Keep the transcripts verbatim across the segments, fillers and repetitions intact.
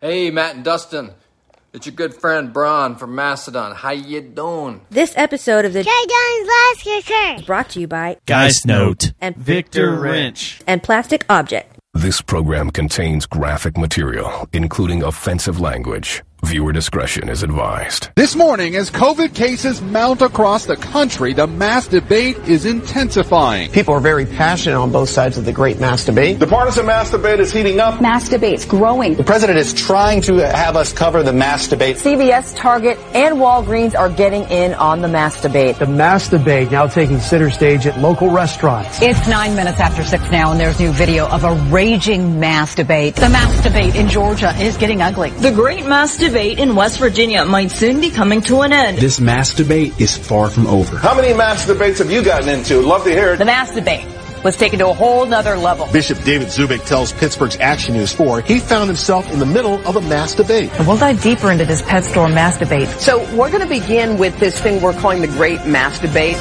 Hey, Matt and Dustin. It's your good friend, Braun from Mastodon. How you doing? This episode of the K-Guns Last Kicker is brought to you by Geist Note and Victor Wrench and Plastic Object. This program contains graphic material, including offensive language. Viewer discretion is advised. This morning, as COVID cases mount across the country, the mass debate is intensifying. People are very passionate on both sides of the great mass debate. The partisan mass debate is heating up. Mass debate's growing. The president is trying to have us cover the mass debate. C V S, Target, and Walgreens are getting in on the mass debate. The mass debate now taking center stage at local restaurants. It's nine minutes after six now, and there's new video of a raging mass debate. The mass debate in Georgia is getting ugly. The great mass debate in West Virginia might soon be coming to an end. This mass debate is far from over. How many mass debates have you gotten into? Love to hear it. The mass debate was taken to a whole nother level. Bishop David Zubik tells Pittsburgh's Action News four he found himself in the middle of a mass debate. And we'll dive deeper into this pet store mass debate. So we're going to begin with this thing we're calling the Great Mass Debate.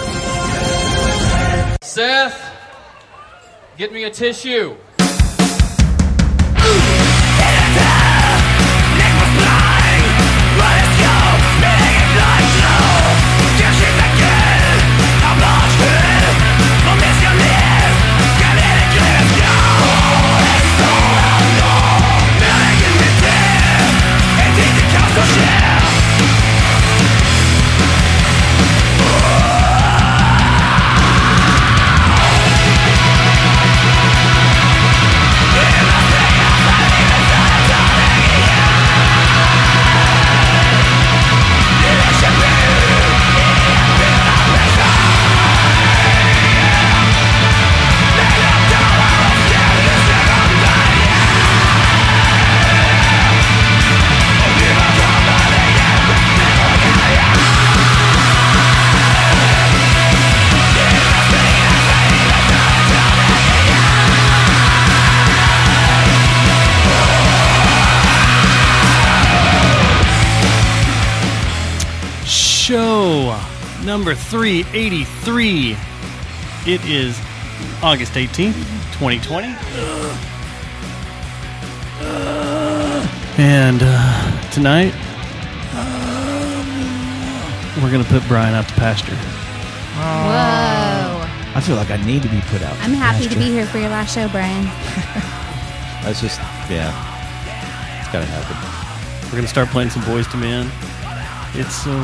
Seth, get me a tissue. Show number three eighty-three. It is August eighteenth, twenty twenty. And uh, tonight, we're going to put Brian out to pasture. Whoa. I feel like I need to be put out. I'm happy to be here for your last show, Brian. That's just, yeah. It's got to happen. We're going to start playing some Boys to Men. It's so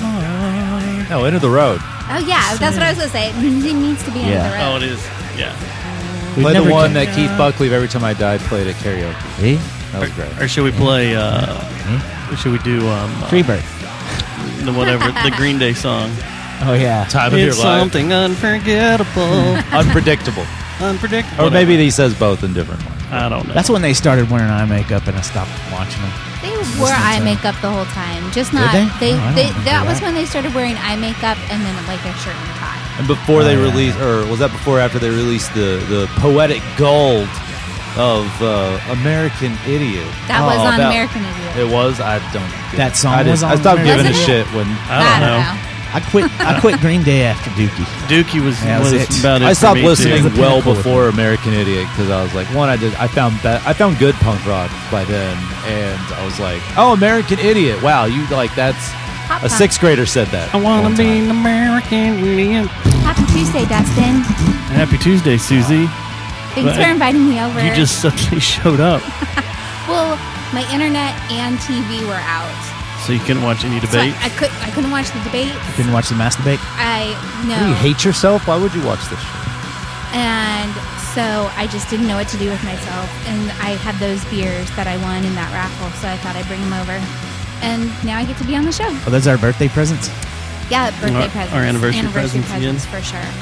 hard. No, End of the Road. Oh, yeah. That's what I was going to say. It needs to be End yeah. of the Road. Oh, it is. Yeah. We've Play the one that Keith Buckley, Every Time I Die, played at karaoke. See? That was great. Or should we play, uh, should we do, um, Freebird? Uh, the whatever, the Green Day song. Oh, yeah. Time of it's Your Life. Something unforgettable. Unpredictable. Unpredictable. Or maybe he says both in different ones. I don't know. That's when they started wearing eye makeup, and I stopped watching them. They wore eye makeup the whole time. Just not. Did they? they? Oh, they, that. that was when they started wearing eye makeup and then like a shirt and tie. And before oh, they yeah. released, or was that before or after they released the, the Poetic Gold of uh, American Idiot? That oh, was on that, American Idiot. It was? I don't get That song I was on I stopped American giving a Idiot? shit when... I don't, I don't know. know. I quit I quit Green Day after Dookie. Dookie was, yeah, was it. about it I stopped for me listening too. well before American Idiot because I was like, one, I did, I found that I found good punk rock by then, and I was like, oh, American Idiot, wow, you like that's Pop a punk. sixth grader said that. I want to be an American Indian. Happy Tuesday, Dustin. Happy Tuesday, Susie. Thanks But for inviting me over. You just suddenly showed up, well, my internet and T V were out. so you couldn't watch any So debate. I, I could I couldn't watch the debate. You couldn't watch the mass debate? I no. Do you hate yourself? Why would you watch this show? And so I just didn't know what to do with myself. And I had those beers that I won in that raffle, so I thought I'd bring them over. And now I get to be on the show. Oh, those are our birthday presents? Yeah, birthday Our- our presents. anniversary presents presents again. for sure.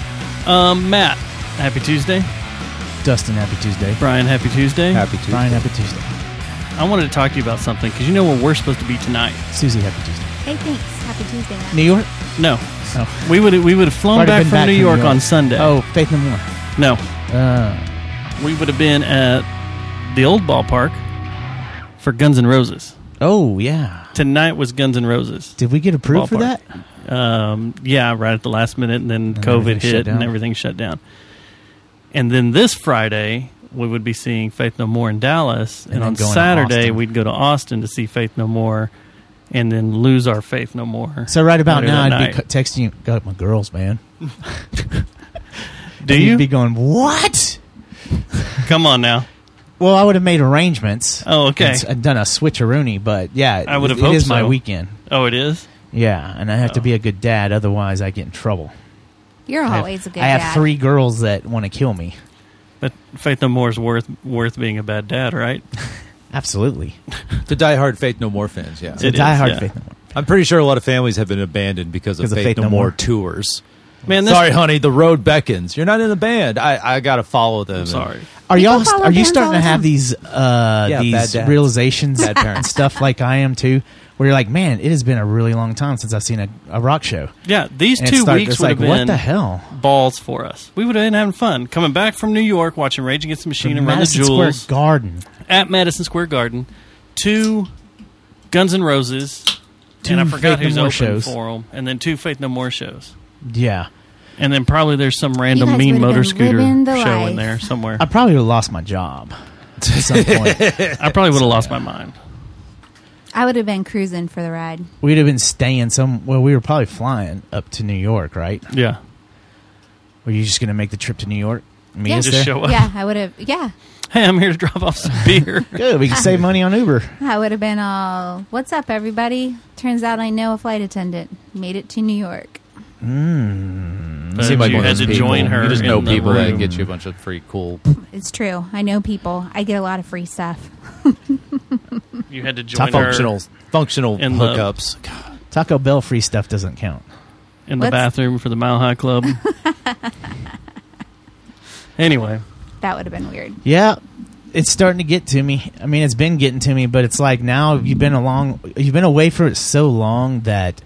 Um, Matt, happy Tuesday. Dustin, happy Tuesday. Brian, happy Tuesday. Happy Tuesday. Brian, happy Tuesday. I wanted to talk to you about something because you know where we're supposed to be tonight. Susie, happy Tuesday. Hey, thanks. Happy Tuesday, Matt. New York? No, Oh. we would we would have flown Might have back been from back New from York New York. on Sunday. Oh, Faith No More. No, Uh, we would have been at the old ballpark for Guns N' Roses. oh, yeah. Tonight was Guns N' Roses. Did we get approved for Ballpark. that? Um, yeah, right at the last minute, and then And COVID everything shut hit and down. everything shut down. And then this Friday we would be seeing Faith No More in Dallas, and, And then on going to Saturday Austin. we'd go to Austin to see Faith No More, and then lose our Faith No More. So right about later now, that I'd night. be cu- texting you, "Got my girls, man." Do And you? You'd be going, "What?" Come on now. Well, I would have made arrangements. Oh, okay. and, and done a switcheroony, but yeah, I would have it, it hoped is my so. weekend. Oh, it is? Yeah, and I have to Oh. be a good dad, otherwise I get in trouble. You're I have- always a good I have dad. three girls that want to kill me. But Faith No More is worth worth being a bad dad, right? Absolutely. The diehard Faith No More fans, yeah. It's a It is, diehard yeah. Faith No More. I'm pretty sure a lot of families have been abandoned because of Because of Faith, Faith No, No More, More. tours. Man, this, Sorry, honey, the road beckons. You're not in the band. I, I got to follow them. I'm sorry. Are People y'all? follow Are you bands starting all to the have time. these uh, Yeah, bad these dads. realizations, Bad parents. and stuff like I am too? Where you're like, man, it has been a really long time since I've seen a, a rock show. Yeah, these And it two start- weeks it's would like, have what been the hell? balls for us. We would have been having fun. Coming back from New York, watching Rage Against the Machine and Run the Madison Square Jewels Garden. at Madison Square Garden. Two Guns N' Roses. Two and I forgot Faith No who's More open shows. for them. And then two Faith No More shows. Yeah, And then probably there's some random guys mean would have motor been scooter living the show in life. there somewhere. I probably would have lost my job at some point. I probably would have lost my mind. I would have been cruising for the ride. We'd have been staying some. Well, we were probably flying up to New York, right? Yeah. Were you just going to make the trip to New York? Meet Yeah. us Just there? show up. Yeah, I would have. Yeah, Hey, I'm here to drop off some beer. Good. We can save money on Uber. I would have been all, "What's up, everybody?" Turns out I know a flight attendant. Made it to New York. Mm. But seem like you one of had those to people. join her You just know in the people that room. get you a bunch of free cool. It's true. I know people. I get a lot of free stuff. You had to join her functional functional in the- hookups. Taco Bell free stuff doesn't count. in the What's- bathroom for the Mile High Club. Anyway, That would have been weird. Yeah, it's starting to get to me. I mean, it's been getting to me, but it's like now you've been along, you've been away for it so long that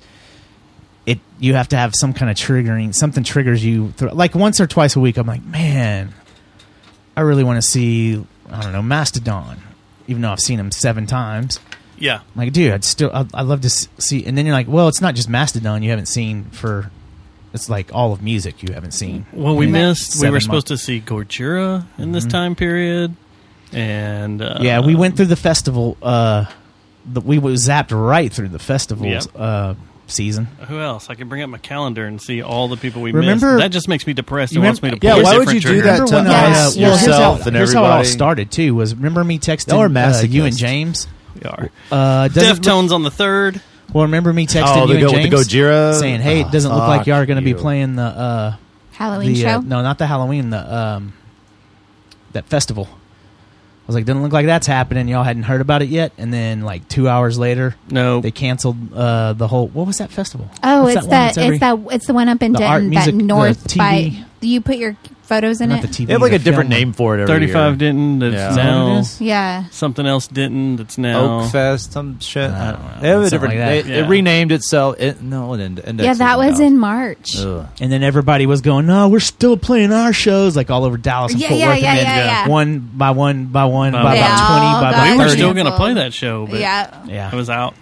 it you have to have some kind of triggering. Something triggers you. Th- like once or twice a week, I'm like, man, I really want to see. I don't know, Mastodon, even though I've seen him seven times. yeah. I'm like, dude, I'd still, I'd, I'd love to s- see. And then you're like, well, it's not just Mastodon you haven't seen for. It's like all of music you haven't seen. Well, we in missed. We seven were supposed months. to see Gojira in this Mhm. time period, and uh, Yeah, we went through the festival. Uh, the, we was zapped right through the festival's Yep. uh, season. Who else? I can bring up my calendar and see all the people we Remember- missed. That just makes me depressed. It You wants me remember- to Yeah, pull a why would different you do trigger. that Remember to when, uh, Yes. well, here's how, yourself and here's how it all everybody? started too. Was remember me texting Y'all are uh, you masochists. and James? We are. Uh, doesn't- Deftones on the third. Well, remember me texting Oh, you the and go- with the James Gojira? saying, "Hey, it Oh, doesn't look like fuck you are going to be you. playing the uh, Halloween the show. uh, no, not the Halloween, the um, that festival." I was like, "Doesn't look like that's happening." Y'all hadn't heard about it yet, and then like two hours later, No, they canceled uh, the whole. What was that festival? Oh, What's it's one that. that's every- It's that. It's the one up in The art Denton. music, that the north T V by. You put your photos in Not it. the T V. They have like the a different film. name for it every thirty-five year. Denton. That's Yeah. Is that what it now is? Yeah. something else Denton. That's now Oak Fest, some shit. I I don't know. They have a Something different. like that. They, Yeah. It renamed itself. It, no, it ind- indexed Yeah, that it was now. in March. Ugh. And then everybody was going, "No, we're still playing our shows," like all over Dallas and Yeah, Fort yeah, Worth. yeah, and then yeah, yeah. one by one by one By by one. about They twenty all by got about we were thirty. still going to canceled. play that show, but Yeah. Yeah, I was out.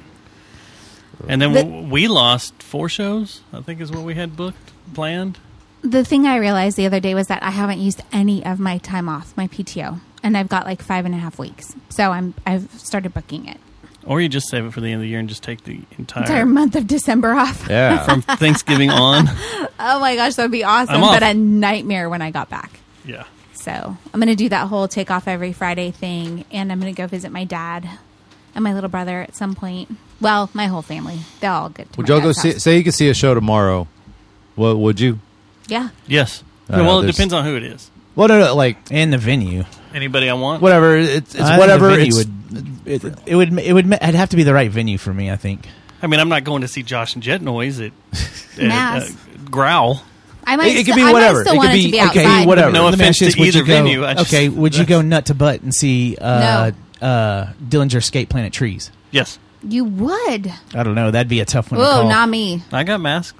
And then The- w we lost four shows. I think is what we had booked, planned. The thing I realized the other day was that I haven't used any of my time off, my P T O, and I've got like five and a half weeks. So I'm I've started booking it. Or you just save it for the end of the year and just take the entire, Entire month of December off. Yeah. from Thanksgiving on. Oh my gosh, that would be awesome, I'm off. but a nightmare when I got back. Yeah. So I'm going to do that whole take off every Friday thing, and I'm going to go visit my dad and my little brother at some point. Well, my whole family. They're all good. To Would my y'all go dad's see? house. Say you could see a show tomorrow. What would you? Yeah. Yes. I don't well, know, it there's- depends on who it is. Well, no, no, like and the venue. Anybody I want. whatever. It's, it's I think whatever. the venue It's, would, it, it would it would it'd have to be the right venue for me. I think. I mean, I'm not going to see Josh and Jet Noise at, at Mass. uh, Growl. I might It- it could st- be I might whatever. still It could want be- it to be okay, outside. whatever. No Let me offense ask you this, to would you either go- venue. I just- okay, would you go nut to butt and see uh, uh, Dillinger Skate Planet Trees? Yes. You would. I don't know. That'd be a tough one to Whoa, call. not me. I got masks.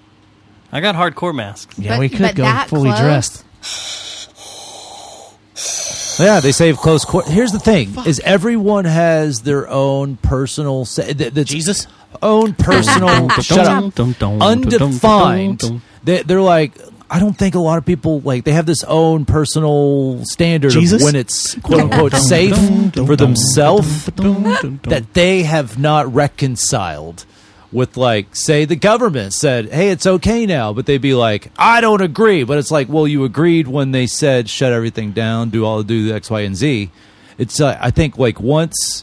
I got hardcore masks. Yeah, But- we could but go that fully close? dressed. yeah, they save close. Qu- Here's the thing: is everyone has their own personal. Sa- th- that's Jesus? own personal. shut up. Dum, dum, dum, Undefined. dum, dum, dum. They, they're like, I don't think a lot of people like they have this own personal standard Jesus? of when it's quote unquote safe for themselves that they have not reconciled with, like, say the government said, hey, it's okay now, but they'd be like, I don't agree. But it's like, well, you agreed when they said shut everything down, do all do the X, Y, and Z. It's uh, I think like once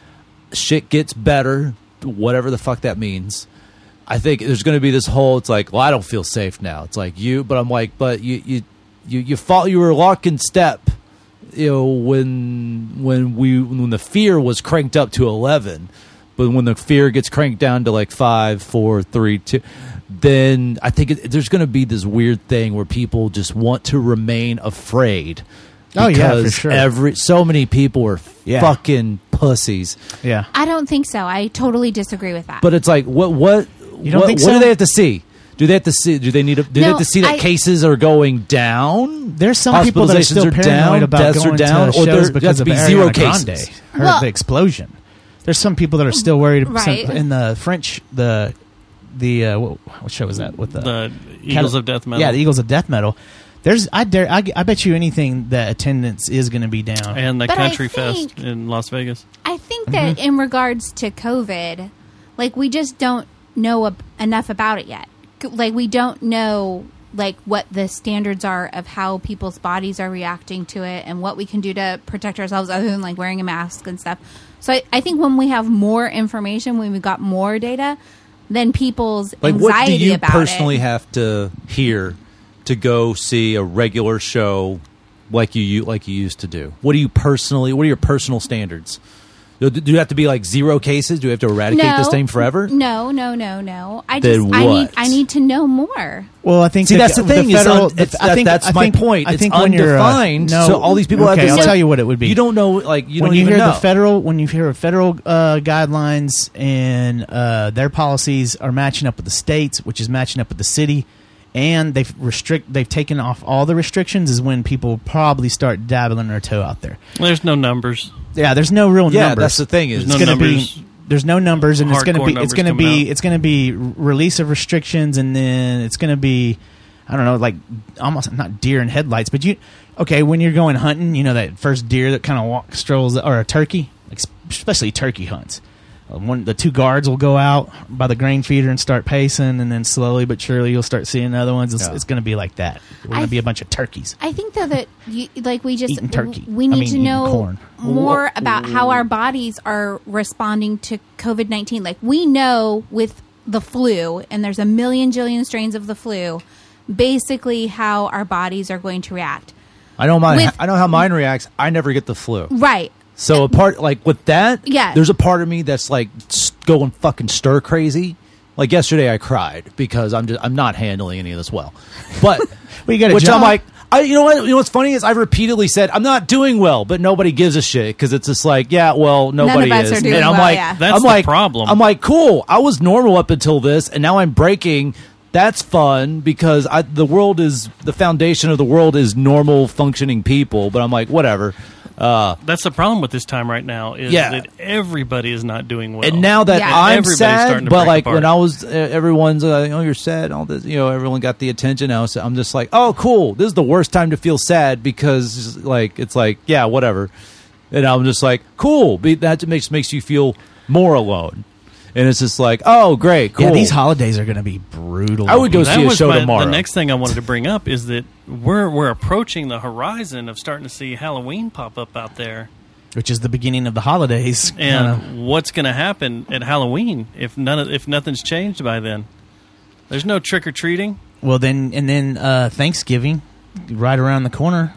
shit gets better, whatever the fuck that means, I think there's going to be this whole, it's like, well, I don't feel safe now. It's like you, but I'm like, but you, you, you, you fought, you were lock in step, you know, when, when we, when the fear was cranked up to eleven, but when the fear gets cranked down to like five, four, three, two, then I think it, there's going to be this weird thing where people just want to remain afraid. Oh yeah, for Because sure. every, so many people are Yeah. fucking pussies. Yeah. I don't think so. I totally disagree with that. But it's like, what, what, You don't what, think what so? do they have to see? Do they have to see? Do they need? To, do they No, have to see that I- cases are going down? There's some people that are Hospitalizations still are paranoid down, about deaths going are down, to or there shows has because to of be Ariana zero Grande, cases. her Well- the explosion. There's some people that are still worried. Right. Some, in the French, the the uh, what, what show was that with the, The Eagles of Death Metal. Yeah, the Eagles of Death Metal. There's I dare I, I bet you anything that attendance is going to be down. And the But I Country think- Fest in Las Vegas. I think that Mm-hmm. in regards to COVID, like we just don't know ab- enough about it yet. C- Like we don't know like what the standards are of how people's bodies are reacting to it and what we can do to protect ourselves other than like wearing a mask and stuff. So I, I think when we have more information, when we've got more data, then people's Like, anxiety what do you about personally it. have to hear to go see a regular show like you you- like you used to do? What do you personally? What are your personal standards? Do do you have to be like zero cases? Do you have to eradicate no, this thing forever? No, no, no, no. I Then just I need what? I need to know more. Well, I think See, the, that's the thing. is federal, un- it's- the- I that- think that's I my think, point. I It's think when you're uh, undefined, no, so all these people have okay, to I'll know- tell you what it would be. You don't know, like you when don't you even hear know. the federal when you hear federal uh, guidelines and uh, their policies are matching up with the states, which is matching up with the city, and they've restrict they've taken off all the restrictions, is when people probably start dabbling their toe out there. There's no numbers. Yeah, there's no real Yeah, numbers. that's the thing is it's no going to numbers. be there's no numbers, and it's going to Hardcore be it's numbers going to coming be out. it's going to be release of restrictions, and then it's going to be I don't know, like almost not deer in headlights, but you okay when you're going hunting, you know that first deer that kind of walk strolls, or a turkey, like, especially turkey hunts. Uh, One, the two guards will go out by the grain feeder and start pacing, and then slowly but surely you'll start seeing other ones. It's, Yeah. it's going to be like that. We're going I to be a bunch of turkeys. I think though that you, like we just Eating turkey. we I need mean, to eating know corn. more about how our bodies are responding to COVID nineteen. Like we know with the flu, and there's a million jillion strains of the flu, basically how our bodies are going to react. I know mine. With- I know how mine reacts. I never get the flu. Right. So a part like with that, Yeah. there's a part of me that's like s- going fucking stir crazy. Like yesterday, I cried because I'm just I'm not handling any of this well. But Well, you got a which job. I'm like, I you know what you know what's funny is I've repeatedly said I'm not doing well, but nobody gives a shit because it's just like yeah, well nobody of us is, are doing and I'm well, like yeah. That's I'm the like problem. I'm like cool. I was normal up until this, and now I'm breaking. That's fun because I, the world is the foundation of the world is normal functioning people. But I'm like whatever. Uh, That's the problem with this time right now is Yeah. that everybody is not doing well. And now that Yeah. I'm Everybody's sad, starting to but break like apart. when I was, uh, everyone's like, "Oh, you're sad." All this, you know, everyone got the attention. Now, so I'm just like, "Oh, cool." This is the worst time to feel sad because, like, it's like, yeah, whatever. And I'm just like, "Cool." But that makes makes you feel more alone. And it's just like, "Oh, great, cool." Yeah, these holidays are going to be brutal. I would go That see a was show my- tomorrow. The next thing I wanted to bring up is that we're we're approaching the horizon of starting to see Halloween pop up out there. which is the beginning of the holidays. And kinda. what's going to happen at Halloween if none of, if nothing's changed by then? There's no trick or treating. Well, then and then uh, Thanksgiving, right around the corner.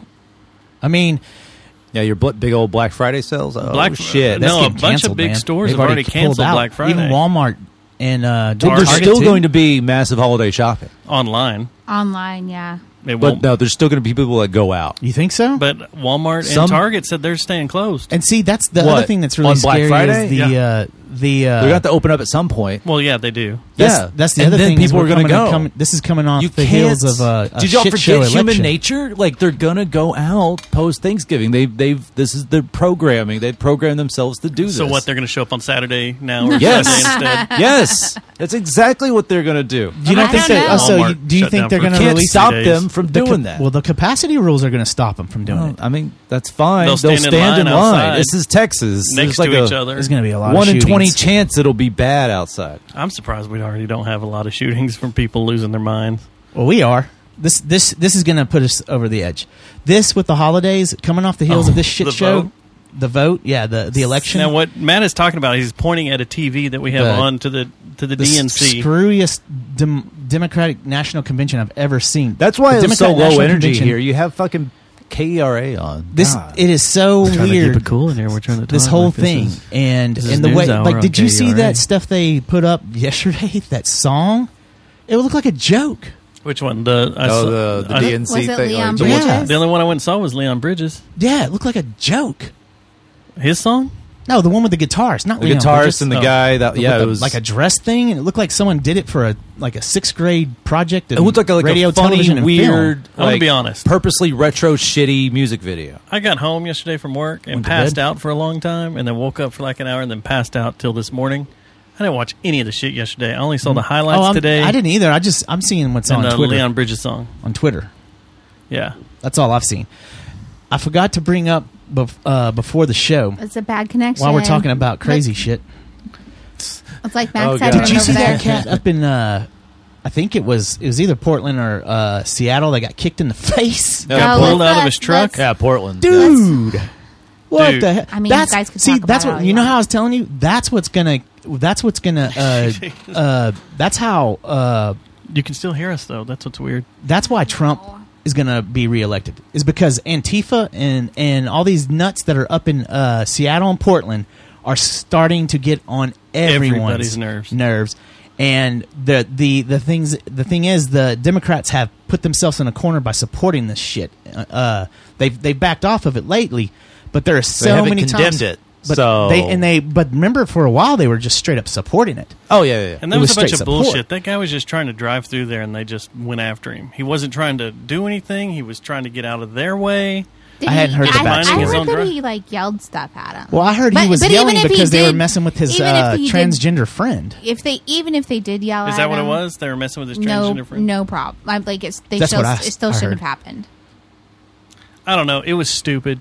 I mean, yeah, your bl- big old Black Friday sales. Oh Black- shit! no, that's a getting bunch of canceled, big man. stores They've have already pulled canceled out. Black Friday. Even Walmart and uh, Well, there's Target still too. going to be massive holiday shopping Online. Online, yeah. It but won't, no, there's still going to be people that go out. You think so? but Walmart Some- and Target said they're staying closed. And see, that's the What? other thing that's really On Black scary Friday? is the Yeah. uh, the uh, They're going to have to open up at some point. Well, yeah, they do. That's, yeah, that's the and other then thing. is people we're are going to coming- go. coming- this is coming off You the can't- heels of a, a Did y'all shit forget show human election. nature? Like they're going to go out post Thanksgiving. They they've this is their programming. They've programmed themselves to do this. So what? They're going to show up on Saturday now? Or Yes, Sunday instead? yes, that's exactly what they're going to do. Do you not think that? Also, Walmart you, do you shut think down they're for going to two Can't release stop days. them from the doing ca- that. Well, the capacity rules are going to stop them from doing Well, it. I mean, that's fine. They'll They'll stand stand, in in line line. outside This is Texas. next There's like to a each other. There's going to be a lot one of in twenty shootings. chance it'll be bad outside. I'm surprised we already don't have a lot of shootings from people losing their minds. Well, we are. This this this is going to put us over the edge. This with the holidays coming off the heels Oh, of this shit the show. vote? The vote, yeah, the the election. Now, what Matt is talking about, he's pointing at a T V that we have The- on to the to the, the D N C. screwiest dem- Democratic National Convention I've ever seen. That's why The it's so Democratic low National energy Convention- here. You have fucking K E R A on. This God. it is so We're trying to weird. keep it cool in here. We're trying to This talk whole like this thing is- and this is and the way News Hour like on did you see K E R A. that stuff they put up yesterday? That song, it would look like a joke. Which one? The I Oh, saw- the, the I- D N C Was it thing. Leon like, Bridges? Yeah. The only one I went and saw was Leon Bridges. Yeah, it looked like a joke. His song? No, the one with the guitarist, not the Leon guitarist Bridges. and the Oh. guy that With yeah, the- it was like a dress thing, and it looked like someone did it for a like a sixth grade project. It looked like a, like radio, a funny, television, and weird. film. I'm gonna like, be honest. purposely retro, shitty music video. I got home yesterday from work and Went to passed bed? out for a long time, and then woke up for like an hour, and then passed out till this morning. I didn't watch any of the shit yesterday. I only saw the highlights Oh, I'm- today. I didn't either. I just I'm seeing what's and on the Twitter. Leon Bridges song. On Twitter, Yeah. that's all I've seen. I forgot to bring up bef- uh, before the show It's a bad connection. while we're talking about crazy shit. It's like Max Oh, said. God. Did you over see there. that cat up in? Uh, I think it was it was either Portland or uh, Seattle. They got kicked in the face, Got Oh, pulled let's out of not- his truck. let's- Yeah, Portland. dude. What Dude. the heck? I mean, that's, you guys could see, talk about that's it what all you you know. want. How I was telling you, that's what's gonna. That's what's gonna. Uh, uh, that's how. Uh, You can still hear us though. That's what's weird. that's why Trump is gonna be reelected. Is because Antifa and and all these nuts that are up in uh, Seattle and Portland are starting to get on everyone's Everybody's nerves. nerves. And the the the things the thing is the Democrats have put themselves in a corner by supporting this shit. Uh, they've they backed off of it lately, but there are so haven't many condemned times. it, But so- they and they but remember for a while they were just straight up supporting it. Oh yeah, yeah. yeah. And that It was, was a bunch straight of support. bullshit. That guy was just trying to drive through there, and they just went after him. He wasn't trying to do anything. He was trying to get out of their way. Did I hadn't heard the I, backstory. I His heard own that drug. he like yelled stuff at him. Well, I heard he But- was but even yelling if he because they were did- messing with his even if uh, he did- transgender friend. If they even if they did yell Is at that what it him, was? They were messing with his No, transgender friend? no problem. I'm like it's they That's still what I- it still I shouldn't heard. have happened. I don't know. It was stupid.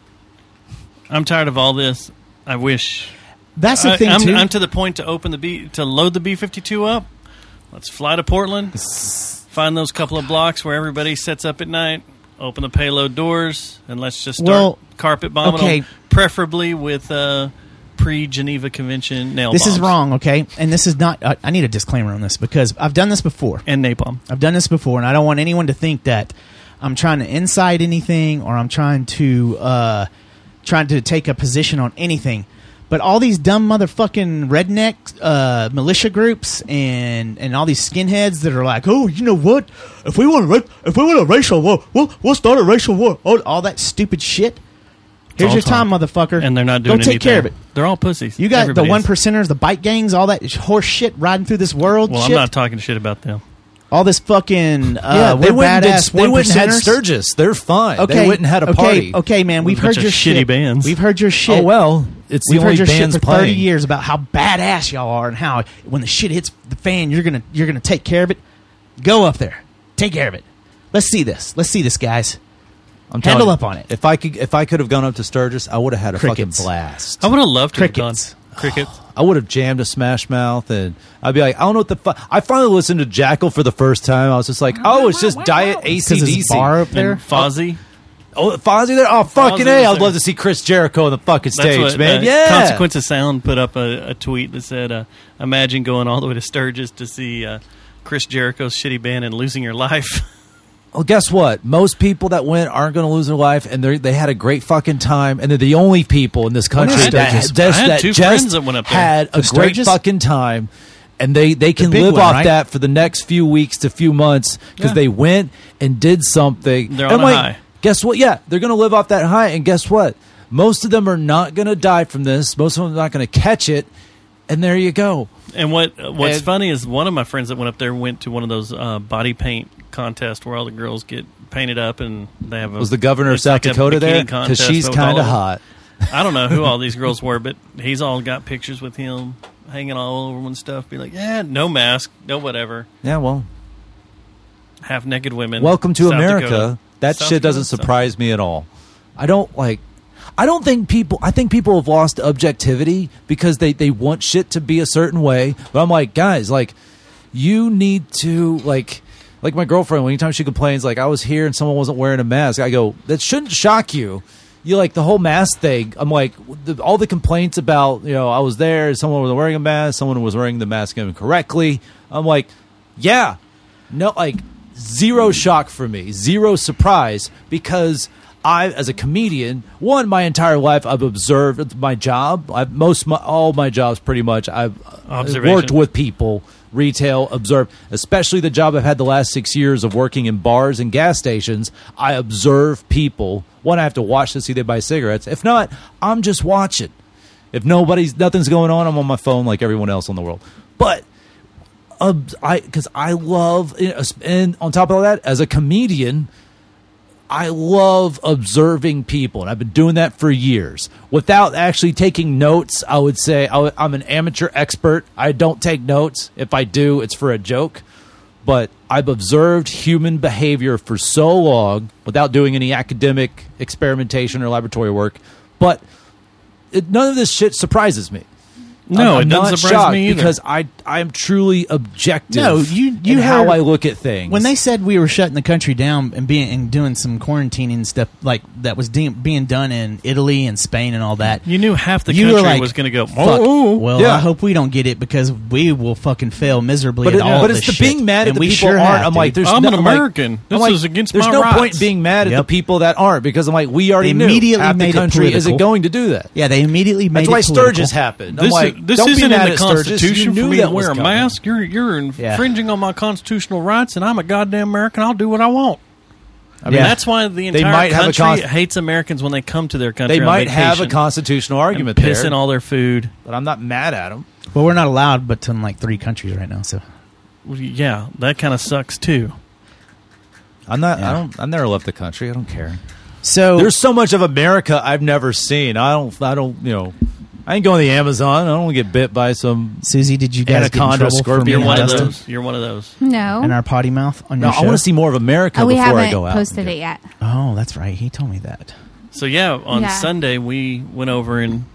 I'm tired of all this. I wish. That's the I, thing I'm, too. I'm to the point to open the B to load the B fifty-two up. Let's fly to Portland. Find those couple of blocks where everybody sets up at night. Open the payload doors and let's just start Well, carpet bombing okay. them, preferably with uh, pre-Geneva Convention nail This bombs is wrong, okay? And this is not. I, I need a disclaimer on this because I've done this before. and napalm. I've done this before, and I don't want anyone to think that I'm trying to incite anything or I'm trying to uh, trying to take a position on anything. But all these dumb motherfucking redneck uh, militia groups and, and all these skinheads that are like, oh, you know what? If we want a ra- if we want a racial war, we'll we'll start a racial war. All, all that stupid shit. Here's all your time, talk. motherfucker. And they're not doing Go take anything. care of it. They're all pussies. You got Everybody the one is. percenters, the bike gangs, all that horse shit riding through this world. Well, I'm shit. not talking shit about them. all this fucking uh, yeah, they we're went and badass did, they went and had one percenters. Sturgis. They're fine. Okay, They went and had a okay, party. Okay, man, we've Bunch heard of your shitty shit. bands. We've heard your shit. Oh well, it's the We've heard only your shit bands for thirty playing. years about how badass y'all are and how when the shit hits the fan, you're gonna you're gonna take care of it. Go up there, take care of it. Let's see this. Let's see this, guys. I'm Handle telling you, up on it. If I could, if I could have gone up to Sturgis, I would have had a Crickets. fucking blast. I would have loved to Crickets. have gone. Crickets. I would have jammed a Smash Mouth, and I'd be like, I don't know what the fuck. I finally listened to Jackal for the first time. I was just like, oh, it's just Diet A C Because D his C. bar up there. And Fozzy. Oh, Fozzy there? Oh, fucking Fozzy A! was I'd there. love to see Chris Jericho on the fucking That's stage, what, man. uh, yeah. Consequence of Sound put up a, a tweet that said, uh, imagine going all the way to Sturgis to see uh, Chris Jericho's shitty band and losing your life. Well, guess what? Most people that went aren't going to lose their life, and they they had a great fucking time, and they're the only people in this country I that, had- just, I had that two just friends that went up there. had a To great Sturgis? fucking time, and they, they can big live one, off right? that for the next few weeks to few months because Yeah. they went and did something. They're and on a wait, high. Guess what? Yeah, they're going to live off that high, and guess what? Most of them are not going to die from this. Most of them are not going to catch it. And there you go. And what what's And- funny is one of my friends that went up there went to one of those uh, body paint contests where all the girls get painted up and they have a, Was the governor of it's South like a Dakota bikini there? 'Cause contest she's with all kinda of- hot. I don't know who all these girls were, but he's all got pictures with him hanging all over him and stuff. Be like, yeah, no mask, no whatever. Yeah, well, Half naked women. welcome to South America. Dakota. That South shit Dakota, doesn't South- surprise me at all. I don't like. I don't think people. I think people have lost objectivity because they they want shit to be a certain way. But I'm like, guys, like, you need to like. Like my girlfriend, anytime she complains, like I was here and someone wasn't wearing a mask, I go, that shouldn't shock you. You like the whole mask thing. I'm like, the, all the complaints about, you know, I was there, someone was wearing a mask, someone was wearing the mask incorrectly. I'm like, yeah, no, like zero shock for me, zero surprise, because I, as a comedian, one, my entire life I've observed my job. I've most my, all my jobs pretty much I've Observation. worked with people. Retail, observe, especially the job I've had the last six years of working in bars and gas stations. I observe people. One, I have to watch to see they buy cigarettes. If not, I'm just watching. If nobody's, nothing's going on, I'm on my phone like everyone else in the world. But uh, I, because I love, and on top of that, as a comedian, I love observing people, and I've been doing that for years. Without actually taking notes, I would say I, I'm an amateur expert. I don't take notes. If I do, it's for a joke. But I've observed human behavior for so long without doing any academic experimentation or laboratory work. But it, none of this shit surprises me. No, I'm, it I'm doesn't not surprise shocked me either. because I I am truly objective. No, you you in how heard- I look at things. When they said we were shutting the country down and being and doing some quarantining and stuff like that was de- being done in Italy and Spain and all that, You knew half the you were country like, was going to go, Fuck, oh, well, Yeah. I hope we don't get it because we will fucking fail miserably But, at it, all but of it's this the shit. being mad at And the we people sure aren't. have, I'm like, dude. there's I'm no, an I'm like- American. I'm This like, is against there's my no rights. point being mad at Yep. the people that aren't because I'm like, we already They knew immediately half made the it country isn't political. going to do that. Yeah, they immediately made That's it why political. Sturgis happened. I'm This, like, this don't be isn't mad in the at Sturgis. Constitution You for knew me to that was wear a coming. mask. You're you're Yeah. infringing on my constitutional rights, and I'm a goddamn American. I'll do what I want. I mean, Yeah. that's why the They entire might have a country con- hates Americans when they come to their country. They on might have a vacation constitutional argument and there, pissing all their food. but I'm not mad at them. Well, we're not allowed, but to in like three countries right now. So Well, yeah, that kind of sucks too. I'm not. Yeah. I don't. I've never left the country. I don't care. so There's so much of America I've never seen. I don't. I don't. You know. I ain't going to the Amazon. I don't want to get bit by some. Susie, did you guys Anaconda, get in trouble for scorpion, being You're one of Dustin those. You're one of those. No. in our potty mouth on No, your I show? want to see more of America Oh, we before haven't I go out. posted it yet. Oh, that's right. He told me that. So yeah, on Yeah. Sunday we went over and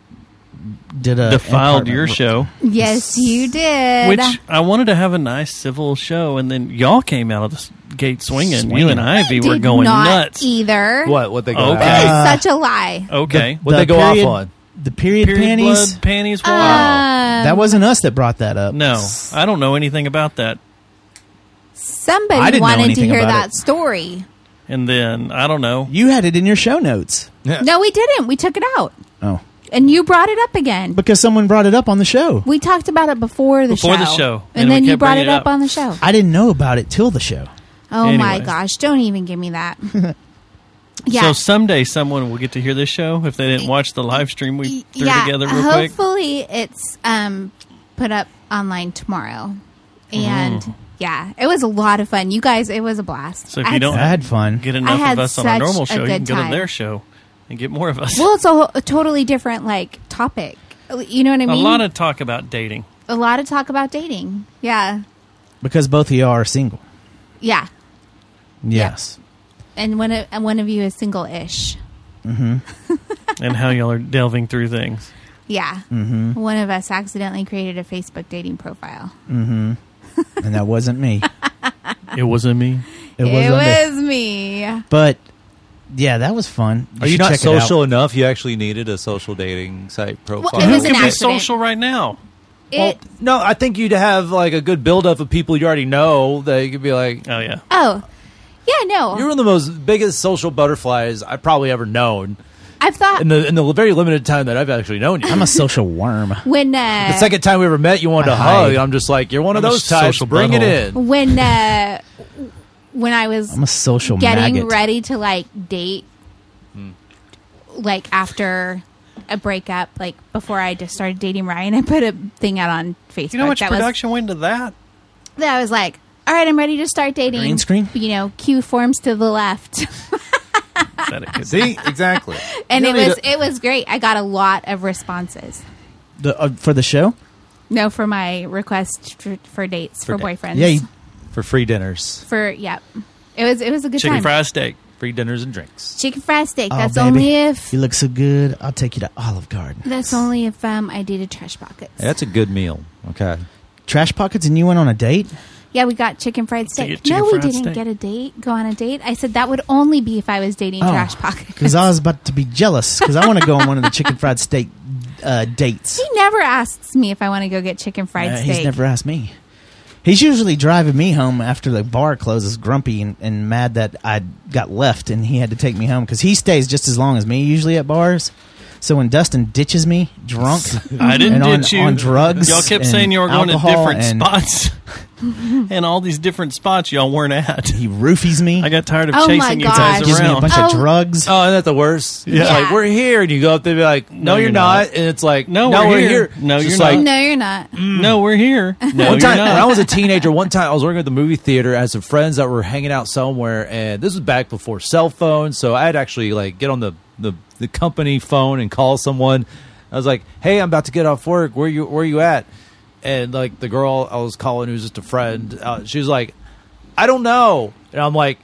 Did a defiled apartment- your show, Yes, you did. which I wanted to have a nice civil show, and then y'all came out of the s- gate swinging. You Swinging. and Ivy Did were going not nuts. either. What? What they go? Okay. That is Uh, such a lie. Okay, What The they go period- off on? The period, period panties. blood panties. Um, Wow. That wasn't us that brought that up. No, I don't know anything about that. I Somebody didn't know wanted to anything hear about that it. story. And then I don't know. You had it in your show notes. No, we didn't. We took it out. Oh, And you brought it up again. because someone brought it up on the show. We talked about it before the Before show. the show. And, And we then you kept brought bringing it it up up. on the show. I didn't know about it till the show. Oh my Anyways. gosh. Don't even give me that. Yeah. So someday someone will get to hear this show if they didn't watch the live stream we threw yeah. together real quick. Hopefully it's um, put up online tomorrow. And Mm. yeah, it was a lot of fun. You guys, it was a blast. So if I you had don't I had fun. get I enough had of us on our such normal a show, you good can go to time. their show and get more of us. Well, it's a, whole, a totally different like topic. You know what I a mean? lot of talk about dating. a lot of talk about dating. Yeah, Because both of you are single. yeah. Yes. And one of and one of you is single-ish. and how y'all are delving through things. Yeah. Mm-hmm. One of us accidentally created a Facebook dating profile. Mm-hmm. And that wasn't me. It wasn't me. It, It wasn't was me. me. But yeah, that was fun. Are you should not check it out. social enough? You actually needed a social dating site profile. Well, it was Who an can be accident. social right now? It, Well, no, I think you'd have like a good buildup of people you already know that you could be like, Oh yeah. oh, yeah, no. you're one of the most biggest social butterflies I've probably ever known I've thought in the in the very limited time that I've actually known you. I'm a social worm. when uh, The second time we ever met, you wanted I to hug. hide. I'm just like, you're one of I'm a those types. social Bring it butthole. in. when uh, when I was I'm a social getting maggot. ready to like date, like after a breakup, like before I just started dating Ryan, I put a thing out on Facebook. You know how much that production went into that? Was, that I was like, all right, I'm ready to start dating. Green screen? You know, Q forms to the left. See, exactly. And You it don't need was to- it was great. I got a lot of responses. The, uh, for the show? No, for my request for, for dates for, For da- boyfriends. Yeah, you, for free dinners, For yeah, it was it was a good Chicken time. fried steak. free dinners and drinks. Chicken fried steak. oh, That's baby, only if you look so good. I'll take you to Olive Garden. that's only if um I dated Trash Pockets. Hey, that's a good meal. Okay. Trash Pockets, and you went on a date? Yeah, we got chicken fried So you steak. get chicken No, we fried didn't steak? get a date. Go on a date. I said that would only be if I was dating Trash Pockets. Because I was about to be jealous because I want to go on one of the chicken fried steak uh, dates. He never asks me if I want to go get chicken fried Uh, steak. he's never asked me. He's usually driving me home after the bar closes, grumpy and, and mad that I got left and he had to take me home because he stays just as long as me usually at bars. So when Dustin ditches me drunk, I didn't and on, ditch you. on drugs, Y'all kept and saying you were going to alcohol different and spots, and all these different spots y'all weren't at. He roofies me. I got tired of Oh my chasing you gosh. guys gives me a around. bunch Oh. of drugs. Oh, isn't that the worst? Yeah. It's like, we're here, and you go up there and be like, no, No, you're, you're not. not. And it's like, No, no, we're we're here. here. No, It's you're just not. like, No, you're not. No, we're here. No, one you're time not. when I was a teenager, one time I was working at the movie theater. I had some friends that were hanging out somewhere, and this was back before cell phones, so I'd actually like get on the, the, the company phone and call someone. I was like, "Hey, I'm about to get off work. Where you Where you at?" And like the girl I was calling, who was just a friend, uh, she was like, "I don't know," and I'm like,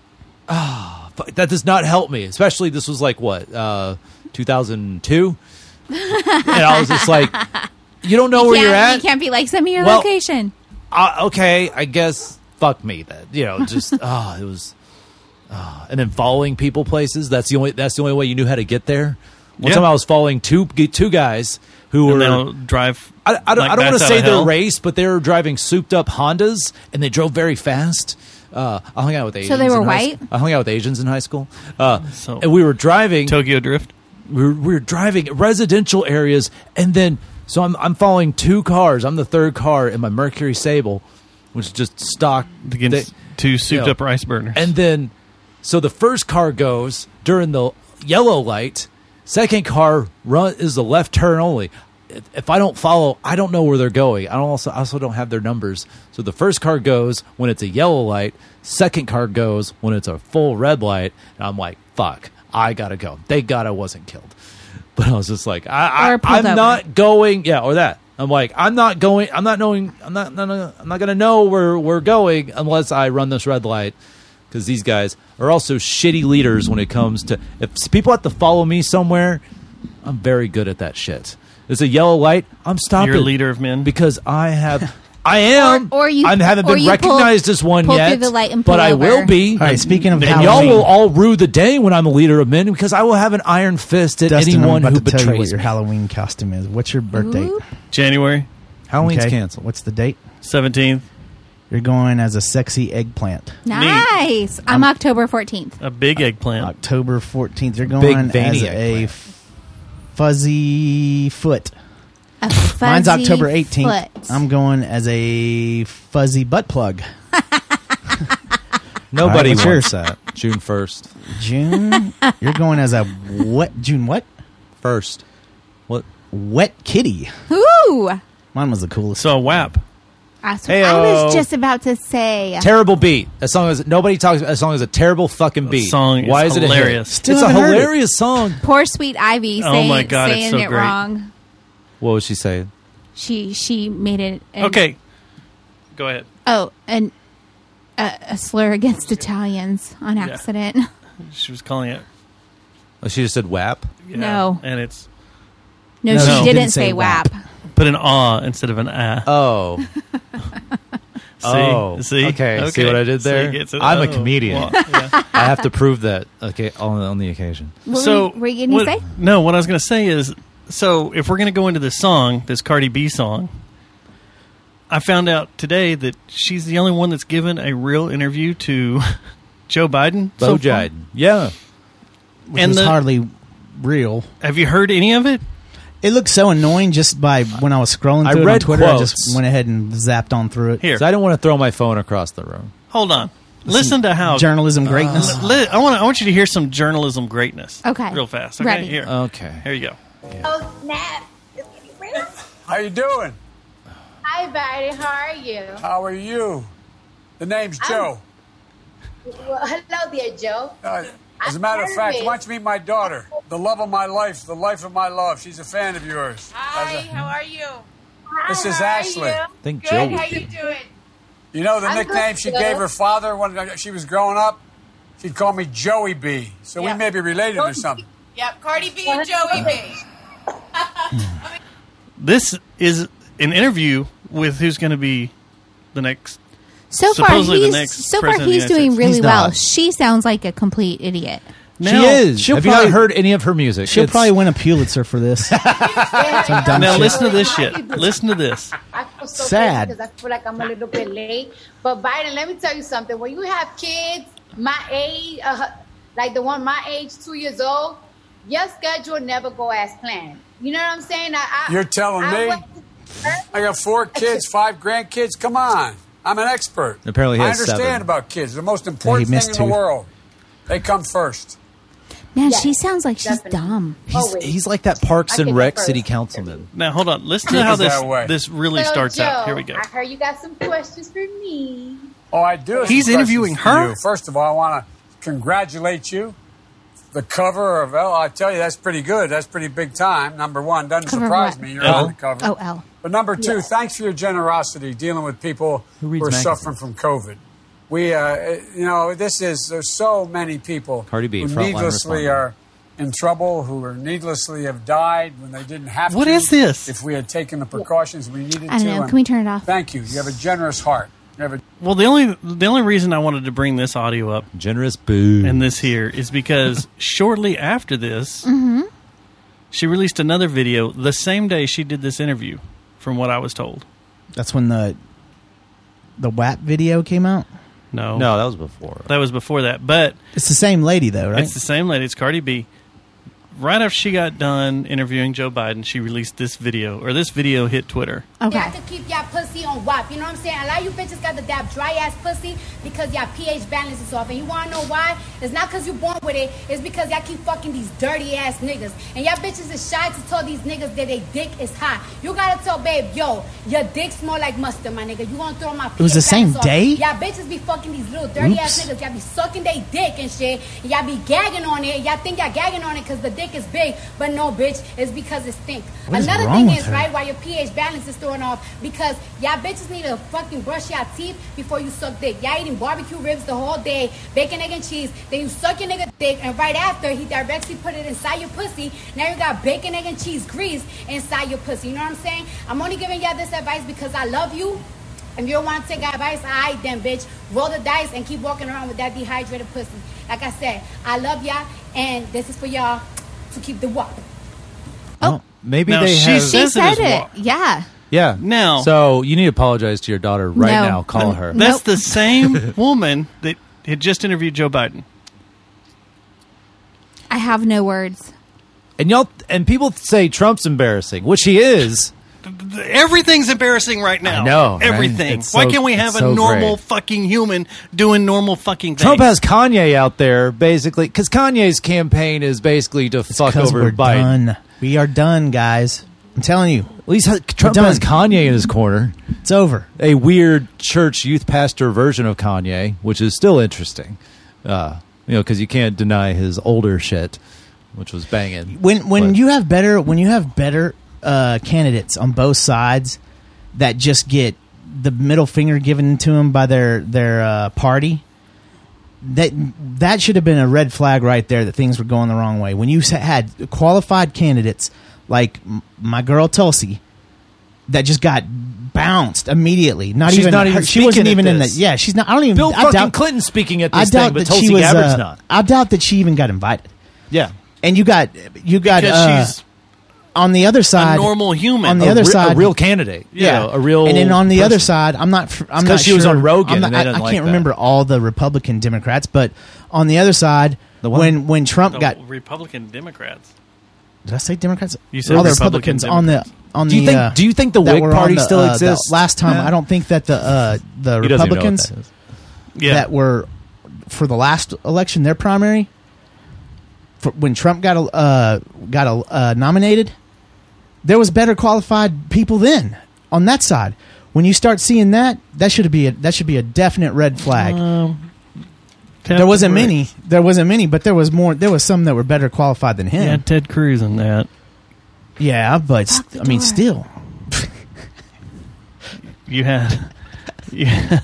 "Ah, oh, that does not help me." Especially this was like what, uh, two thousand two, and I was just like, "You don't know You where you're can't- at." You can't be like, send me your Well, location. uh, okay, I guess fuck me then. You know, just oh, it was, uh, and then following people places. That's the only. That's the only way you knew how to get there. One Yeah. time I was following two two guys who And were. they'll drive. I, I don't, like I don't want bats to out say of their hell. race, but they were driving souped up Hondas, and they drove very fast. Uh, I hung out with Asians. they were in high white? s- I hung out with Asians in high school, uh, So- and we were driving. Tokyo Drift. we were, we were driving residential areas, and then so I'm I'm following two cars. I'm the third car in my Mercury Sable, which is just stock Against they- two souped you know, up rice burners. and then so the first car goes during the yellow light. Second car run is the left turn only. If, if I don't follow, I don't know where they're going. I don't also I also don't have their numbers. So the first car goes when it's a yellow light. Second car goes when it's a full red light. And I'm like, fuck, I gotta go. Thank God I wasn't killed. But I was just like, I, Or I pulled I'm over. not going. Yeah, or that. I'm like, I'm not going. I'm not knowing. I'm not. I'm not, I'm not gonna know where we're going unless I run this red light. Because these guys are also shitty leaders when it comes to if people have to follow me somewhere. I'm very good at that shit. There's a yellow light. I'm stopping. You're a leader of men. because I have. I am. Or- or you- I haven't or been you recognized pull- as one pull yet. through the light and but pull I over. will be. All right, speaking of and Halloween, y'all will all rue the day when I'm a leader of men because I will have an iron fist at Dustin, anyone I'm who about to tell you what betrays your me. Halloween costume is. What's your birth date? Ooh. January Halloween's Okay. canceled. What's the date? seventeenth. You're going as a sexy eggplant. Nice. I'm October fourteenth. A big eggplant. October fourteenth. You're Big going veiny as a eggplant. f- fuzzy foot. A Mine's fuzzy October eighteenth. foot. I'm going as a fuzzy butt plug. Nobody All right, what's wants yours? that. June first. June. You're going as a what? June what? First. What? Wet kitty. Ooh. Mine was the coolest. So a W A P. That's what I Heyo. was just about to say. Terrible beat. That song is nobody talks. That song is a terrible fucking beat. song is Why is it a hit? hilarious. Still it's a haven't heard it. hilarious song. Poor Sweet Ivy Oh saying, my God, it's saying so it great. wrong. What was she saying? She she made it. An, Okay. Go ahead. Oh, an a, a slur against Italians on Yeah. accident. She was calling it. Oh, she just said W A P. Yeah, No. And it's No, No, she she didn't, didn't say say W A P. put an ah instead of an ah. Oh. See? Oh. See? Okay. See what I did So there? he gets it. I'm a Oh. comedian. Well, yeah. I have to prove that. Okay, on, on the occasion. What so were, were you going to what- say? No, what I was going to say is, so if we're going to go into this song, this Cardi B song, I found out today that she's the only one that's given a real interview to Joe Biden. Bo so far. Jiden. Yeah. Which and was the- hardly real. Have you heard any of it? It looked so annoying just by when I was scrolling I through it on read Twitter. I quotes. just went ahead and zapped on through it. Here, So I don't want to throw my phone across the room. hold on. Listen to how Journalism greatness. Li- I want I want you to hear some journalism greatness. Okay. real fast. Okay, Ready. here. Okay. Here you go. Oh, snap. How you doing? Hi, Barry. How are you? How are you? The name's Joe. Well, hello there, Joe. Uh, as a matter of fact, why don't you meet my daughter? The love of my life, the life of my love. She's a fan of yours. Hi, a, how are you? This Hi, is how Ashley. I think Good, Joe. how you doing? You know the I'm nickname good, she Joe. gave her father when she was growing up? She'd call me Joey B. So Yeah. we may be related or something. Yep, Cardi B and Joey B. This is an interview with who's going to be the next. So far, supposedly the he's next so far president of the he's United doing States. really He's well. not. She sounds like a complete idiot. She Now- is. She'll Have you probably- not heard any of her music? She'll It's- probably win a Pulitzer for this. Some dumb Now shit. listen to this shit. Listen to this. I feel so Sad. because I feel like I'm a little bit late. But Biden, let me tell you something. When you have kids my age, uh, like the one my age, two years old, your schedule never go as planned. You know what I'm saying? I, I, You're telling I me? went- I got four kids, five grandkids. Come on. I'm an expert. Apparently he I has understand seven. about kids. The most important missed thing in two. the world. They come first. Man, Yes, she sounds like she's definitely. dumb. He's, Always. he's like that Parks I and think Rec at first. city councilman. Now hold on. Listen to Keep how it this that way. this really So, starts out. Joe, Here we go. I heard you got some questions for me. Oh, I do. have He's some interviewing questions for her? you. First of all, I want to congratulate you. The cover of L, I tell you, that's pretty good. That's pretty big time. Number one, doesn't Cover of surprise what? me. You're L? on the cover. Oh, L. But number two, Yeah. thanks for your generosity dealing with people Who who, reads are magazines? suffering from COVID. We, uh, you know, this is there's so many people Cardi B, who frontline needlessly responder. are in trouble, who are needlessly have died when they didn't have What to. is this? If we had taken the precautions we needed I don't to. know. and Can we turn it off? Thank you. You have a generous heart. You have a Well, the only the only reason I wanted to bring this audio up Generous boo. and this here is because shortly after this, Mm-hmm. she released another video the same day she did this interview, from what I was told. That's when the the W A P video came out. No, No, that was before. that was before that. But It's the same lady though, right? it's the same lady. It's Cardi B. Right after she got done interviewing Joe Biden, she released this video, or this video hit Twitter. You Okay. have to keep y'all pussy on W A P. You know what I'm saying? A lot of you bitches got the that dry ass pussy because y'all pH balance is off. And you wanna know why? It's not because you born with it. It's because y'all keep fucking these dirty ass niggas. And y'all bitches is shy to tell these niggas that they dick is hot. You gotta tell babe, yo, your dick smell like mustard, my nigga. You wanna throw my It was the pH same balance off. day? Y'all bitches be fucking these little dirty ass Oops. niggas. Y'all be sucking they dick and shit. And y'all be gagging on it. Y'all think y'all gagging on it because the dick is big. But no, bitch, it's because it stink. What is Another wrong thing with is, her? right, why your pH balance is thrown off, because y'all bitches need to fucking brush your teeth before you suck dick. Y'all eating barbecue ribs the whole day, bacon, egg, and cheese. Then you suck your nigga dick, and right after, he directly put it inside your pussy. Now you got bacon, egg, and cheese grease inside your pussy. You know what I'm saying? I'm only giving y'all this advice because I love you. If you don't want to take advice, all right then, bitch. Roll the dice and keep walking around with that dehydrated pussy. Like I said, I love y'all, and this is for y'all to keep the walk. Oh, maybe Now, they she have. says She it said is it. WAP. Yeah. Yeah. Now- so you need to apologize to your daughter right No. now. Call her. That's Nope. the same woman that had just interviewed Joe Biden. I have no words. And y'all and people say Trump's embarrassing, which he is. Everything's embarrassing right now. I know, right? Everything. It's Why so- can't we have it's a so normal great. fucking human doing normal fucking things? Trump has Kanye out there basically because Kanye's campaign is basically to fuck Because over we're Biden. done. We are done, guys. I'm telling you, At least Trump done. has Kanye in his corner. it's over. A weird church youth pastor version of Kanye, which is still interesting. Uh, you know, because you can't deny his older shit, which was banging. When when But- you have better when you have better uh, candidates on both sides that just get the middle finger given to them by their their uh, party, that that should have been a red flag right there that things were going the wrong way. When you sa- had qualified candidates like m- my girl Tulsi that just got bounced immediately. Not She's even, not even her- she wasn't speaking at even in the this. yeah. She's not. I don't even. Bill I fucking doubt, Clinton speaking at I this doubt thing, but that Tulsi she was. Gabbard's uh, not. I doubt that she even got invited. Yeah. And you got you got Because uh, she's on the other a side, normal human. on the A other re- side, a real candidate. You yeah, know, a real. And then on the other person. side, I'm not. fr- I'm It's not 'cause she was sure- on Rogan I'm not- and they I, didn't I like can't that. remember all the Republican Democrats, but on the other side, The one- when when Trump The got, Republican Democrats. did I say Democrats? You said all the Republican Republicans on the Democrats. on Do the. you think? uh, do you think the that Whig were on Party the, still uh, the exists? last time, Yeah. I don't think that the uh, the He doesn't even know what Republicans that is. Yeah. that were for the last election, their primary. for, when Trump got uh, got uh, nominated, there was better qualified people then on that side. When you start seeing that, that should be a, that should be a definite red flag. Um, there wasn't many. There wasn't many, but there was more. There was some that were better qualified than him. Yeah, Ted Cruz and that. Yeah, but st- I mean, still, you had, you had,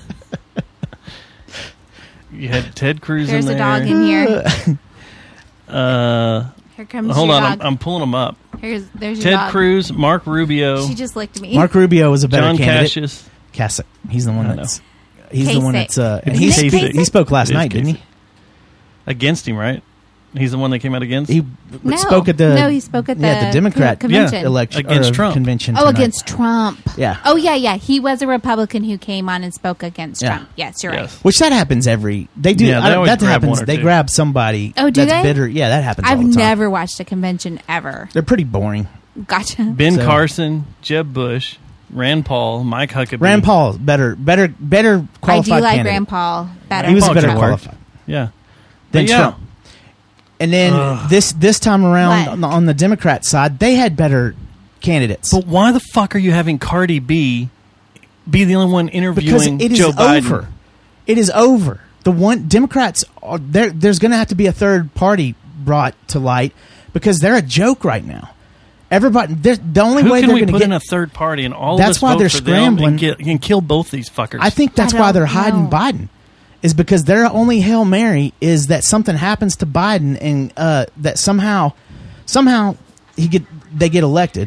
you had Ted Cruz There's in there. There's a dog in here. uh, here comes hold your on, dog. I'm, I'm pulling them up. Here's there's your Ted dog. Cruz, Mark Rubio. She just licked me. Mark Rubio was a better John candidate. Cassius. Kasich. He's the one I that's. know. He's Kasich. the one that's. Uh, and Isn't he, it speak, Kasich? he spoke last It is night, didn't he? Against him, right? He's the one that came out against. He No. spoke at the. No, he spoke at yeah, the the Democrat convention. yeah, election Against or Trump. convention. Oh, tonight. against Trump. Yeah. Oh, yeah, yeah. He was a Republican who came on and spoke against Yeah. Trump. Yes, you're Yes. right. Which that happens every. They do. Yeah, they I don't- always that grab happens. one or They two. grab somebody. Oh, do that's they? bitter. Yeah, that happens. I've all the time. never watched a convention ever. They're pretty boring. Gotcha. Ben So- Carson, Jeb Bush, Rand Paul, Mike Huckabee. Rand Paul better, better, better I do qualified like candidate. Rand Paul better. He was Paul better could work. qualified Yeah. than But yeah. Trump. And then Ugh. this this time around What? on the, on the Democrat side, they had better candidates. But why the fuck are you having Cardi B be the only one Because interviewing it is Joe Biden? over. It is over. The one Democrats are there. There's going to have to be a third party brought to light because they're a joke right now. Everybody, they're- the only Who way can they're we going to put get in a third party and all That's of us why vote they're for them scrambling. and, get, and kill both these fuckers? I think that's I why don't they're hiding know. Biden, is because their only Hail Mary is that something happens to Biden and uh, that somehow, somehow he get they get elected,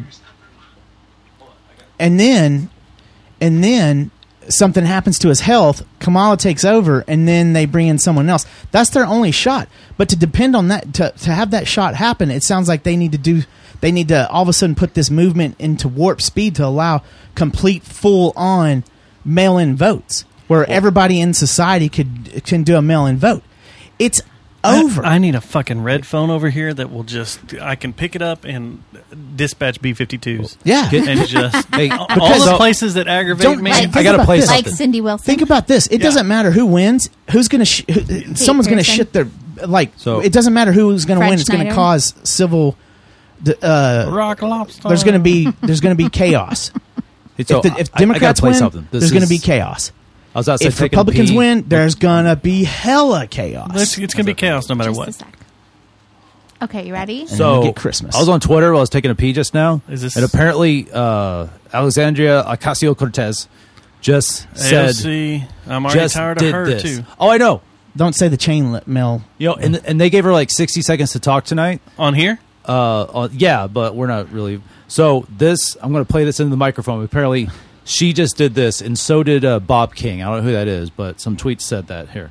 and then, and then something happens to his health. Kamala takes over, and then they bring in someone else. That's their only shot. But to depend on that to to have that shot happen, it sounds like they need to do. They need to all of a sudden put this movement into warp speed to allow complete, full-on mail-in votes, where everybody in society could can do a mail-in vote. It's over. I, I need a fucking red phone over here that will just I can pick it up and dispatch B fifty-twos. Yeah. and just Hey, all because- the places that aggravate Don't- me. like, I got to about play this. something. Like Cindy Wilson. Think about this. It Yeah. doesn't matter who wins. Who's going to sh- who, someone's going to Pearson. shit their like. So- it doesn't matter who's going to Fred win. It's going to Schneider. cause civil. d- Uh, Rock lobster. there's going to be there's going to be chaos. So if, the, if I- I gotta Democrats play win, something. This there's going to be is- chaos. I was outside If taking a Republicans pee. win, there's going to be hella chaos. It's, it's going to be chaos no matter Just a what. sec. Okay, you ready? And So you get Christmas. I was on Twitter while I was taking a pee just now, Is this- and apparently uh, Alexandria Ocasio Cortez just A O said C, I'm already just tired did of her this. too. Oh, I know. Don't say the chain li- mail. You know, and and they gave her like sixty seconds to talk tonight. On here? Uh, uh, yeah, but we're not really. So this, I'm going to play this into the microphone. Apparently, she just did this, and so did uh, Bob King. I don't know who that is, but some tweets said that. Here.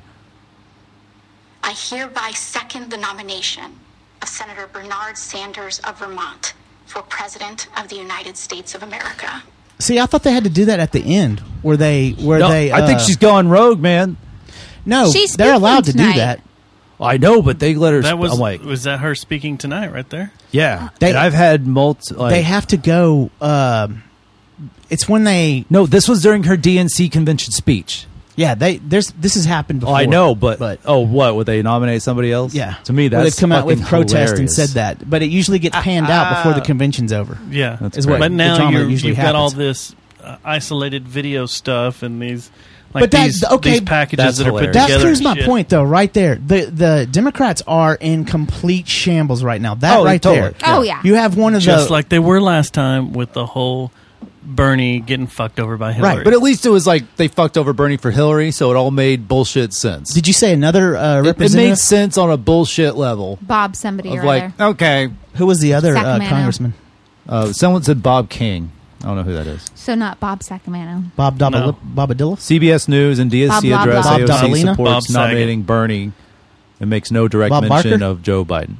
I hereby second the nomination of Senator Bernard Sanders of Vermont for President of the United States of America. See, I thought they had to do that at the end, where they where No, they. I think uh, she's gone rogue, man. no. She's they're speaking allowed to tonight. do that. I know, but they let her. That was I'm like, was that her speaking tonight right there? yeah. They- and I've had multi. Like, They have to go. Um, it's when they. no, this was during her D N C convention speech. Yeah, they. There's this has happened Oh, before. I know, but, but oh, what would they nominate somebody else? yeah, to me Where that's they've come out with fucking protest and hilarious. said that, but it usually gets panned out before the convention's over. Yeah, That's Is great. what but the now drama you're, usually you've got all happens. this uh, isolated video stuff and these like But that- these, okay, these packages That's that are put hilarious. That together. proves and my shit. point, though. Right there, the the Democrats are in complete shambles right now. That Oh, right totally. there. Oh, yeah. You have one of Just the like they were last time with the whole Bernie getting fucked over by Hillary. Right, But at least it was like they fucked over Bernie for Hillary, so it all made bullshit sense. Did you say another uh, it, it representative? made sense on a bullshit level Bob somebody of or like, other. okay, Who was the other uh, Sacramento. congressman? uh, someone said Bob King. I don't know who that is. So not Bob Sacramento. Bob Dobal- No. Bobadilla? C B S News and D S C Bob address Bob A O C Davalina? Bob supports Saget. nominating Bernie and makes no direct Bob mention Barker? of Joe Biden.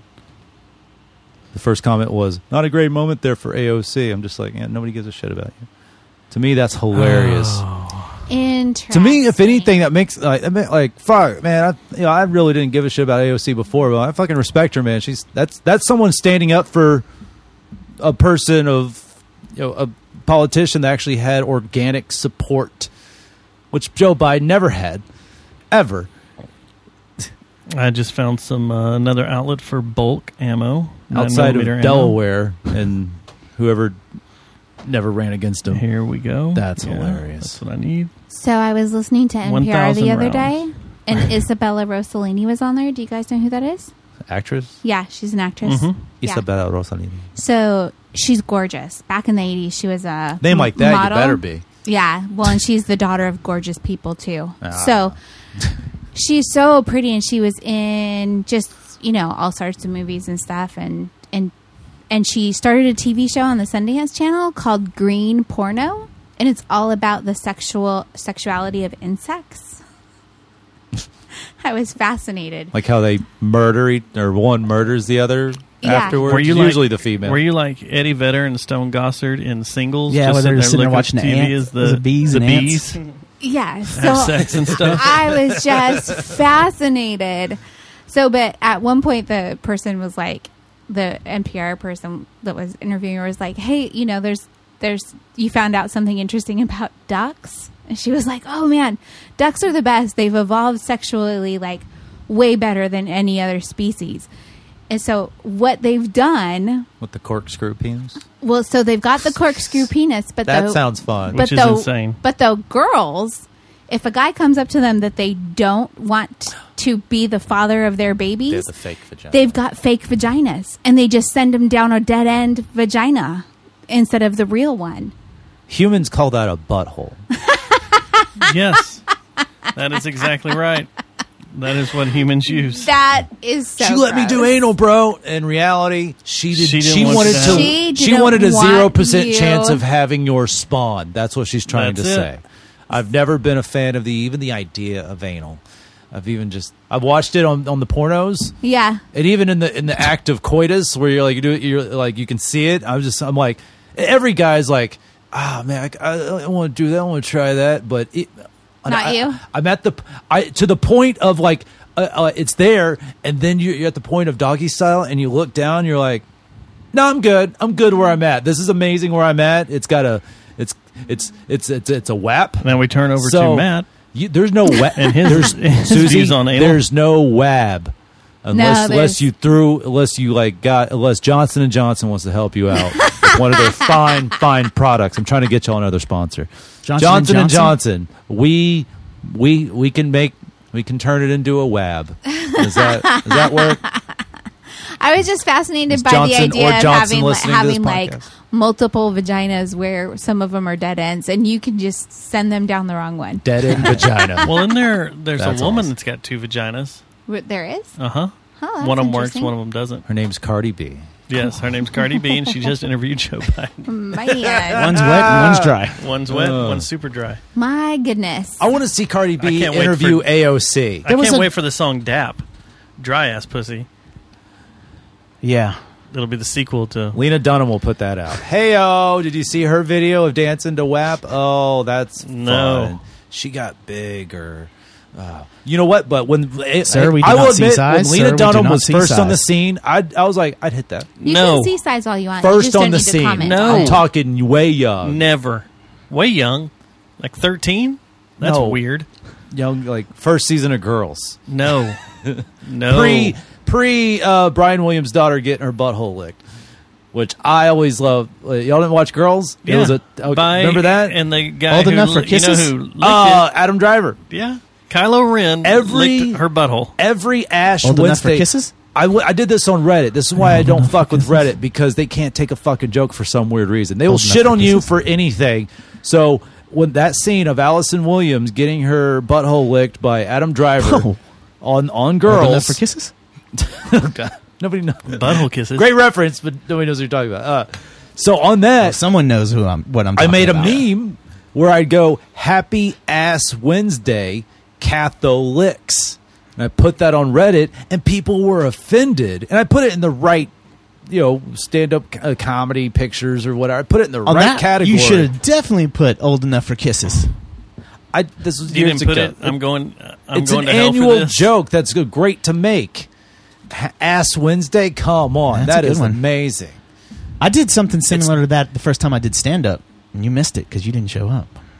The first comment was, not a great moment there for A O C. I'm just like, yeah, nobody gives a shit about you. To me, that's hilarious. Interesting. To me, if anything, that makes like, I mean, like fuck, man. I, you know, I really didn't give a shit about A O C before, but I fucking respect her, man. She's that's that's someone standing up for a person of, you know, a politician that actually had organic support, which Joe Biden never had, ever. I just found some uh, another outlet for bulk ammo. Outside of ammo. Delaware and whoever never ran against them. Here we go. That's Yeah, hilarious. That's what I need. So I was listening to N P R the one thousand other rounds. day, and Isabella Rossellini was on there. Do you guys know who that is? Actress? Yeah, she's an actress. Mm-hmm. Yeah. Isabella Rossellini. So she's gorgeous. Back in the eighties, she was a Name like that, model. you better be. Yeah, well, and she's the daughter of gorgeous people too. Ah. So she's so pretty, and she was in just you know all sorts of movies and stuff, and and and she started a T V show on the Sundance Channel called Green Porno, and it's all about the sexual sexuality of insects. I was fascinated. Like how they murder each, or one murders the other Yeah. afterwards. Were you Usually like, the female. Were you like Eddie Vedder and Stone Gossard in Singles? Yeah, just where they're sitting sitting there looking watching at the T V ants- as the, the bees the and ants. bees. Yeah, so Have sex and stuff. I was just fascinated. So, but at one point, the person was like, the N P R person that was interviewing her was like, "Hey, you know, there's, there's, you found out something interesting about ducks?" And she was like, "Oh man, ducks are the best. They've evolved sexually like way better than any other species." And so, what they've done. With the corkscrew penis? Well, so they've got the corkscrew penis, but That the, sounds fun. But Which is the, insane. But the girls, if a guy comes up to them that they don't want to be the father of their babies, They're the fake vagina. they've got fake vaginas, and they just send them down a dead end vagina instead of the real one. Humans call that a butthole. Yes, that is exactly right. That is what humans use. That is so. she let me do gross. anal, bro. In reality, she did. She She, didn't want wanted that. to. She She, didn't wanted a want zero percent you. chance of having your spawn. That's what she's trying That's to it. say. I've never been a fan of the even the idea of anal. I've even just I've watched it on, on the pornos. Yeah. And even in the in the act of coitus, where you're like you do it, you're like you can see it. I'm just I'm like every guy's like, ah oh, man, I, I, I want to do that. I want to try that, but it, Not I, you? I, I'm at the I to the point of like uh, uh, it's there, and then you, you're at the point of doggy style, and you look down, you're like, no, I'm good. I'm good where I'm at. This is amazing where I'm at. It's got a it's it's it's it's it's a W A P. Then we turn over So, to Matt. You, there's no wa- And his- there's, his Susie, views on anal. There's no W A B unless No, unless there's- you threw unless you like got unless Johnson and Johnson wants to help you out with one of their fine fine products. I'm trying to get y'all another sponsor. Johnson Johnson, and and Johnson? Johnson. We we we can make we can turn it into a W A B. Does that does that work? I was just fascinated Is by Johnson the or idea of Johnson having listening to having this like podcast? multiple vaginas where some of them are dead ends, and you can just send them down the wrong one. Dead end vagina. Well, in there, there's That's a woman awesome. that's got two vaginas. Wh- There is. Uh huh. Huh, that's One of them works, interesting. one of them doesn't. Her name's Cardi B. Yes, her name's Cardi B, and she just interviewed Joe Biden. Man, One's wet and one's dry. One's wet, Uh. one's super dry. my goodness. I want to see Cardi I B can't wait interview for- A O C. I was can't a- wait for the song "Dap," dry ass pussy. Yeah. It'll be the sequel to. Lena Dunham will put that out. Hey, oh, did you see her video of dancing to W A P? Oh, that's No. fun. She got bigger. Uh, you know what? But when Sir, we do I will not see admit, size. when Sir, Lena we do Dunham not was see first on the size. scene, I I was like, I'd hit that. You No. can see size all you want. you First just don't on the need to scene. comment No. on I'm it. talking way young. Never. Way young. Like thirteen? That's No. weird. Young, like first season of Girls. No. No. Pre pre uh, Brian Williams' daughter getting her butthole licked, which I always love. Uh, y'all didn't watch Girls? It Yeah. was a okay, By- remember that? And the guy Old who, enough for li- you know kisses? who licked Uh, Adam Driver. it. Yeah. Kylo Ren Every- licked her butthole. Every Ash Old enough for Wednesday. kisses? I, w- I did this on Reddit. This is why I don't fuck with Reddit, because they can't take a fucking joke for some weird reason. They will Old enough shit for on you kisses? for anything. So when that scene of Allison Williams getting her butthole licked by Adam Driver Oh. on on Old enough Girls, for kisses? nobody knows. Butthole kisses. Great reference, but nobody knows what you're talking about. Uh, so on that, Well, someone knows who I'm. What I'm. I Talking made a about. meme where I'd go Happy Ass Wednesday, Catholics, and I put that on Reddit, and people were offended. And I put it in the right, you know, stand up uh, comedy pictures or whatever. I put it in the On right that, category. you should have definitely put old enough for kisses. I this was You years didn't put ago. it. I'm going. uh, I'm it's going an to hell annual for this. joke that's good- great to make. H- Ass Wednesday, come on, That's a that good is one. amazing. I did something similar to that the first time I did stand up, and you missed it because you didn't show up.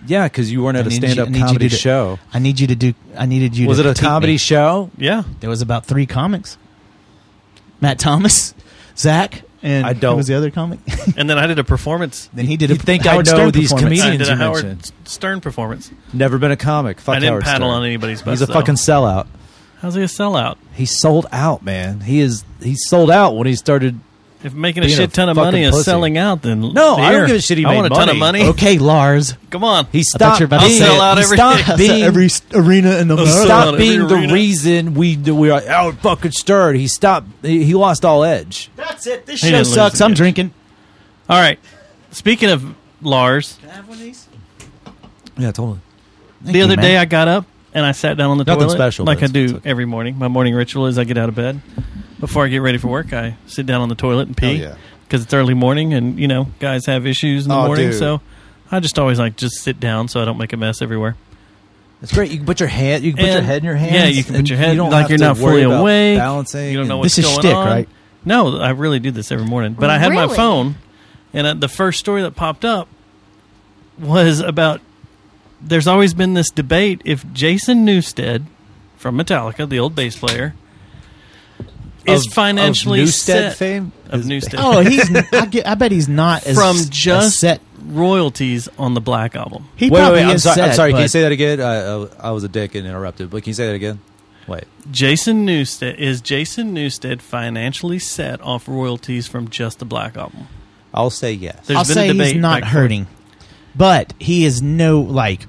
Yeah, because you weren't I at a needed you- stand-up I need you comedy to do- show. I need you to do. I needed you. Was to it a critique comedy me. show? Yeah. There was about three comics. Matt Thomas, Zach, and I don't- who was the other comic? And then I did a performance. Then he did a You'd think I Howard know Stern these performance. comedians I did a you Howard mentioned. Stern performance. Never been a comic. Fuck I didn't Howard paddle Stern. on anybody's bus. He's a though. fucking sellout. How's he a sellout? He sold out, man. He is. He sold out when he started. If making a being shit ton of money fucking is pussy. selling out, then No, I here. don't give a shit he I made want a ton of money. money. Okay, Lars. Come on. He I thought stopped you were about I'll to being. say sell out he every stopped day. being. every st- arena in the I'll He sell world. out stopped every being the arena. reason we we are oh, fucking stirred. He stopped. He, he lost all edge. That's it. This He show didn't lose sucks. the I'm edge. drinking. All right. Speaking of Lars, Can I have one of these? Yeah, totally. the other day I got up and I sat down on the Nothing toilet special, like but I do it's okay. every morning. My morning ritual is I get out of bed. Before I get ready for work, I sit down on the toilet and pee. Hell yeah. Because it's early morning and, you know, guys have issues in the Oh, morning. dude. So I just always like just sit down so I don't make a mess everywhere. It's great. You can put your hand. You can put your And- head in your hands. Yeah, you can put and your head you don't like have you're to not worry fully about awake. Balancing. You don't know and- what's This is going shtick, on. right? No, I really do this every morning. But I had my Really? phone, and uh, the first story that popped up was about. There's always been this debate if Jason Newsted from Metallica, the old bass player, is Of- financially of Newsted set fame? of Is- Newsted Oh, he's. I, get, I bet he's not as from as just set. royalties on the Black Album. He Wait, wait, probably wait. I'm is sorry. I'm set, sorry. Can you but- say that again? I, I, I was a dick and interrupted. But can you say that again? Wait. Jason Newsted is Jason Newsted financially set off royalties from just the Black Album? I'll say yes. There's I'll been say a debate he's not back and forth. hurting, but he is no like.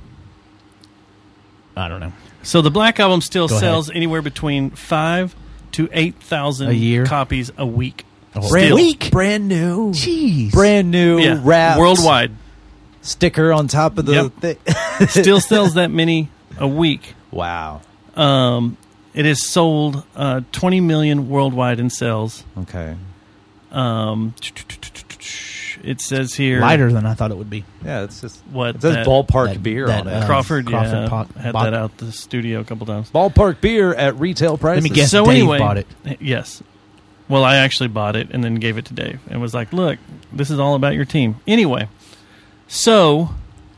I don't know. So the Black Album still Go sells anywhere between five to eight thousand A year? copies a week. A Brand, week? brand new, Jeez. brand new Yeah, wrapped worldwide. sticker on top of the Yep. thing. Still sells that many a week. Wow. Um, it has sold uh, twenty million worldwide in sales. Okay. Um, it says here Lighter than I thought it would be. Yeah, it's just what it says that- ballpark that- beer that, on it. uh, Crawford, Crawford yeah, pot- had bought- that out the studio a couple times. Ballpark beer at retail prices. Let me guess. So Dave anyway, bought it. Yes. Well, I actually bought it and then gave it to Dave and was like, "Look, this is all about your team." Anyway, so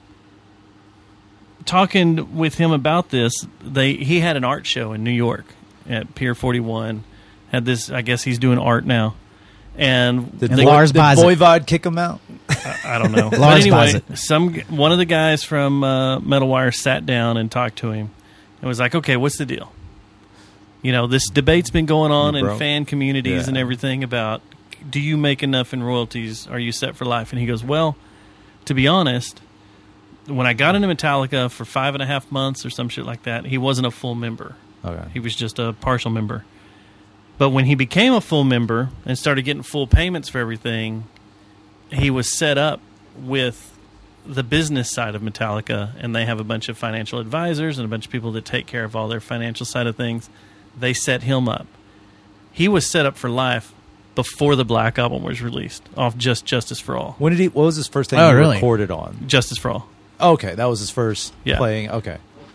talking with him about this, they he had an art show in New York at Pier forty-one. Had this, I guess he's doing art now, and Did, they- Lars did buys it. Voivod kick him out? I, I don't know. but Lars anyway, buys it. some g- one of the guys from uh, Metal Wire sat down and talked to him and was like, "Okay, what's the deal? You know, this debate's been going on You in broke. fan communities Yeah. and everything about do you make enough in royalties? Are you set for life?" And he goes, "Well, to be honest, when I got into Metallica for five and a half months or some shit like that, he wasn't a full member. Okay. He was just a partial member. But when he became a full member and started getting full payments for everything, he was set up with the business side of Metallica, and they have a bunch of financial advisors and a bunch of people that take care of all their financial side of things. They set him up. He was set up for life before the Black Album was released off just Justice for All. When did he? What was his first thing Oh, he really? recorded on? Justice for All. Okay, that was his first Yeah. playing. Okay.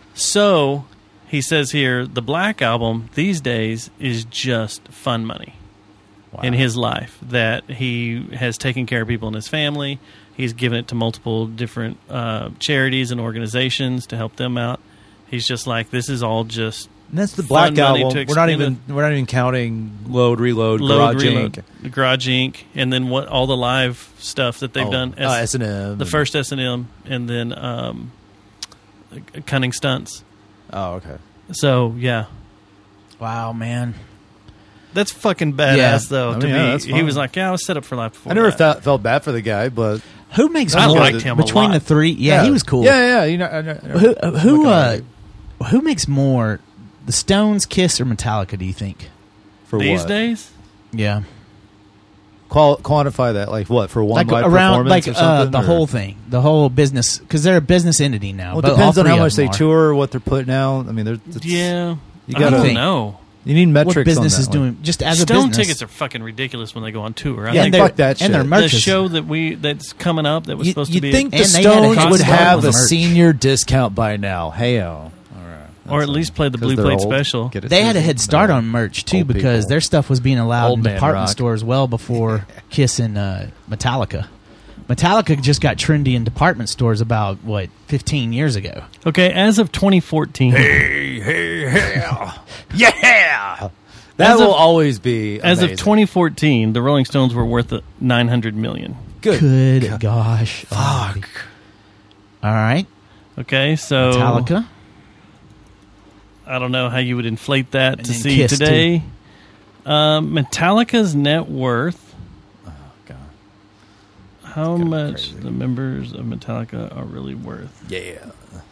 So he says here the Black Album these days is just fun money in his life, that he has taken care of people in his family. He's given it to multiple different uh, charities and organizations to help them out. He's just like, this is all just And that's the fun Black money Album. to We're not expend even we're not even counting Load, Reload, Load, Garage Re- Inc. Garage Incorporated, and then what all the live stuff that they've Oh, done. uh, S and M the and- first S and M, and then um, Cunning Stunts. Oh, okay. So yeah, Wow, man. that's fucking badass Yeah. though. I to mean, be, yeah, that's he fine. was like, yeah, I was set up for life before. I never that. felt felt bad for the guy, but Who makes I more liked him a between lot. the three? Yeah, he was cool. Yeah, yeah. You know, I know, Who I'm who not uh, gonna argue. who makes more, the Stones, Kiss, or Metallica? Do you think? for these what? days. Yeah, Qual- quantify that, like what for one like live around like performance or uh, something, the or- whole thing, the whole business, because they're a business entity now. Well, it but all depends on three how of much them they are. tour, what they're putting out. I mean, there's it's- Yeah, You I gotta don't know. You need metrics. What business on that is one. doing just as a Stone business. tickets are fucking ridiculous when they go on tour. I Yeah, think fuck that and their shit. merch the is- show that we that's coming up that was You, supposed to you'd be think the And they had a Stones hot would start have on a the merch. senior discount by now. Heyo. or at least play the 'Cause Blue they're Plate old. special. Get it They had a seasoned. head start They're on merch too old because people. their stuff was being allowed Old in man department rock. stores well before Kiss and uh, Metallica. Metallica just got trendy in department stores about, what, fifteen years ago. Okay, as of twenty fourteen. Hey, hey, yeah. Yeah! That As will of- always be As amazing. of twenty fourteen, the Rolling Stones were worth nine hundred million. Good. Good gosh. Fuck. All right. Okay, so Metallica. I don't know how you would inflate that And to then see Kiss, today. Um, Metallica's net worth. Oh god. How much the members of Metallica are really worth? Yeah.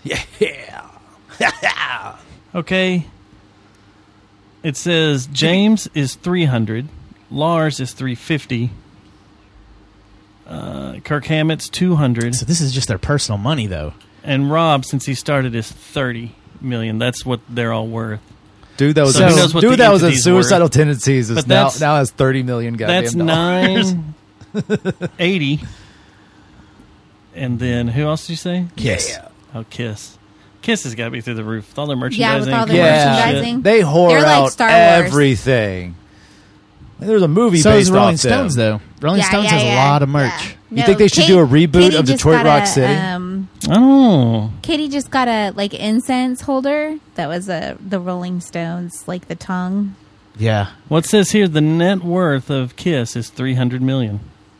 Yeah. Okay. It says James is three hundred, Lars is three fifty, uh, Kirk Hammett's two hundred, So this is just their personal money, though. and Rob, since he started, is thirty million. That's what they're all worth. Dude, that was So a, who knows what dude the that was a entity's suicidal worth. tendencies is But now that's- now has thirty million goddamn That's dollars. nine eighty. And then who else did you say? Kiss. Yeah. Oh, Kiss. Kiss has got to be through the roof with all their Yeah, merchandising. with all their Yeah. merchandising. They whore They're like out Star Wars. everything. There's a movie So based is Rolling off Stones, them. though. Rolling Yeah, Stones yeah, has yeah. a lot of merch. Yeah. You No, think they should Kate- do a reboot Katie of just Detroit got Rock a, City? Um, Oh. Katie just got a like incense holder that was a the Rolling Stones, like the tongue. Yeah. What says here, the net worth of Kiss is three hundred million.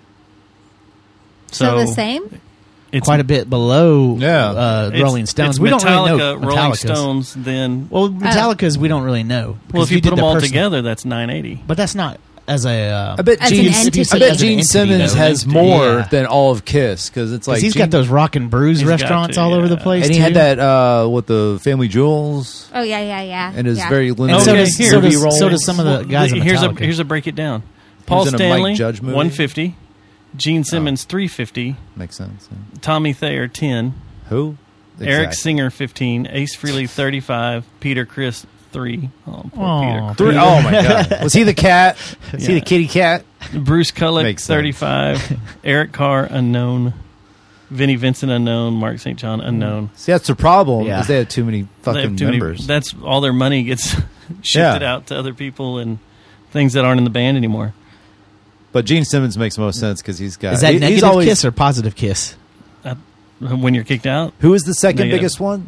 So, the same. It's Quite a bit below Yeah. uh, it's- Rolling Stones. It's we Metallica, don't really know Rolling Metallica's. Stones, then... Well, Metallica's we don't really know. Well, because if you, did put them the all personal- together, that's nine eighty. But that's not as a... Uh, I bet As Gene, an entity. I bet As an Gene entity, Simmons though. has Entity, more yeah. than all of Kiss because it's 'cause like he's Gene- got those Rock and Brews He's got restaurants to, all over the yeah. place, and he too. had that uh, with the Family Jewels Oh yeah, yeah, yeah. and his yeah. very And limited so, Okay, does, here. so, movie does, roles. so does some of the guys in here's a Metallica. here's a break it down. Paul in a Mike Stanley, Judge movie? one fifty. Gene Simmons, three hundred fifty. Makes sense. yeah. Tommy Thayer, ten. Who? Eric Exactly. Singer, fifteen. Ace Frehley, thirty-five. Peter Criss, three. Oh, poor Aw, Peter Three, Criss. oh my god! Was he the cat? Was he Yeah. the kitty cat? Bruce Kulick, Makes sense. thirty-five. Eric Carr, unknown. Vinnie Vincent, unknown. Mark Saint John, unknown. See, that's the problem. Yeah. Is they have too many They fucking have too many- members. that's all their money gets shifted Yeah. out to other people and things that aren't in the band anymore. But Gene Simmons makes most sense because he's got. Is that he- negative he's always, Kiss or positive Kiss? Uh, when you're kicked out, Who is the second Negative. biggest one?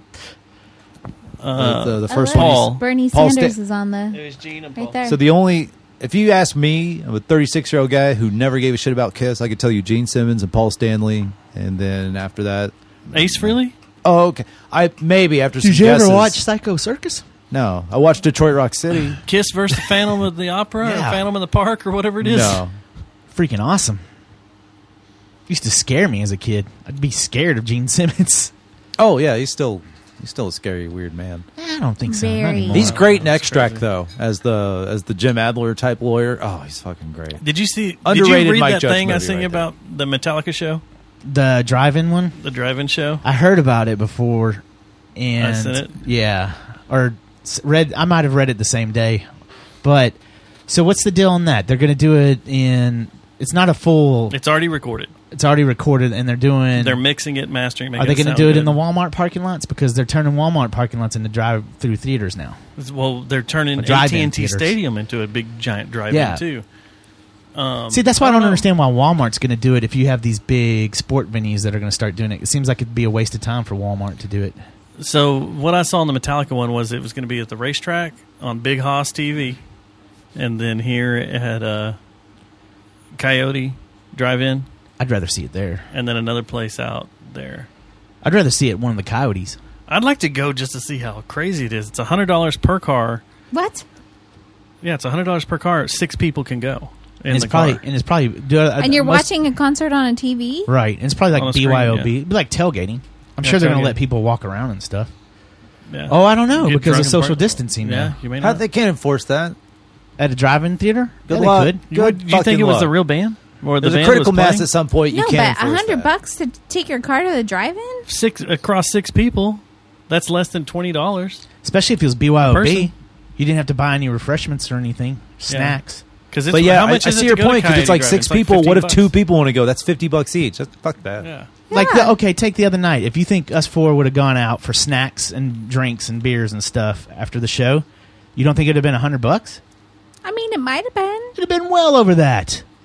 uh, the, the, the Oh, first look, one. Paul. Bernie Paul Sanders Sta- is on the There's Gene and right there. So the only, if you ask me, I'm a thirty-six year old guy who never gave a shit about Kiss. I could tell you Gene Simmons and Paul Stanley, and then after that, Ace Frehley. oh okay, I maybe after. Did some you ever guesses. watch Psycho Circus? No, I watched Detroit Rock City. Kiss versus Phantom of the Opera Yeah. or Phantom of the Park or whatever it is. No, Freaking awesome. Used to scare me as a kid. I'd be scared of Gene Simmons. oh yeah, he's still he's still a scary weird man. I don't think so. Not Very. anymore. He's great in that's Extract crazy. though, as the as the Jim Adler type lawyer. Oh, he's fucking great. Did you see? Underrated did you read Mike that Judge thing I movie sent you right there. about the Metallica show, the drive-in one. the drive-in show? I heard about it before, and I sent it? yeah, or s- read. I might have read it the same day, but so what's the deal on that? They're going to do it in. It's not a full. It's already recorded. It's already recorded, and they're doing. They're mixing it, mastering. Are they going to do it in the Walmart parking lots? Because they're turning Walmart parking lots into drive-through theaters now. Well, they're turning Or A T drive-in and T theaters. Stadium into a big giant drive-in Yeah. too. Um, See, that's why I don't know. understand why Walmart's going to do it if you have these big sport venues that are going to start doing it. It seems like it'd be a waste of time for Walmart to do it. So what I saw in the Metallica one was it was going to be at the racetrack on Big Hoss T V, and then here at uh, Coyote Drive-In, I'd rather see it there. and then another place out there. I'd rather see it at one of the Coyotes. I'd like to go just to see how crazy it is. It's one hundred dollars per car. What? Yeah, it's one hundred dollars per car. Six people can go in And it's the probably car. and it's probably do, uh, And you're most- watching a concert on a T V? right. And it's probably On a like screen, B Y O B, yeah. It'd be like tailgating. I'm Yeah, sure they're going tailgating. to let people walk around and stuff. Yeah. Oh, I don't know Get because drunk of and social park- distancing. Yeah, now. you may How not. they can't enforce that? At a drive-in theater, Good yeah, luck. they could. You, Good would- you think fucking it was luck. the real band? Or the There's a band critical was mass playing? at some point. You No, can't but a enforce hundred that. bucks to take your car to the drive-in? Six across six people. That's less than twenty dollars. Especially if it was B Y O B. Person. You didn't have to buy any refreshments or anything, snacks. Because But yeah, how I, much I is it see to your go to point because it's Coyote like Drive-In? six It's like people. What if fifteen two bucks. people want to go? That's fifty bucks each. That's, fuck that. Yeah. Like, Yeah. the, okay, take the other night. If you think us four would have gone out for snacks and drinks and beers and stuff after the show, you don't think it would have been a hundred bucks? I mean, it might have been. It'd have been well over that.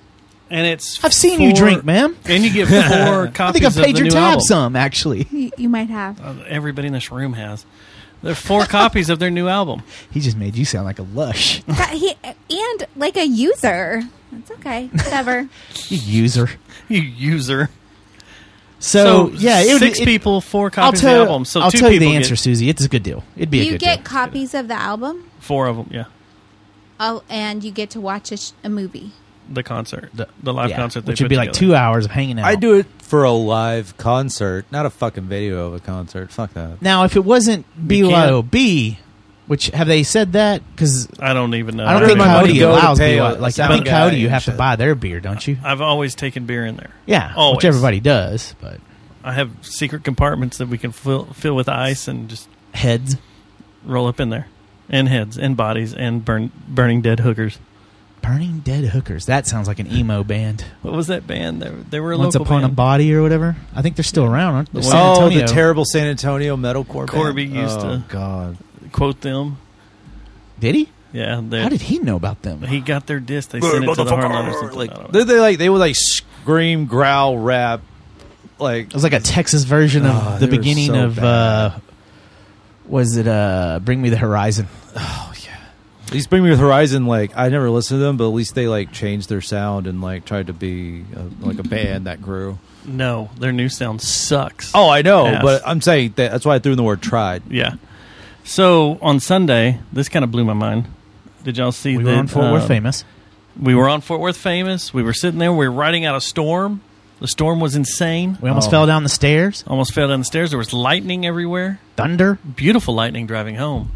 And it's I've seen four, you drink, ma'am. And you get four copies I think I've paid of the your new tab album. some, actually. You, you might have. Uh, everybody in this room has. There's four copies of their new album. He just made you sound like a lush. That- he, and like a user. That's okay. Whatever. You user. You user. So, yeah, it would, six it, people, four I'll copies tell, of the album. So I'll two tell you people the answer, get Susie. It's a good deal. It'd be You a good get deal. copies of the album, four of them. Yeah, oh, and you get to watch a, sh- a movie. the concert, the, the live Yeah, concert, they which would put be like together. two hours of hanging out. I do it for a live concert, not a fucking video of a concert. Fuck that. Now, if it wasn't B You Y can't- O B, which have they said that? Because I don't even know. I don't Really, think my money Coyote go to allows pay B Y O. a Like I sound think guy Coyote, you and have to shit. buy their beer, don't you? I've always taken beer in there. Yeah, always. which everybody does, but I have secret compartments that we can fill fill with ice and just heads roll up in there, and heads, and bodies, and burn burning dead hookers. Burning Dead Hookers. That sounds like an emo band. What was that band? They, they were a Once local Upon band. a Body or whatever. I think they're still around, aren't they? San Oh, Antonio. the terrible San Antonio metalcore band. Corby used oh, to God. quote them. Did he? Yeah. they- How did he know about them? He got their disc. They sent it to the Heartland or something. Like, I don't they, know. they like they would like scream, growl, rap, like It was like a Texas version of Oh, the they were beginning so of, bad. uh, was it uh, Bring Me the Horizon? oh yeah. At least Bring Me the Horizon. Like I never listened to them, but at least they like changed their sound and like tried to be a, like a band that grew. No, their new sound sucks. Oh, I know, Ass. but I'm saying that, that's why I threw in the word tried. Yeah. So on Sunday, this kind of blew my mind. Did y'all see We that? were on Fort Worth um, Famous. We were on Fort Worth Famous. We were sitting there. We were riding out a storm. The storm was insane. We almost Oh. fell down the stairs. Almost fell down the stairs. There was lightning everywhere. Thunder. Beautiful lightning driving home.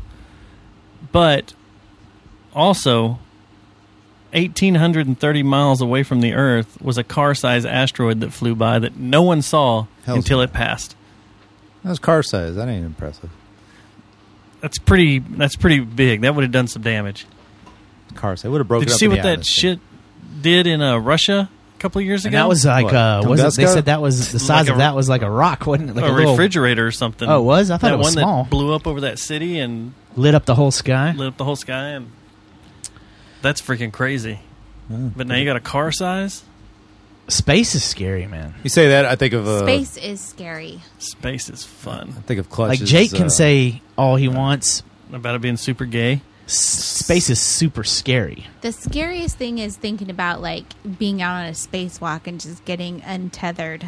But also, one thousand eight hundred thirty miles away from the Earth was a car-sized asteroid that flew by that no one saw Hell's until it passed. That was car size. That ain't impressive. That's pretty. That's pretty big. That would have done some damage. Car size would have broken. Did you up see in what the that atmosphere. shit did in uh, Russia a couple of years And ago? that was like, What, uh, was it, they Tunguska? said that was the size Like a- of that was like a rock, wasn't it? Like a, a, little, refrigerator or something. Oh, it was? I thought that it was one small. that blew up over that city and lit up the whole sky. lit up the whole sky, and that's freaking crazy. But now you got a car size. Space is scary, man. You say that, I think of uh, Space is scary. Space is fun. I think of clutches. Like Jake can uh, say all he wants. About it being super gay. S- Space is super scary. The scariest thing is thinking about like being out on a spacewalk and just getting untethered.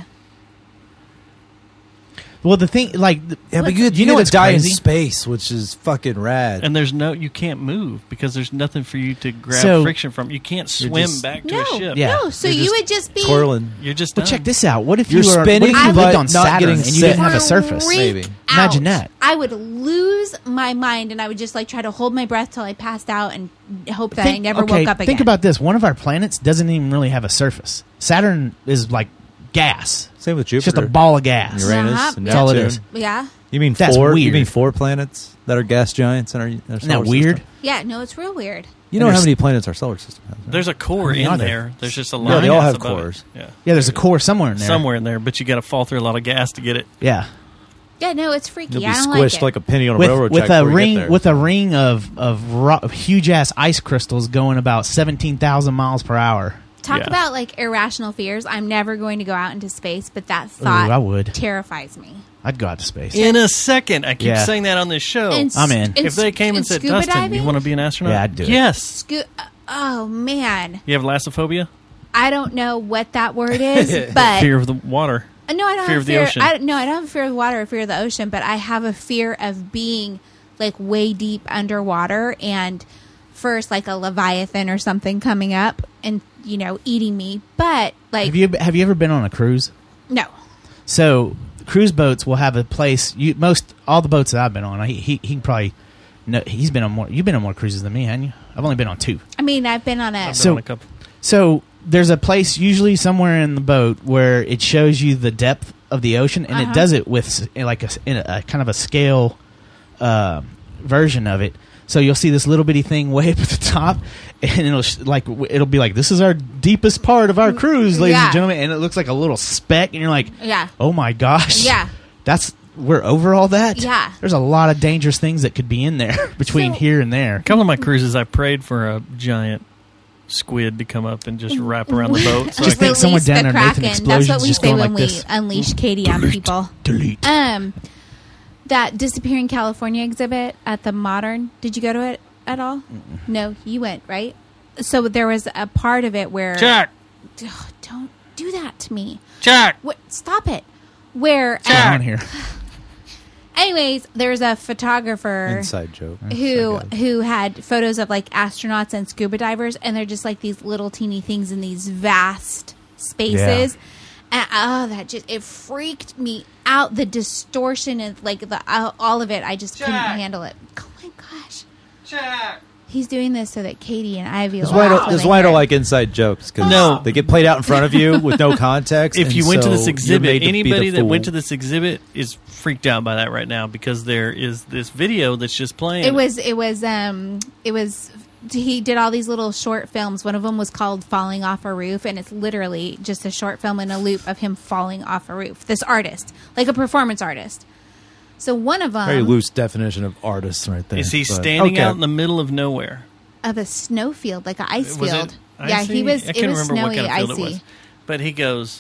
Well, the thing, like, the- Yeah, but you, you you know know what's die crazy? in space, which is fucking rad. And there's no, you can't move because there's nothing for you to grab So- friction from. You can't You're swim just- back to No, a ship. Yeah. no. So You're you just would just be twirling. You're just Well, done. check this out. What if You're you were, spinning, what if you but lived on not Saturn getting and you didn't have a freaked surface? Maybe. Imagine out. that. I would lose my mind, and I would just like try to hold my breath till I passed out and hope that I never okay, woke up again. Think about this. One of our planets doesn't even really have a surface. Saturn is like gas. Same with It's Jupiter. just a ball of gas. Uranus. Uh-huh. And That's all it Neptune. is. Yeah, You mean That's four? You weird. mean four planets that are gas giants in our, in our Isn't solar that weird? system? yeah. No, it's real weird. You know And how there's- many planets our solar system has? right? There's a core How many in are there? there. There's just a No, line. they all of gas have above it. cores. Yeah. Yeah, there's a core somewhere in there. Somewhere in there, but you got to fall through a lot of gas to get it. Yeah. Yeah, no, it's freaky. You'll be I don't squished like, like, it. a penny on a With, railroad with track a before you get ring there. with a ring of of, ro- of huge ass ice crystals going about seventeen thousand miles per hour. Talk Yeah. about like irrational fears. I'm never going to go out into space, but that thought I would. terrifies me. I'd go out to space. In a second, I keep Yeah. saying that on this show. And I'm in. and if they came and, and said, scuba "Dustin, diving? you want to be an astronaut?" Yeah, I'd do it. Yes. Scu- oh man, You have lassophobia, I don't know what that word is, but fear of the water. Uh, no, I don't Fear have of the fear. ocean. I, no, I don't have a fear of the water or fear of the ocean, but I have a fear of being like way deep underwater and first like a leviathan or something coming up and you know eating me. But like Have you have you ever been on a cruise? no, So cruise boats will have a place. You most all the boats that I've been on. He he, he can probably no. He's been on more. You've been on more cruises than me, haven't you? I've only been on two. I mean I've been on a I've been So- on a couple. So there's a place usually somewhere in the boat where it shows you the depth of the ocean, and Uh-huh. it does it with s- like a, s- in a, a kind of a scale uh, version of it. So you'll see this little bitty thing way up at the top, and it'll sh- like w- it'll be like, "This is our deepest part of our cruise, ladies Yeah. and gentlemen," and it looks like a little speck, and you're like, yeah "Oh my gosh, yeah. that's we're over all that." Yeah. There's a lot of dangerous things that could be in there between So- here and there. A couple of my cruises, I prayed for a giant squid to come up and just wrap around the boat. So Just I think somewhere Release down the there, Nathan Kraken. Explosion's That's what we just say going when like we this. unleash Katie on people. Delete. Um, that Disappearing California exhibit at the Modern. Did you go to it at all? Mm-mm. No, you went, right? So there was a part of it where Jack, oh, don't do that to me, Jack. What? Stop it. Where? Jack. On here. Anyways, there's a photographer Inside joke. who who had photos of like astronauts and scuba divers, and they're just like these little teeny things in these vast spaces. And oh, that just it freaked me out. The distortion and like the uh, all of it, I just Jack. couldn't handle it. Oh my gosh, Jack. He's doing this so that Katie and Ivy. That's will why I laugh don't, when that's they why I don't hear it. like inside jokes because No. they get played out in front of you with no context. If and you went to so this you're exhibit, made to be the anybody that fool. went to this exhibit is freaked out by that right now because there is this video that's just playing. It was it was um it was he did all these little short films. One of them was called Falling Off a Roof, and it's literally just a short film in a loop of him falling off a roof. This artist, like a performance artist. So one of them Very loose definition of artist right there. Is he but- standing okay. out in the middle of nowhere? of a snowfield, like an ice Was field. it Yeah, icy? he was. I It can't was remember snowy, what kind of field icy. it was. But he goes,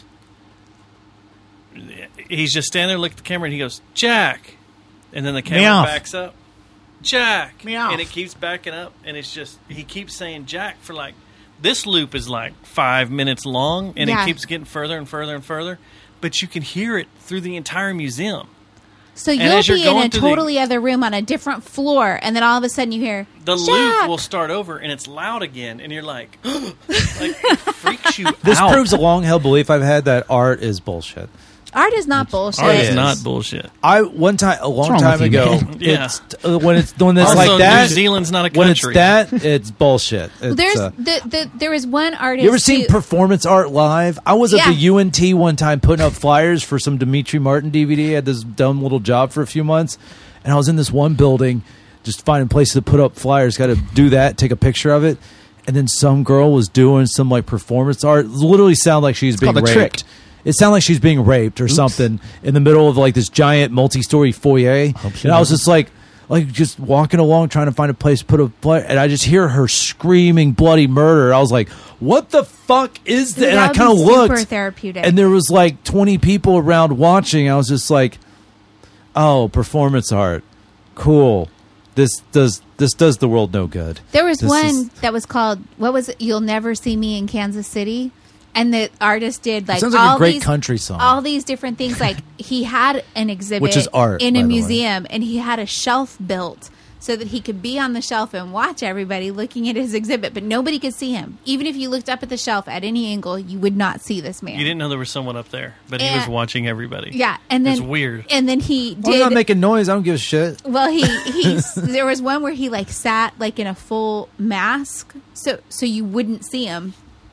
he's just standing there, looking at the camera, and he goes, Jack. And then the camera Meow. backs up. Jack. Meow. And it keeps backing up, and it's just, he keeps saying Jack for like, this loop is like five minutes long, and Yeah. it keeps getting further and further and further. But you can hear it through the entire museum. So And you'll as you're be in going a through the- totally other room on a different floor, and then all of a sudden you hear The Jack! loop will start over, and it's loud again, and you're like, like it freaks you This out. proves a long held belief I've had that art is bullshit. Art is not bullshit. Art It is is. not bullshit. I one time a long wrong time with you, ago. man? Yeah. It's uh, when it's when it's Also, like that. New Zealand's not a When it's country. that, it's bullshit. Well, It's, there's uh, the, the there was one artist. you ever seen who- performance art live? I was at Yeah. the U N T one time putting up flyers for some Dimitri Martin D V D. I had this dumb little job for a few months, and I was in this one building just finding places to put up flyers. Got to do that, take a picture of it, and then some girl was doing some like performance art. It literally sounded like she's being called a raped. trick. It sounded like she's being raped or something in the middle of like this giant multi-story foyer. Hope she And I was doesn't. just like, like just walking along trying to find a place to put a flyer, and I just hear her screaming bloody murder. I was like, "What the fuck is that?" That And I would kind of be looked, super therapeutic. and there was like twenty people around watching. I was just like, "Oh, performance art, cool. This does this does the world no good." There was This one is- that was called what was it? You'll Never See Me in Kansas City, and the artist did like sounds like a all great these country song. all these different things. Like he had an exhibit, Which is art, in by a the way. museum, and he had a shelf built so that he could be on the shelf and watch everybody looking at his exhibit, but nobody could see him. Even if you looked up at the shelf at any angle, you would not see this man. You didn't know there was someone up there, but he Yeah. was watching everybody. Yeah, and then It's weird. And then he Well, I'm did. not making noise. I don't give a shit. Well, he he. There was one where he like sat like in a full mask, so so you wouldn't see him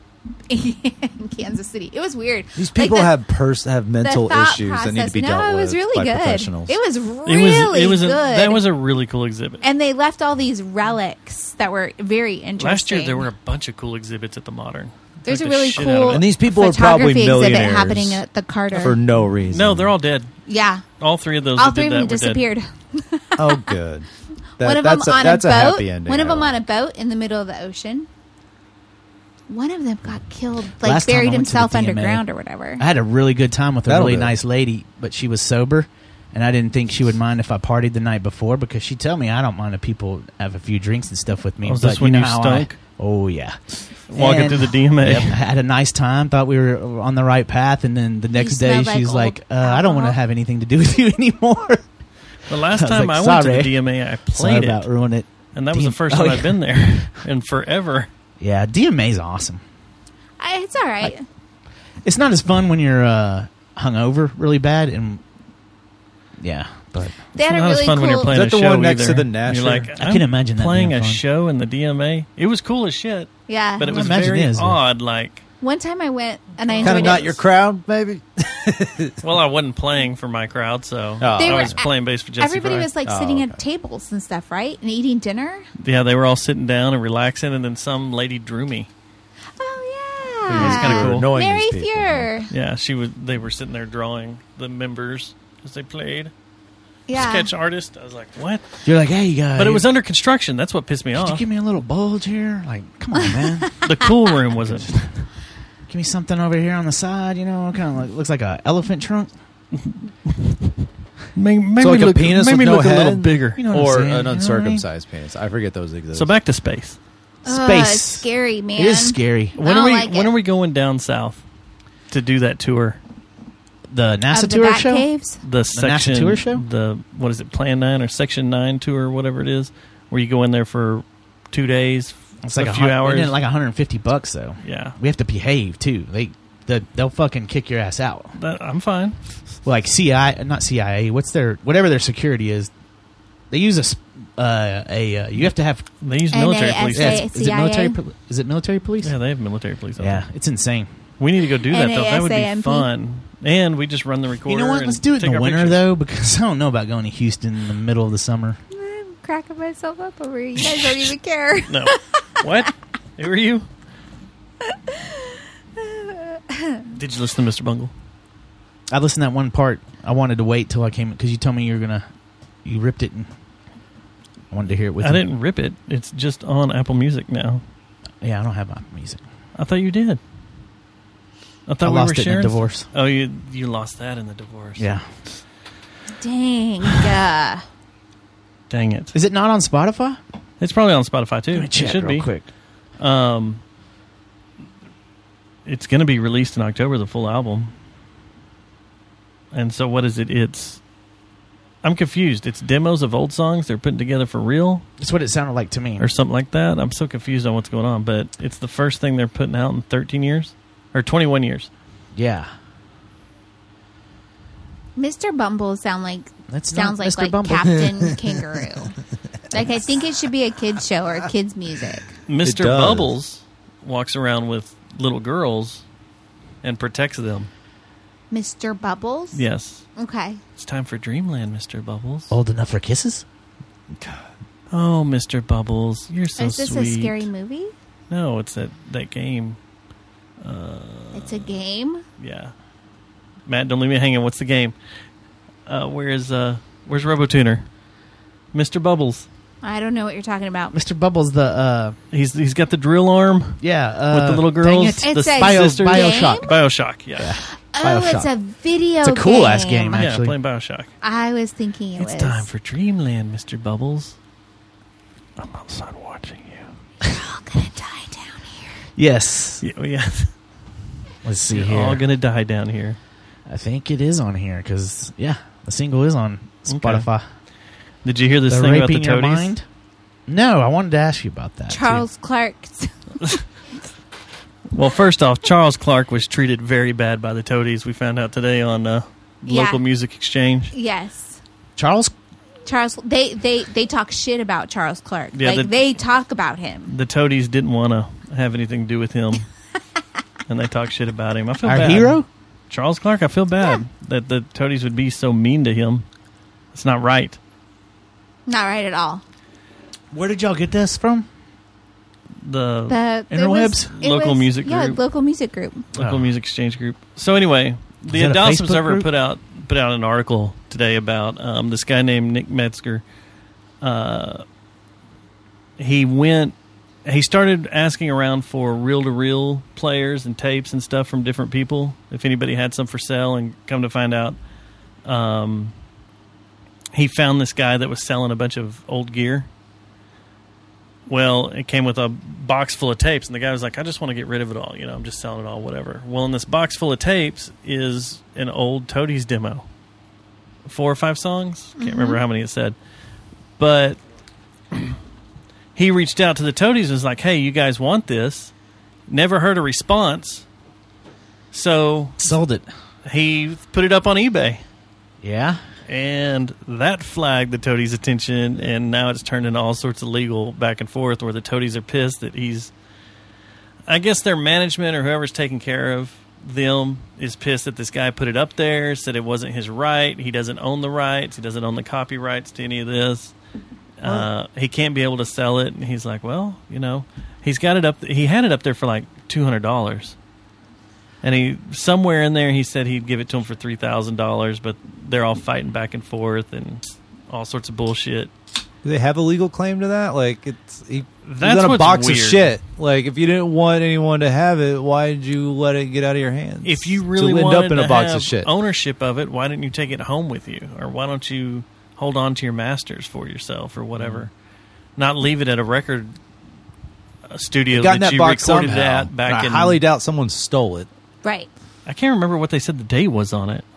in Kansas City. It was weird. These Like, people the- have pers- have mental the thought issues that need to process- be no, dealt it with was really by good. professionals. It was It really was, it was good. a, that was a really cool exhibit. and they left all these relics that were very interesting. Last year there were a bunch of cool exhibits at the Modern. There's Like a the really shit out of cool it. And these people are probably photography exhibit millionaires happening at the Carter for no reason. No, they're all dead. Yeah, All three of those all that three did of them that were dead. disappeared. Oh, good. That- one of them that's a, on that's a a boat. happy ending. One of I them on like. a boat in the middle of the ocean. One of them got killed, like Last time I buried went to the himself D M A, underground or whatever. I had a really good time with a That'll really do. nice lady, but she was sober, and I didn't think she would mind if I partied the night before because she told me I don't mind if people have a few drinks and stuff with me. Was but this when know you how stunk? I- oh yeah, Walking And- through the D M A. Yep, I had a nice time. Thought we were on the right path, and then the next day smelled like she's old like, uh, "I don't want to alcohol? have anything to do with you anymore." The last I was time like, I went to "Sorry." the D M A, I Sorry played about it, ruining it. and that was D- the first oh, time yeah. I've been there in forever. Yeah, D M A's awesome. I, it's all right. It's not as fun when you're uh, hungover really bad, and yeah, but They had It's a not really as fun cool. when you're playing Is that a the show one next either. to the Nasher? You're like, I can I'm imagine that playing being a fun. show in the D M A. It was cool as shit, yeah. but it I was imagine very it is, yeah. odd. Like, One time I went and I Kind enjoyed of not it. your crowd, maybe. well, I wasn't playing for my crowd, so Oh. They I were- was playing bass for Jesse Everybody Fry. was like Oh, sitting okay. at tables and stuff, right? And eating dinner. Yeah, they were all sitting down and relaxing, and then some lady drew me. Oh It was yeah. kind of cool. Annoying Mary these people. Fuhr. Yeah, she was. They were sitting there drawing the members as they played. Yeah. sketch artist. I was like, what? You're like, hey, guys. But it was under construction. That's what pissed me Could off. you give me a little bulge here? Like, come on, man. The cool room wasn't. Give me something over here on the side, you know, kind of like looks like a elephant trunk. Maybe, maybe so like look, a penis maybe with no look head, a little bigger, You know what or I'm saying, an you know uncircumcised penis. I forget those exist. So back to space. Ugh, Space. it's scary, man. It is scary. I When don't are we? like when it. are we going down south to do that tour? The NASA Of the tour Bat show? Caves? The, The section NASA tour show? The what is it? Plan Nine or Section Nine tour, whatever it is, where you go in there for two days, It's like a a few hun- hours. isn't it like one hundred fifty bucks though. Yeah. We have to behave too. They the, they'll fucking kick your ass out. That, I'm fine. Like C I not C I A, what's their whatever their security is. They use a s- uh, a uh, you have to have They use military N A S A police. Yeah, it's- is it C I A? military pol- is it military police? Yeah, they have military police. out Yeah, there. it's insane. We need to go do that though. That would be NASAMP. fun. And we just run the recorder. You know what? and Let's do it take in the our winter pictures. though, because I don't know about going to Houston in the middle of the summer. I'm cracking myself up over here. You guys don't even care. No. What? Who are you? Did you listen to Mister Bungle? I listened to that one part. I wanted to wait till I came because you told me you were gonna you ripped it and I wanted to hear it with I you. didn't rip it. It's just on Apple Music now. Yeah, I don't have Apple Music. I thought you did. I thought I we lost were it in a sharing. divorce. Oh, you you lost that in the divorce. Yeah. Dang. Uh, Dang it. Is it not on Spotify? It's probably on Spotify too. Let me check it should real be. quick. Um, it's going to be released in October, the full album. And so, what is it? It's. I'm confused. It's demos of old songs they're putting together for real, That's what it sounded like to me. or something like that. I'm so confused on what's going on. But it's the first thing they're putting out in thirteen years or twenty-one years. Yeah. Mister Bumble sound like That's sounds not like Mister like Bumble. Captain Kangaroo. Like I think it should be a kids show or kids music. Mister does. Bubbles walks around with little girls and protects them. Mister Bubbles? Yes. Okay. It's time for Dreamland, Mister Bubbles. Old enough for kisses? Oh, Mister Bubbles, you're so Is this sweet. a scary movie? No, it's that that game. Uh, It's a game? yeah. Matt, don't leave me hanging. What's the game? Uh, where's uh, where's RoboTuner? Mister Bubbles. I don't know what you're talking about. Mister Bubbles, the uh, He's he's got the drill arm yeah, uh, with the little dang girls. it. The It's a Bio, sisters. Bioshock. game? Bioshock. Yeah. Yeah. Oh, Bioshock. it's a video It's a cool ass game, Yeah, actually. playing Bioshock. I was thinking it It's was. time for Dreamland, Mister Bubbles. I'm outside watching you. We're all gonna die down here. Yes. Yeah, yeah. Let's see You're here. all gonna die down here. I think it is on here because yeah, the single is on Spotify. Did you hear this the thing about the Raping Your Toadies? Mind? No, I wanted to ask you about that. too. Charles Clark. Well, first off, Charles Clark was treated very bad by the Toadies. We found out today on uh, Yeah. Local Music Exchange. Yes. Charles. Charles. They, they, they talk shit about Charles Clark. Yeah, like the- they talk about him. The Toadies didn't want to have anything to do with him, and they talk shit about him. I feel Our bad. hero? Charles Clark. I feel bad that the Toadies would be so mean to him. It's not right. Not right at all. Where did y'all get this from? The, The it Interwebs? was- it Local was- music Yeah, group. local music group. Local Oh. Music Exchange Group. So anyway, the that a Dallas Facebook Observer group? put out put out an article today about um, this guy named Nick Metzger. Uh, he went. He started asking around for reel-to-reel players and tapes and stuff from different people, if anybody had some for sale, and come to find out, um, he found this guy that was selling a bunch of old gear. Well, it came with a box full of tapes, and the guy was like, I just want to get rid of it all. You know, I'm just selling it all, whatever. Well, in this box full of tapes is an old Toadies demo. Four or five songs? Can't remember how many it said. But he reached out to the Toadies and was like, hey, you guys want this? Never heard a response. So Sold it. he put it up on eBay. Yeah. And that flagged the Toadies' attention, and now it's turned into all sorts of legal back and forth where the Toadies are pissed that he's... I guess their management or whoever's taking care of them is pissed that this guy put it up there, said it wasn't his right. He doesn't own the rights. He doesn't own the copyrights to any of this. Uh, he can't be able to sell it. And he's like, well, you know, he's got it up. He had it up there for like two hundred dollars. And he somewhere in there he said he'd give it to him for three thousand dollars, but they're all fighting back and forth, and all sorts of bullshit. Do they have a legal claim to that? Like, it's he, That's he's in a what's box weird. of shit. Like, if you didn't want anyone to have it, why did you let it get out of your hands? If you really to end wanted up in to a box have of shit. ownership of it, why didn't you take it home with you, or why don't you hold on to your masters for yourself, or whatever? Mm-hmm. Not leave it at a record uh, studio It got in that that you box recorded it somehow. at back I in. highly doubt someone stole it. Right. I can't remember what they said the date was on it.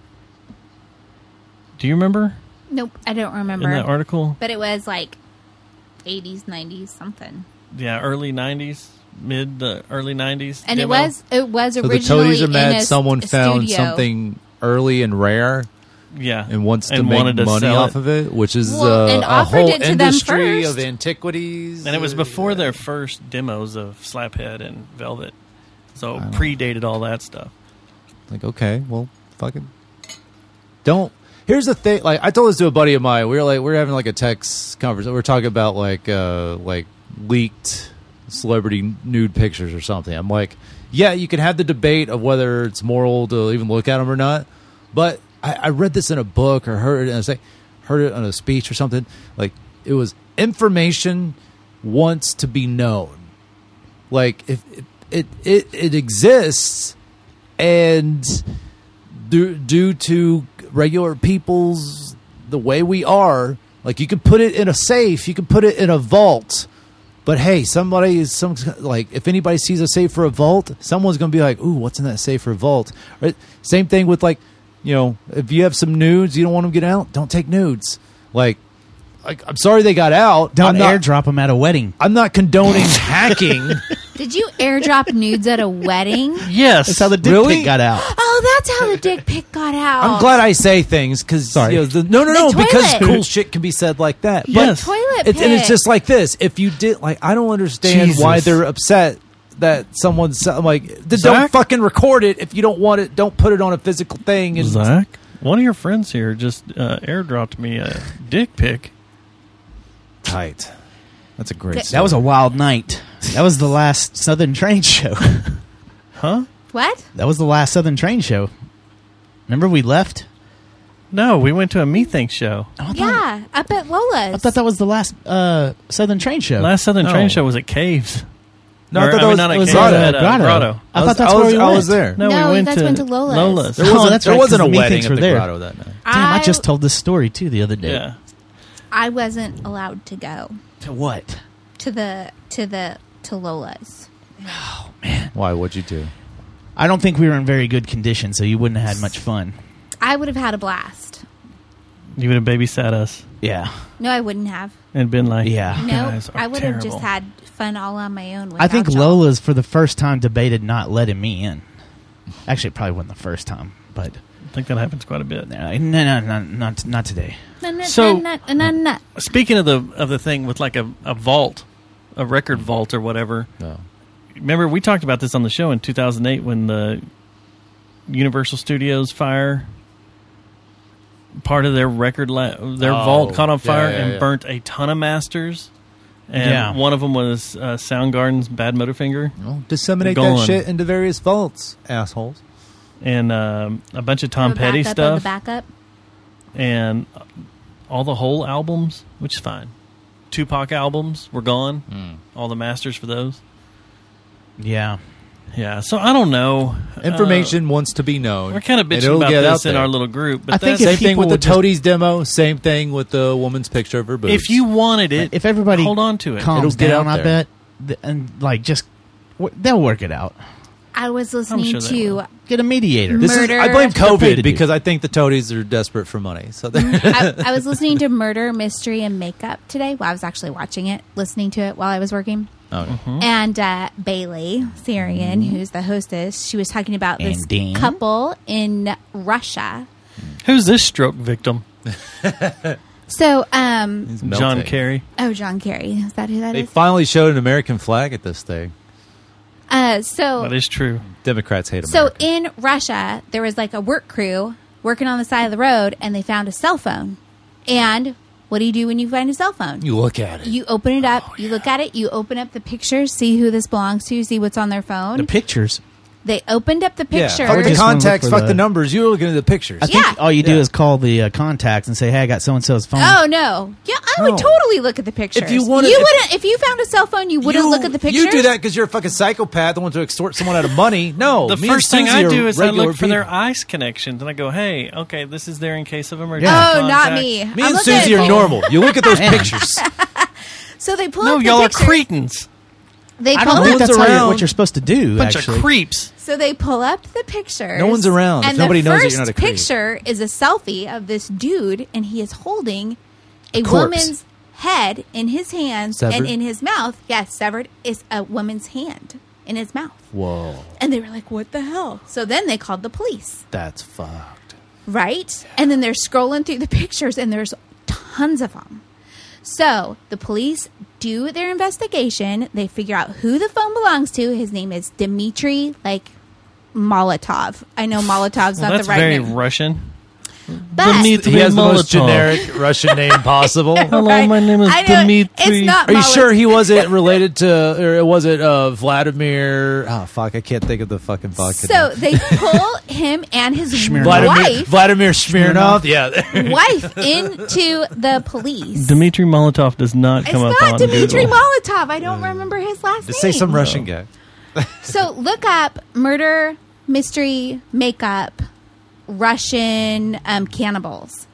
Do you remember Nope, I don't remember. in that article? But it was like eighties, nineties, something. Yeah, early nineties, mid uh, early nineties, And demo. it was it was So the originally Toadies are mad in a, someone a found studio. something early and rare. Yeah, and wants to and make wanted to money sell off it. of it, which is Well, uh, and a offered whole it to them industry first. of antiquities. And it was before their first demos of Slaphead and Velvet, so it predated all that stuff. Like, okay, well, fucking don't. Here's the thing. Like, I told this to a buddy of mine. We were like, we were having like a text conversation. We were talking about like, uh, like leaked celebrity nude pictures or something. I'm like, yeah, you can have the debate of whether it's moral to even look at them or not. But I, I read this in a book or heard it, and I say, heard it on a speech or something. Like, it was information wants to be known. Like, if it it it, it exists, and due due to regular people's the way we are, like, you can put it in a safe, you can put it in a vault, but hey, somebody is some like if anybody sees a safe for a vault, someone's gonna be like, ooh, what's in that safe for a vault? Right? Same thing with, like, you know, if you have some nudes, you don't want them to get out, don't take nudes. Like, like I'm sorry they got out. Don't I'm not, airdrop them at a wedding. I'm not condoning hacking. Did you airdrop nudes at a wedding? Yes. That's how the dick Really? pic got out. Oh, that's how the dick pic got out. I'm glad I say things because Sorry. you know, the, no, no, The no, because toilet. cool shit can be said like that. Yes. Toilet It's, and it's pic. just like this. If you did, like, I don't understand Jesus. why they're upset that someone's I'm like, then don't Zach? fucking record it. If you don't want it, don't put it on a physical thing. And Zach, one of your friends here just uh, airdropped me a dick pic. Tight. That's a great. That was a wild night. That was the last Southern Train show. Huh? What? That was the last Southern Train show. Remember we left? No, we went to a Methinks show. I thought, Yeah, up at Lola's. I thought that was the last uh, Southern Train show. Last Southern No. Train show was at Caves. No, I Or, thought that mean, was- not it at was Caves, Grotto. at, uh, Grotto. Grotto. I was- thought that's I where was- we I went. was there. No, No, we you went guys to went to Lola's. There Oh, wasn't, that's there right, 'cause wasn't a the wedding Methinks at were the there. grotto that night. Damn, I, I- just told this story too the other day. Yeah. I wasn't allowed to go To what? to the to the to Lola's. Why? What'd you do? I don't think we were in very good condition, so you wouldn't have had much fun. I would have had a blast. You would have babysat us Yeah. No, I wouldn't have. and been like, Yeah. "You No, guys are I would have just terrible." had fun all on my own. I think without y'all. Lola's for the first time debated not letting me in. Actually, it probably wasn't the first time, but I think that happens quite a bit. no, no, no, no not not today. Na, na, So- na, na, na, na. Speaking of the of the thing with like a, a vault, a record vault or whatever. No. Remember, we talked about this on the show in two thousand eight when the Universal Studios fire, part of their record, la- their Oh, vault caught on yeah, fire yeah, and yeah. burnt a ton of masters. And Yeah. one of them was uh, Soundgarden's Bad Motorfinger. Well, disseminate Gone. that shit into various vaults, assholes. And um, a bunch of Tom The Petty backup of stuff. The backup. And all the whole albums, which is fine. Tupac albums were gone. Mm. All the masters for those. Yeah. Yeah, so I don't know. Information wants to be known. Uh, we're kind of and bitching it'll about get this out in there. our little group. But I think that's, if Same thing people with the would just- Toadies demo. Same thing with the woman's picture of her boobs. if you wanted it, If everybody hold on to it. calms It'll get down, out I there. bet, th- and like just w- they'll work it out. I was listening sure they to. will. Get a mediator. This is, Murder. I blame They're paid to COVID do. because I think the Toadies are desperate for money. So they're I, I was listening to Murder, Mystery, and Makeup today. Well, I was actually watching it, listening to it while I was working. okay. And uh, Bailey Sarian, who's the hostess, she was talking about this And Dan. couple in Russia. Who's this stroke victim? So, um, He's John melting. Kerry. oh, John Kerry, is that who that They is? finally showed an American flag at this thing. Uh, so, That is true. Democrats hate so America. in Russia, there was like a work crew working on the side of the road, and they found a cell phone. And what do you do when you find a cell phone? You look at it. You open it up, you look at it, you open up the pictures, see who this belongs to, see what's on their phone. The pictures. They opened up the Yeah, pictures. fuck the just wanna contacts, look for fuck the, the- numbers. You're looking at the pictures. I think Yeah. all you do Yeah. is call the uh, contacts and say, "Hey, I got so and so's phone." Oh no! Yeah, I would No. totally look at the pictures. If you wanted- you if- wouldn't. If you found a cell phone, you wouldn't you, look at the pictures. You do that because you're a fucking psychopath that wants to extort someone out of money. No. The me first and thing Susie I are do is I regular look for their people. ice connections, and I go, "Hey, okay, this is there in case of emergency." Oh, not contact." me. Me I'm and looking Susie at- are normal. You look at those Man. pictures. So they pull No, up the y'all are picture. cretins. They I pull don't up. think that's how you're, around. what you're supposed to do. Bunch actually, of creeps. So they pull up the pictures. No one's around. If And nobody the knows that first you're not a creep. picture is a selfie of this dude, and he is holding a corpse. woman's head in his hands, Severed? and in his mouth, yes, severed is a woman's hand in his mouth. Whoa. And they were like, "What the hell?" So then they called the police. That's fucked. Right? And then they're scrolling through the pictures, and there's tons of them. So the police do their investigation. They figure out who the phone belongs to. His name is Dmitry, like Molotov. I know Molotov's Well, not that's the right very name. Russian. But Dmitry He has the most Molotov. generic Russian name possible. Hello, Right. my name is I know, Dmitry. it's not Are you Molotov. sure he wasn't related to, or was it uh, Vladimir? Oh, fuck. I can't think of the fucking vodka. So name. they pull him and his Vladimir, wife, Vladimir Smirnov? Yeah. wife into the police. Dmitry Molotov does not It's come up not on Dmitry Google. Molotov. I don't remember his last Just name. say some Russian guy. So look up murder, mystery, makeup, Russian um, cannibals.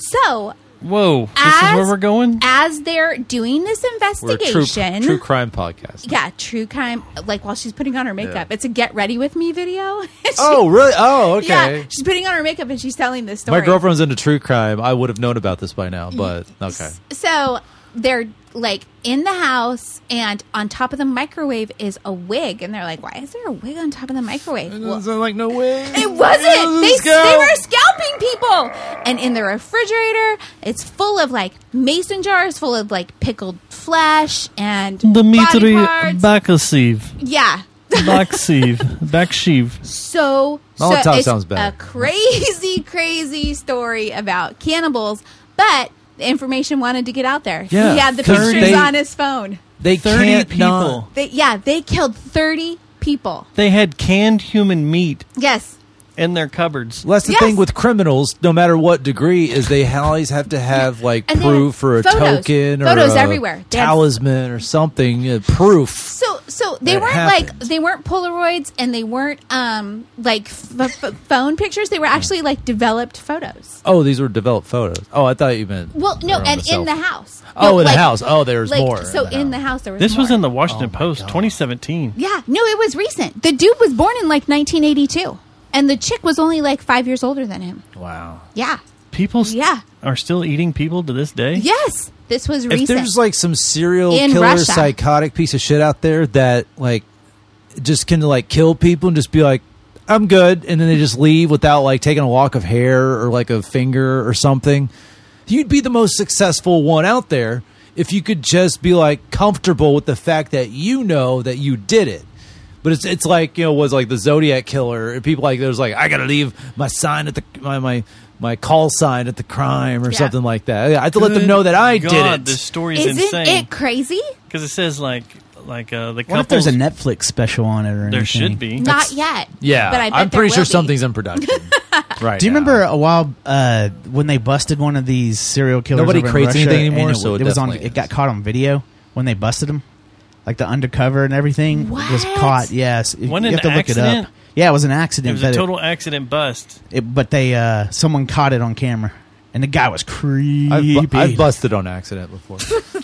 So Whoa, this As- is where we're going? as they're doing this We're a true, investigation, true crime podcast. yeah, true crime. Like while she's putting on her makeup, it's a "Get Ready with Me" video. She- Oh, really? Oh, okay. Yeah, she's putting on her makeup and she's telling this story. My girlfriend's into true crime. I would have known about this by now, but okay. So they're like in the house, and on top of the microwave is a wig, and they're like, "Why is there a wig on top of the microwave?" It Well, doesn't like no way. it wasn't. They, Let's go. they were scalping people, and in the refrigerator, it's full of like mason jars full of like pickled flesh and Dmitry body parts. Bakasiv. Yeah. Baksiv. Bakshiv. So, so Molotov it's sounds better. a crazy, crazy story about cannibals, but the information wanted to get out there. Yeah, He had the 'cause pictures they- on his phone. They thirty can't people. not- They, yeah, they killed thirty people. They had canned human meat Yes. in their cupboards. Well, that's the Yes. thing with criminals, no matter what degree, is they always have to have like And they had proof or a photos. token or Photos a everywhere. They had- talisman or something, uh, proof. So, so they That weren't happened. like they weren't Polaroids, and they weren't um like f- f- phone pictures. They were actually like developed photos. Oh, these were developed photos. Oh, I thought you meant. Well, no, they're on and the in the selfie. house. Oh, No, in like- the house. Oh, there's like, more. So in the in the house. house there was. This was more. in the Washington Oh, my Post, God. twenty seventeen. Yeah, no, it was recent. The dude was born in like nineteen eighty-two, and the chick was only like five years older than him. Wow. Yeah. People s- Yeah. are still eating people to this day? Yes, this was recent. If there's like some serial In killer, Russia. psychotic piece of shit out there that like just can like kill people and just be like, I'm good, and then they just leave without like taking a lock of hair or like a finger or something, you'd be the most successful one out there if you could just be like comfortable with the fact that you know that you did it. But it's it's like, you know, was like the Zodiac killer. And people like there's like, I gotta leave my sign at the my my, my call sign at the crime or Yeah. something like that. I have to let them Good know that I God, did it. This story is Isn't insane. it crazy? Because it says like like uh, the What if there's a couples. Netflix special on it or anything? There should be. Not yet. Yeah, but I bet I'm there pretty sure will be. something's in production. Right. Do you now. remember a while uh, when they busted one of these serial killers? Nobody over in creates Russia, anything anymore, and It, so it it was on. definitely It got caught on video when they busted him, like the undercover and everything was What? caught. Yes, you Wasn't it have to an look it accident? up. Yeah, it was an It accident. was a but it- total accident bust. it, but they uh, someone caught it on camera, and the guy was creepy. I've, bu- I've busted on accident before.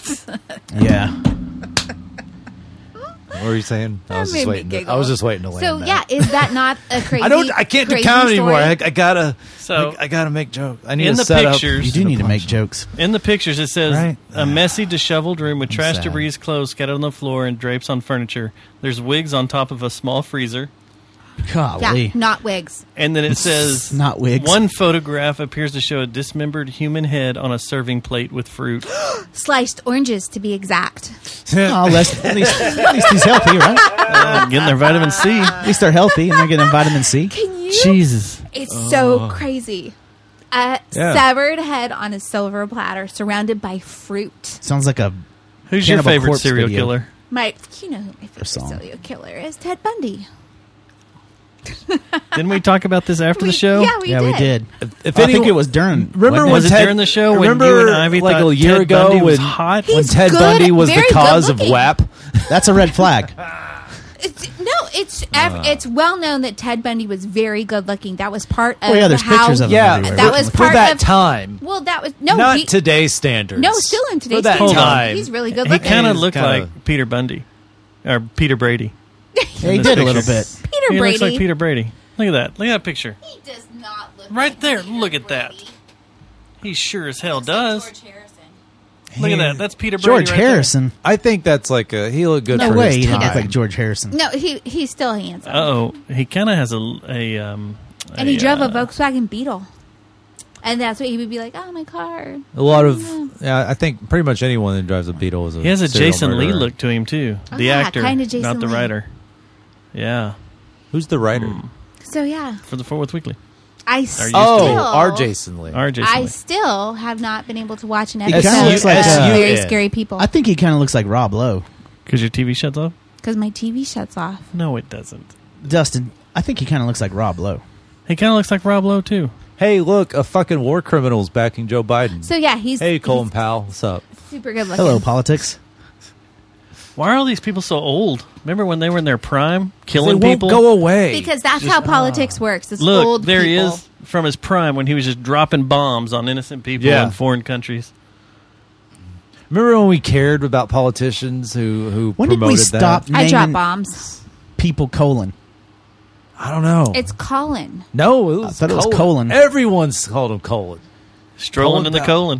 Yeah. What were you saying? I was That just made me waiting. To, giggle. I was just waiting to land So that. yeah, is that not a crazy? I don't. I can't do crazy comedy story? anymore. I, I gotta. So- I, I gotta make jokes. I need In to the set up- pictures- You do need to make jokes. In the pictures, it says Right. a messy, disheveled room with trash sad. debris, clothes scattered on the floor, and drapes on furniture. There's wigs on top of a small freezer. Golly. Yeah, not wigs. And then it says, Not wigs. One photograph appears to show a dismembered human head on a serving plate with fruit. Sliced oranges, to be exact. Oh, less, at, least, at least he's healthy, right? Uh, getting their vitamin C. At least they're healthy and they're getting vitamin C. Can you? Jesus. It's so crazy. A Yeah. severed head on a silver platter, surrounded by fruit. Sounds like a Who's your Cannibal favorite Corpse serial video. killer? My, you know who my favorite song. serial killer is? Ted Bundy. Didn't we talk about this after We- the show? yeah, we yeah, did. we did. If I any- think it was during. Remember wasn't when Was it Ted, during the show when remember you and Ivy like thought a year Ted ago Bundy was when, hot? when He's Ted good, Bundy was the very cause of good-looking. W A P? That's a red flag. It's, no, it's ev- it's well known that Ted Bundy was very good looking. That was part of Oh, yeah, there's how, pictures of him Yeah, everywhere. that was for part that of time. Well, that was no Not he, today's standards. No, still in today's For that standards. time. He's really good He looking. kind of He's looked kinda- like Peter Bundy. Or Peter Brady. Yeah, he in this did a little picture. bit. Peter He Brady. looks like Peter Brady. Look at that. Look at that picture. He does not look Right like there. Peter Look at that. Brady. He sure as hell Looks like does. George Harrison. Look at that. That's Peter Brady. George right there. Harrison. I think that's like a, he looked good No for way, his he didn't time. look like George Harrison. No, he he's still handsome. Uh-oh. He kind of has a, a um. And he drove uh, a Volkswagen Beetle. And that's what he would be like, oh, my car. A lot of, yeah, I think pretty much anyone that drives a Beetle is a He has a serial Jason Lee murderer. look to him too. Oh, The yeah, actor, kinda Jason not the Lee. writer. Yeah, Who's the writer? So, yeah. for the Fort Worth Weekly. I used still, to. Oh, our Jason Lee. Our Jason I Lee. still have not been able to watch an He episode kinda of looks like, uh, Very yeah. Scary People. I think he kind of looks like Rob Lowe. Because your T V shuts off? Because my T V shuts off. No, it doesn't. Dustin, I think he kind of looks like Rob Lowe. He kind of looks like Rob Lowe too. Hey, look, a fucking war criminal's backing Joe Biden. So, yeah, he's, Hey, Colin he's Powell, what's up? super good looking. Hello, politics. Why are all these people so old? Remember when they were in their prime, killing They won't people? go away. Because that's how politics works. It's Look, old there he people. is from his prime when he was just dropping bombs on innocent people Yeah. in foreign countries. Remember when we cared about politicians who who When did promoted we stop that? I drop naming bombs. people colon? I don't know. It's Colin. no, it was I thought it was Colin. Colin. Everyone's called him Colin. Strolling Colin in the Powell. colon.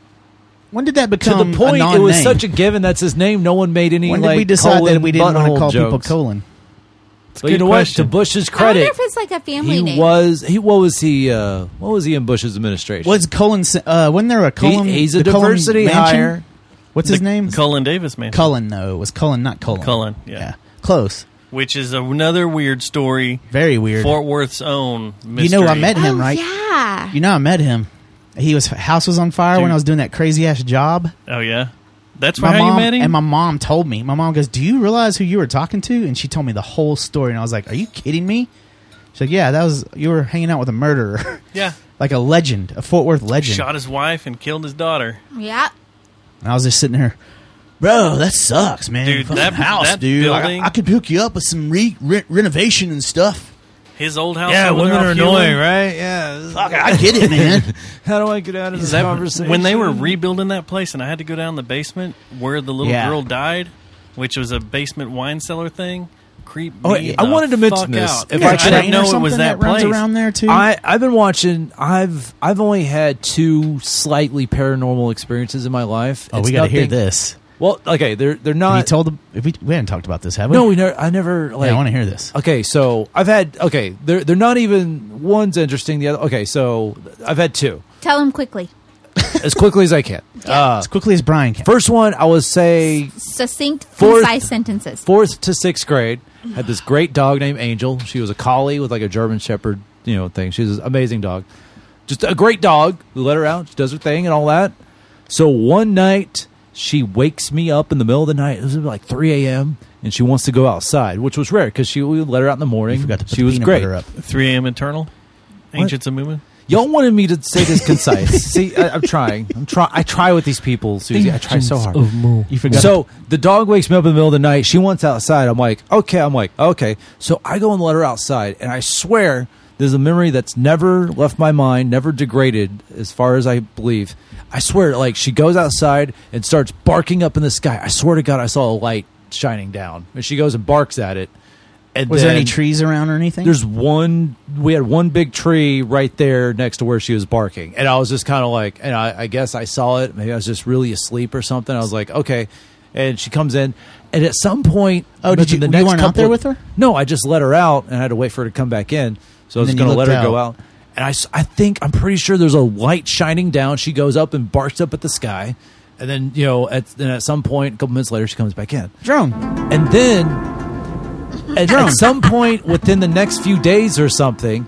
When did that To become the point, a it non-name? was such a given. That's his name. No one made any. When did like, we decide colon that we didn't want to butthole call people jokes. colon? But you good know question. what? To Bush's I credit, wonder if it's like a family he name. was he. What was he? Uh, what was he in Bush's administration? Was colon? Uh, wasn't there a colon? He- he's a the Cullen diversity mansion? hire. What's his The name? Cullen Davis man. Cullen. No, it was Cullen, not Cullen. Cullen, yeah. Close. Which is another weird story. Very weird. Fort Worth's own mystery. You know, I met him, Oh, right? yeah. You know, I met him. He was house was on fire Dude. when I was doing that crazy ass job. Oh, yeah? That's My how mom you met him? and my mom told me. My mom goes, "Do you realize who you were talking to?" And she told me the whole story. And I was like, "Are you kidding me?" She's like, "Yeah, that was you were hanging out with a murderer, yeah. like a legend, a Fort Worth legend." Shot his wife and killed his daughter. Yeah. And I was just sitting there, bro. That sucks, man. Dude, Fucking that- house, that dude. building- I, I could hook you up with some re- re- renovation and stuff. His old house. yeah, over women there are off annoying, Hewlin. right? Yeah. Fuck, I get it, man. How do I get out of this That- conversation? when they were rebuilding that place and I had to go down the basement where the little Yeah. girl died, which was a basement wine cellar thing, creep Oh, me I the wanted to mention fuck this. out. If I I could- didn't know Train or it was something that, that runs place. around there too. I, I've been watching. I've I've only had two slightly paranormal experiences in my life. oh, It's we got to hear nothing- this. Well, okay, they're they're Have not. you told them? If we we haven't talked about this, have we? no, we never. I never. Like, yeah, I want to hear this. Okay, so I've had. Okay, they're they're not even. One's interesting. The other. Okay, so I've had two Tell him quickly. as quickly as I can. Uh, As quickly as Brian can. first one, I would say Succinct, Fourth- concise sentences. fourth to sixth grade. Had this great dog named Angel. She was a collie with like a German Shepherd, you know, thing. She's an amazing dog. Just a great dog. We let her out. She does her thing and all that. So one night, she wakes me up in the middle of the night. It was like three a.m. and she wants to go outside, which was rare because she we would let her out in the morning. You forgot to put she the was peanut great. butter up. three a.m. Eternal? Ancients of Movement? Y'all wanted me to say this concise. See, I, I'm trying. I'm try. I try with these people, Susie. I try so hard. You forgot. So the dog wakes me up in the middle of the night. She wants outside. I'm like, okay. I'm like, okay. So I go and let her outside, and I swear there's a memory that's never left my mind, never degraded, as far as I believe. I swear, like she goes outside and starts barking up in the sky. I swear to God, I saw a light shining down, and she goes and barks at it. And was there then any trees around or anything? There's one. We had one big tree right there next to where she was barking, and I was just kind of like, and I, I guess I saw it. Maybe I was just really asleep or something. I was like, okay. And she comes in, and at some point, Oh, did you- the you next weren't out couple there of- with her? No, I just let her out, and I had to wait for her to come back in. So I was And going then to you let her looked go out. out. And I, s- I think I'm pretty sure there's a light shining down. She goes up and barks up at the sky, and then you know, at then at some point, a couple minutes later, she comes back in. drone. And then at, at some point within the next few days or something,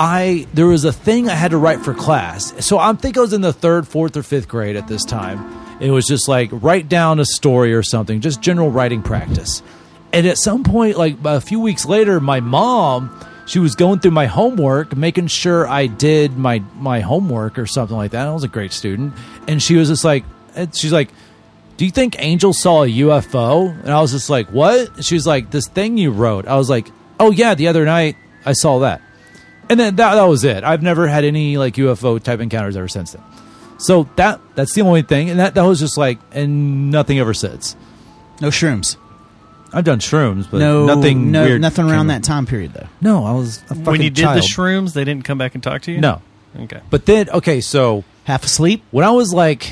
I there was a thing I had to write for class. So I think I was in the third, fourth, or fifth grade at this time. It was just like write down a story or something, just general writing practice. And at some point, like a few weeks later, my mom, she was going through my homework, making sure I did my my homework or something like that. I was a great student, and she was just like, she's like, "Do you think Angel saw a U F O?" And I was just like, "What?" She was like, "This thing you wrote." I was like, "Oh yeah, the other night I saw that." And then that that was it. I've never had any like U F O type encounters ever since then. So that that's the only thing, and that that was just like, and nothing ever since. No shrooms. I've done shrooms, but no, nothing no, weird. nothing around that time period, though. No, I was a fucking When you did child. the shrooms, they didn't come back and talk to you? No. Okay. But then, okay, so half asleep when I was like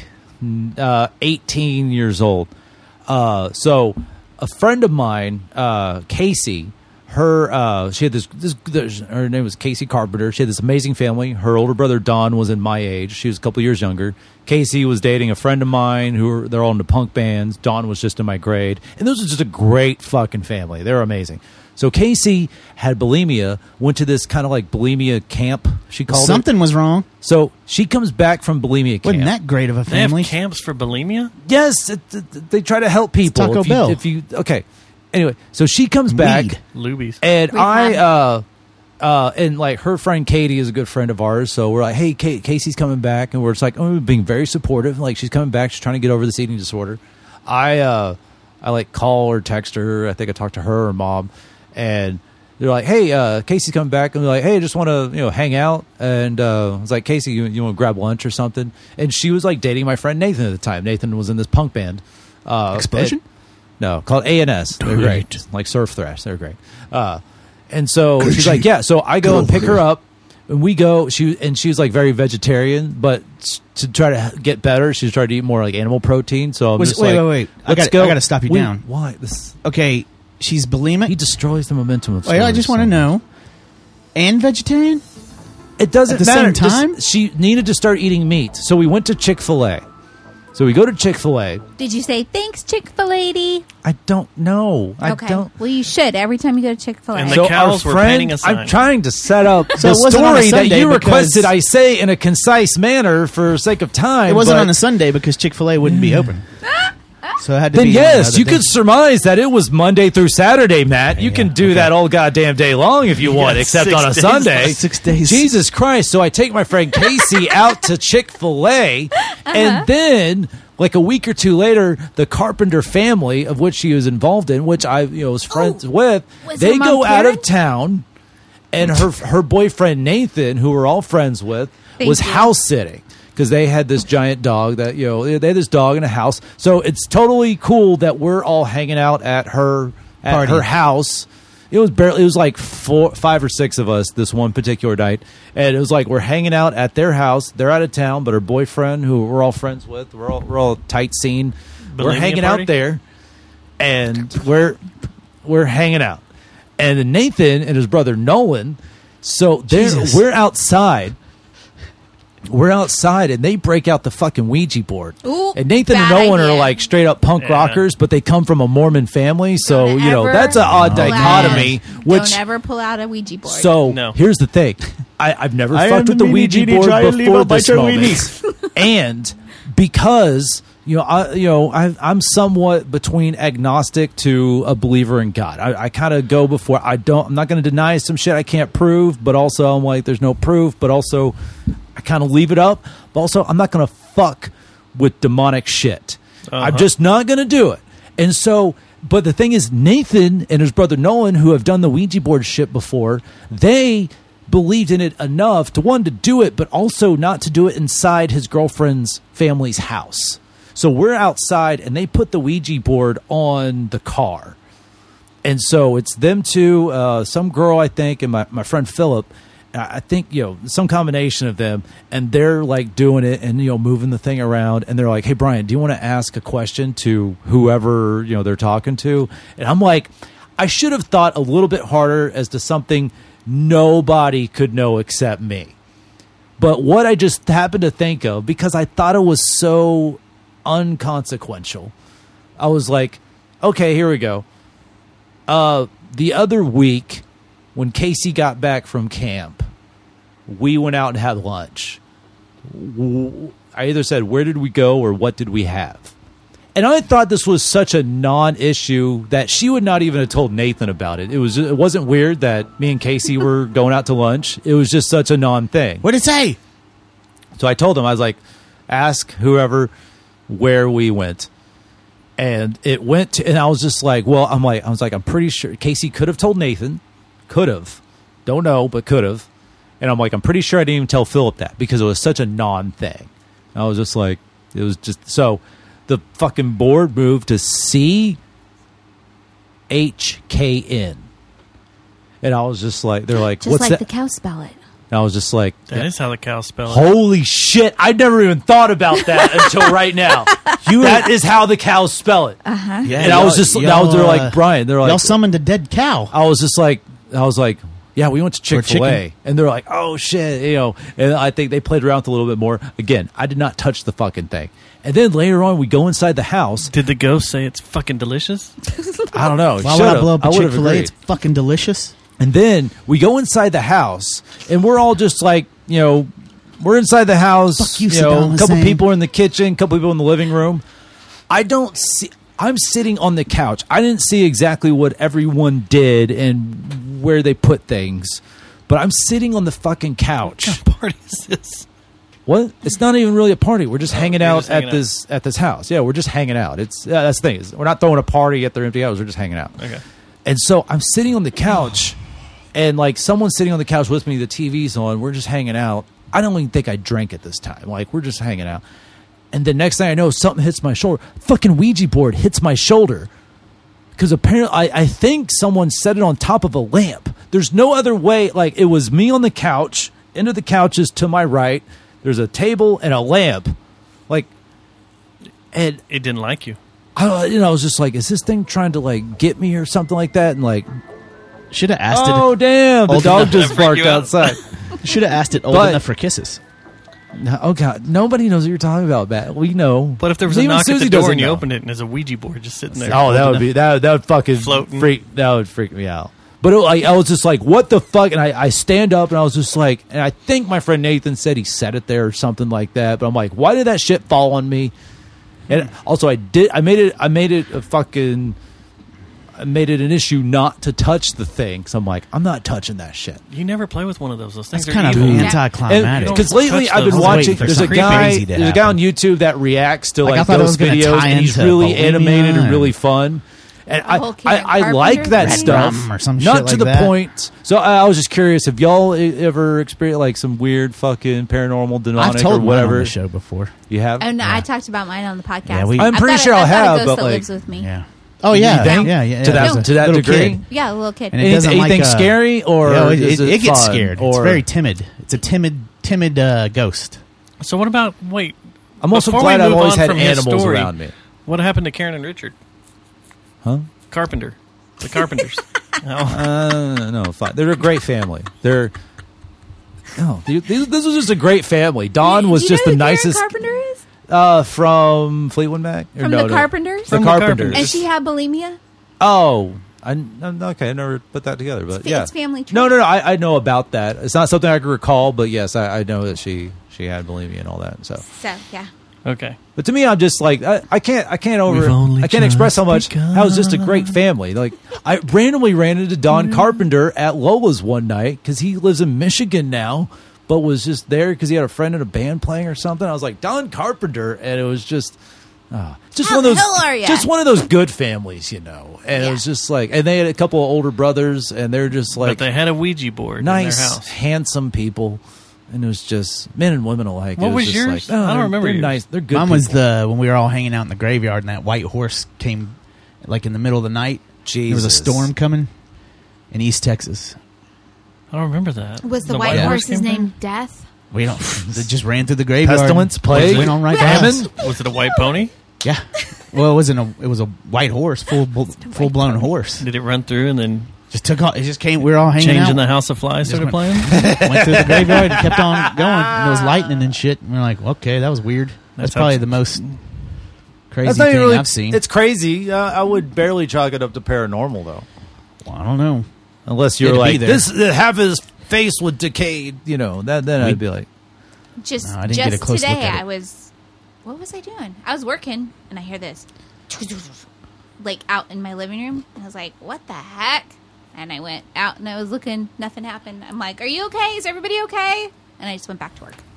uh, eighteen years old. Uh, so a friend of mine, uh, Casey, her uh, she had this, this, this. Her name was Casey Carpenter. She had this amazing family. Her older brother Don was in my age. She was a couple years younger. Casey was dating a friend of mine who were, they're all into punk bands. Don was just in my grade. And this was just a great fucking family. They were amazing. So Casey had bulimia, went to this kind of like bulimia camp, she called Something it. was wrong. So she comes back from bulimia camp. Wasn't that great of a They have family? camps for bulimia? Yes, it, it, they try to help people. Taco if you, Bell. If you okay, anyway, so she comes back, Weed. Lubies. and Rehab. I, uh, uh, and like her friend Katie is a good friend of ours. So we're like, hey, Kate, Casey's coming back, and we're just like, oh, we're being very supportive. Like she's coming back, she's trying to get over this eating disorder. I, uh, I like call or text her. I think I talked to her or mom, and they're like, hey, uh, Casey's coming back. And they're like, hey, I just want to, you know, hang out. And uh, I was like, Casey, you, you want to grab lunch or something? And she was like dating my friend Nathan at the time. Nathan was in this punk band. Uh, Explosion? it- no, called A and S. They're great. Like Surf Thrash. They're great. Uh, and so she's like, yeah. So I go and pick her up. And we go, she and she was like very vegetarian, but to try to get better, she's trying to eat more like animal protein. So I'm Was- just wait, like, wait, wait. I let's gotta- go. I gotta stop you We- down. Why? This, Okay, she's bulimic. he destroys the momentum of Wait, I stories, just want to so- know. And vegetarian? It doesn't At the matter. same time? Just- she needed to start eating meat, so we went to Chick-fil-A. So we go to Chick-fil-A. Did you say thanks, Chick-fil-A? I don't know. I Okay. don't. Well, you should every time you go to Chick-fil-A. And the So cows our were friend, painting a sign. I'm trying to set up So the it wasn't on a story that Sunday you because- requested I say in a concise manner for sake of time. It wasn't but on a Sunday because Chick-fil-A wouldn't be open. So it had to Then be on yes, another you day. could surmise that it was Monday through Saturday, Matt. You can do that all goddamn day long if you You want, got except six on a days Sunday. left. Six days. Jesus Christ. So I take my friend Casey out to Chick-fil-A, and then like a week or two later, the Carpenter family, of which she was involved in, which I you know was friends with, was they her mom go out Karen? of town, and her her boyfriend Nathan, who we're all friends with, Thank was you. house sitting. Because they had this giant dog that, you know, they had this dog in a house. So it's totally cool that we're all hanging out at her at Party. her house. It was barely, it was like four, five or six of us this one particular night. And it was like we're hanging out at their house. They're out of town, but her boyfriend, who we're all friends with, we're all, we're all a tight scene. we're Bulimia hanging party? out there. And we're, we're hanging out. And then Nathan and his brother Nolan, so they're, Jesus. we're outside. We're outside, and they break out the fucking Ouija board. Ooh, and Nathan and bad Nolan are idea. like straight up punk Yeah. rockers, but they come from a Mormon family, so Don't you know ever that's an odd pull out- dichotomy. Which Don't ever pull out a Ouija board. so No. here's the thing: I, I've never I am fucked with the the weenie Ouija genie, board try and leave before a bunch this of moment, weenies. and because you know, I you know, I, I'm somewhat between agnostic to a believer in God. I, I kind of go before I don't. I'm not going to deny some shit I can't prove, but also I'm like, there's no proof, but also I kind of leave it up. But also, I'm not going to fuck with demonic shit. Uh-huh. I'm just not going to do it. And so, but the thing is, Nathan and his brother Nolan, who have done the Ouija board shit before, they believed in it enough to, one, to do it, but also not to do it inside his girlfriend's family's house. So we're outside, and they put the Ouija board on the car. And so it's them two, uh, some girl, I think, and my, my friend Philip. I think, you know, some combination of them, and they're like doing it and, you know, moving the thing around. And they're like, hey, Brian, do you want to ask a question to whoever, you know, they're talking to? And I'm like, I should have thought a little bit harder as to something nobody could know except me. But what I just happened to think of, because I thought it was so unconsequential, I was like, okay, here we go. Uh, the other week, when Casey got back from camp, we went out and had lunch. I either said, where did we go or what did we have? And I thought this was such a non-issue that she would not even have told Nathan about it. It was it wasn't weird that me and Casey were going out to lunch. It was just such a non-thing. What did it say? So I told him, I was like, ask whoever where we went. And it went to, and I was just like, well, I'm like, I was like, I'm pretty sure Casey could have told Nathan, could have, don't know, but could have. And I'm like, I'm pretty sure I didn't even tell Philip that because it was such a non-thing. I was just like, it was just so. The fucking board moved to C H K N, and I was just like, they're like, Just what's like that? the cow spell it. And I was just like, That is how the cow spell it. holy shit! I never even thought about that until right now. You that is how the cows spell it. Uh huh. Yeah, and I was y'all- just, y'all, now they're uh, like, Brian, they're like, y'all summoned a dead cow. I was just like, I was like, yeah, we went to Or Chick-fil-A. chicken. And they're like, oh, shit, you know. And I think they played around with it a little bit more. Again, I did not touch the fucking thing. And then later on, we go inside the house. Did the ghost say it's fucking delicious? I don't know. Why would I Should've. blow up a I would've Chick-fil-A? agreed. It's fucking delicious. And then we go inside the house, and we're all just like, you know, we're inside the house. Fuck you, know, Saddam a couple Hussein. people are in the kitchen, a couple people in the living room. I don't see. I'm sitting on the couch. I didn't see exactly what everyone did and where they put things, but I'm sitting on the fucking couch. What kind of party is this? What? It's not even really a party. We're just Oh, hanging you're out just hanging at out. this at this house. Yeah, we're just hanging out. It's yeah, that's the thing. Is we're not throwing a party at their empty house. We're just hanging out. Okay. And so I'm sitting on the couch, and like someone's sitting on the couch with me. The T V's on. We're just hanging out. I don't even think I drank at this time. Like we're just hanging out. And the next thing I know, something hits my shoulder. Fucking Ouija board hits my shoulder. Because apparently, I, I think someone set it on top of a lamp. There's no other way. Like, it was me on the couch. Into the couch is to my right. There's a table and a lamp. Like, and It didn't like you. I, you know, I was just like, is this thing trying to, like, get me or something like that? And, like, Should have asked oh, it. damn. The old dog enough- just Freak barked you out. outside. Should have asked it old But- enough for kisses. No, oh, God. Nobody knows what you're talking about, Matt. We know. But if there was a Even knock Susie at the door doesn't and you know. opened it and there's a Ouija board just sitting there. Oh, that would be that. That would fucking Floating. freak. That would freak me out. But it, like, I was just like, "What the fuck?" And I, I stand up and I was just like, and I think my friend Nathan said he set it there or something like that. But I'm like, why did that shit fall on me? And also, I did. I made it. I made it a fucking. I made it an issue not to touch the thing. So I'm like, I'm not touching that shit. You never play with one of those. Those things That's are kind of evil. anticlimactic. Because lately touch I've been those. I was watching. waiting for There's a something guy. crazy to There's a guy on happen. YouTube that reacts to Like, I like, thought it was ghost gonna videos, tie and he's into really Bohemia animated and or- really fun. And The whole I, I, Karen I like Carpenter that thing? stuff, Rum or some not shit to like the that. point. So I, I was just curious if y'all e- ever experienced like some weird fucking paranormal, demonic, I've told or mine whatever. on the show before. You have? Oh no, I talked about mine on the podcast. Yeah, we- I'm I've pretty got a- sure I'll I've got a have, ghost but, that like- lives with me. Yeah. Oh yeah, You think? yeah, yeah. To that- There's a to that little degree? kid. Yeah, a little kid. And it Any- doesn't anything like, uh, scary, or yeah, it, is it, it it gets fun? scared. Or- It's very timid. It's a timid, timid uh, ghost. So what about, wait. I'm also before glad we I've move always on had from his animals story, around me. What happened to Karen and Richard? Huh? Carpenter. The Carpenters. Oh. Uh, no, fine. They're a great family. They're no. These, this was just a great family. Don was Do you just know the who Karen nicest. Carpenter is? Uh, from Fleetwood Mac. Or From no, the no. Carpenters? The From the Carpenters. Carpenters. And she had bulimia? Oh, I, I'm- okay. I never put that together, but It's- yeah, it's family trait. No, no, no. I, I know about that. It's not something I can recall, but yes, I, I know that she she had bulimia and all that. So, So, yeah. Okay. but to me, I'm just like I, I can't I can't We've over only I can't express just how much begun. how it was just a great family. Like I randomly ran into Don Carpenter at Lola's one night because he lives in Michigan now, but was just there because he had a friend in a band playing or something. I was like Don Carpenter, and it was just. Uh, just How one of those, the hell are ya? just one of those good families, you know. And it was just like, and they had a couple of older brothers, and they're just like But they had a Ouija board in nice, their house. handsome people, and it was just men and women alike. What It was just yours? Like, oh, I don't they're- remember They're yours. nice. They're good. Mine was people. the when we were all hanging out in the graveyard and that white horse came, like in the middle of the night. There was a Jesus. storm coming in East Texas. I don't remember that. Was the, The white white horse's horse came name Death? We don't. It just ran through the graveyard. Pestilence, and plague, went on right famine. past. Was it a white pony? Yeah. Well, it wasn't a. It was a white horse, full full blown horse. Did it run through and then Just took off. It just came. We were all hanging Changing out. the House of Flies Just started went- playing? Went through the graveyard and kept on going. And it was lightning and shit. And we we're like, okay, that was weird. That's, That's probably abs- the most crazy That's not thing even really, I've seen. It's crazy. Uh, I would barely chalk it up to paranormal though, well, I don't know. unless you're It'd be like there. this. Uh, half his face was decayed. You know that. Then I'd be like, Just, No, I didn't get just a close today, look at it. I was what was I doing? I was working, and I hear this, like, out in my living room. And I was like, what the heck? And I went out, and I was looking. Nothing happened. I'm like, are you okay? Is everybody okay? And I just went back to work.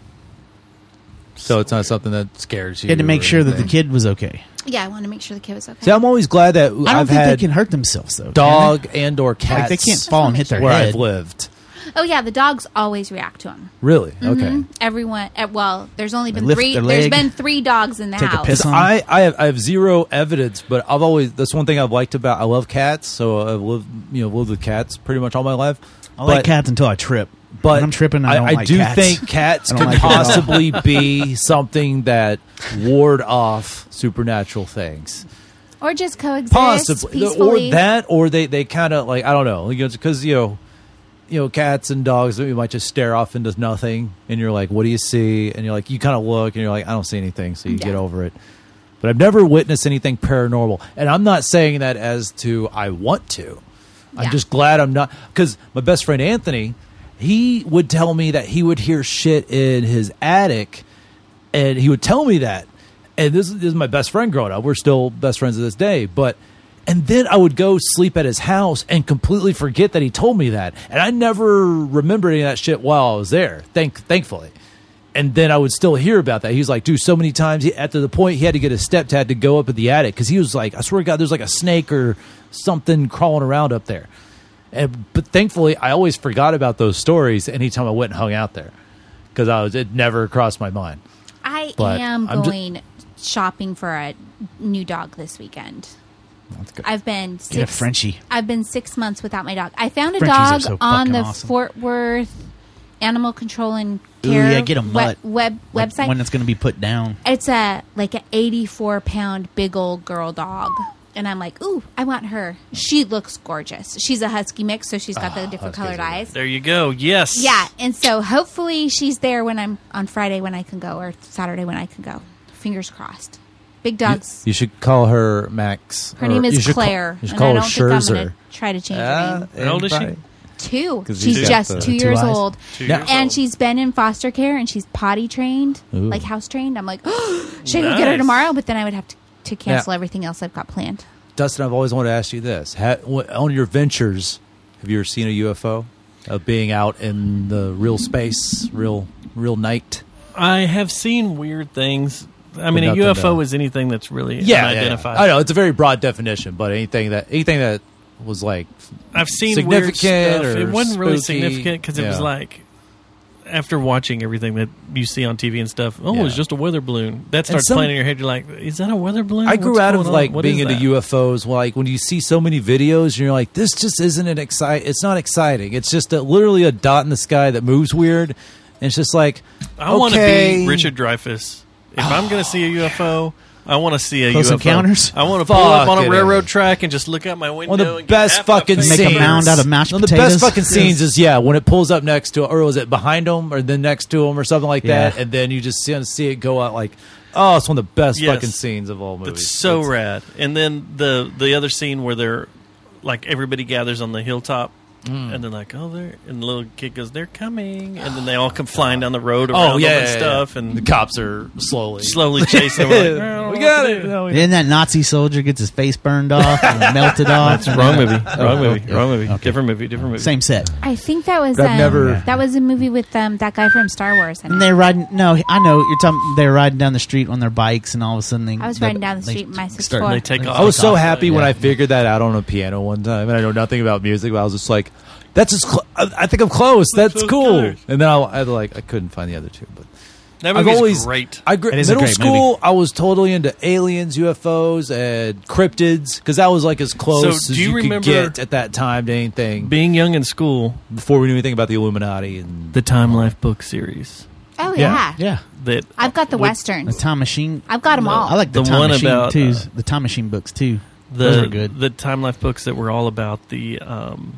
So it's not something that scares you. You had to make or sure that anything. the kid was okay. Yeah, I wanted to make sure the kid was okay. See, I'm always glad that I don't I've think had they can hurt themselves, though. dog can they? and or cats. Like, they can't fall and hit their where head. I've lived. Oh, yeah, the dogs always react to him. Really? Mhm. Okay. Everyone, uh, well, there's only They been lift three. their There's leg, been three dogs in the house. I, I have I have zero evidence, but I've always that's one thing I've liked about I love cats, so I've lived you know lived with cats pretty much all my life. I like But- cats until I trip. But when I'm tripping, I, don't I like do cats. think cats I could don't like it at all. possibly be something that ward off supernatural things. Or just coexist Possibly, peacefully. or that, or they, they kind of like I don't know, because you know, you know, cats and dogs you might just stare off into nothing, and you're like, "What do you see?" And you're like, you kind of look, and you're like, "I don't see anything," so you Yeah. get over it. But I've never witnessed anything paranormal, and I'm not saying that as to I want to. I'm Yeah. just glad I'm not, because my best friend Anthony, he would tell me that he would hear shit in his attic, and he would tell me that. And this, this is my best friend growing up. We're still best friends to this day. But and then I would go sleep at his house and completely forget that he told me that. And I never remembered any of that shit while I was there, thank thankfully. And then I would still hear about that. He's like, dude, so many times, he, at the point he had to get his stepdad to go up at the attic because he was like, I swear to God, there's like a snake or something crawling around up there. And, but thankfully, I always forgot about those stories anytime I went and hung out there because I was it never crossed my mind. I But am I'm ju- going shopping for a new dog this weekend. That's good. I've been six, Get a Frenchie. I've been six months without my dog. I found a Frenchies are dog so on fucking the awesome. Fort Worth Animal Control and Ooh, Care yeah, get a web, mutt. web Like website. when it's going to be put down. It's a like an eighty-four pound big old girl dog. And I'm like, ooh, I want her. She looks gorgeous. She's a husky mix, so she's got the different colored eyes. There you go. Yes. Yeah, and so hopefully she's there when I'm on Friday when I can go, or Saturday when I can go. Fingers crossed. Big dogs. You should call her Max. Her or name you is should call- Claire, you should and call I her don't think I'm Scherzer. going to try to change Ah, her name. How old is she? probably- Two. 'Cause She's he's got just the two two years eyes. old, Two years and old. she's been in foster care, and she's potty trained, Ooh. like house trained. I'm like, should I go get her Nice. tomorrow? But then I would have to, to cancel Yeah. everything else I've got planned. Dustin, I've always wanted to ask you this. Ha, on your ventures, have you ever seen a U F O? Of being out in the real space, real real night? I have seen weird things. I mean, a nothing U F O to- is anything that's really Yeah, yeah, unidentified. yeah. I know it's a very broad definition, but anything that anything that was like I've seen weird significant stuff. or It wasn't really spooky. significant because it was Yeah. like after watching everything that you see on T V and stuff. Oh, Yeah. it's just a weather balloon. That And starts some- playing in your head. You're like, is that a weather balloon? I grew What's out of going on? like What being is into that? U F Os. Like when you see so many videos, and you're like, this just isn't an excite. It's not exciting. It's just a, literally a dot in the sky that moves weird. And it's just like, I want to okay. be Richard Dreyfuss. If I'm going to see a U F O, I want to see a Close U F O. Encounters? I want to pull up on Fucking a railroad A. track and just look out my window. One of the and get best half my fucking face Make a scenes. covered. mound out of mashed One of the potatoes. best fucking scenes is yeah when it pulls up next to, or was it behind them, or then next to them, or something like Yeah. that, and then you just see, see it go out like, oh, it's one of the best Yes. fucking scenes of all movies. That's so It's- rad. And then the the other scene where they're like everybody gathers on the hilltop. Mm. And they're like, oh, they're and the little kid goes, they're coming, and then they all come flying down the road around Oh yeah, them yeah, and yeah. stuff, and the cops are slowly slowly chasing them. We're like, "Oh, we what got to it. do?" No, we- Then that Nazi soldier gets his face burned off and melted off. That's wrong movie. Oh, Wrong movie. okay. Wrong movie. Okay. Different movie. Different movie. Same set. I think that was But I've um, never- that was a movie with um, that guy from Star Wars. in And it. they're riding. No, I know you're talking. They're riding down the street on their bikes, and all of a sudden they. I was they- riding down the they street in my six start- four. They take off. I was so off, happy uh, when yeah. I figured that out on a piano one time, and I know nothing about music, but I was just like, "That's as cl- I I think I'm close. That's those cool." colors. And then I, I like I couldn't find the other two, but That I've movie's always great. I gr- It is a middle great school. movie. I was totally into aliens, U F Os, and cryptids because that was like as close So, as do you you could remember get at that time to anything Being young in school, before we knew anything about the Illuminati and the Time Life book series. Oh yeah. Yeah. That I've got the The westerns. Time Machine. I've got them all. I like the, The Time one Machine about, too. uh, the Time Machine books too. the Those are good. the Time Life books that were all about the um,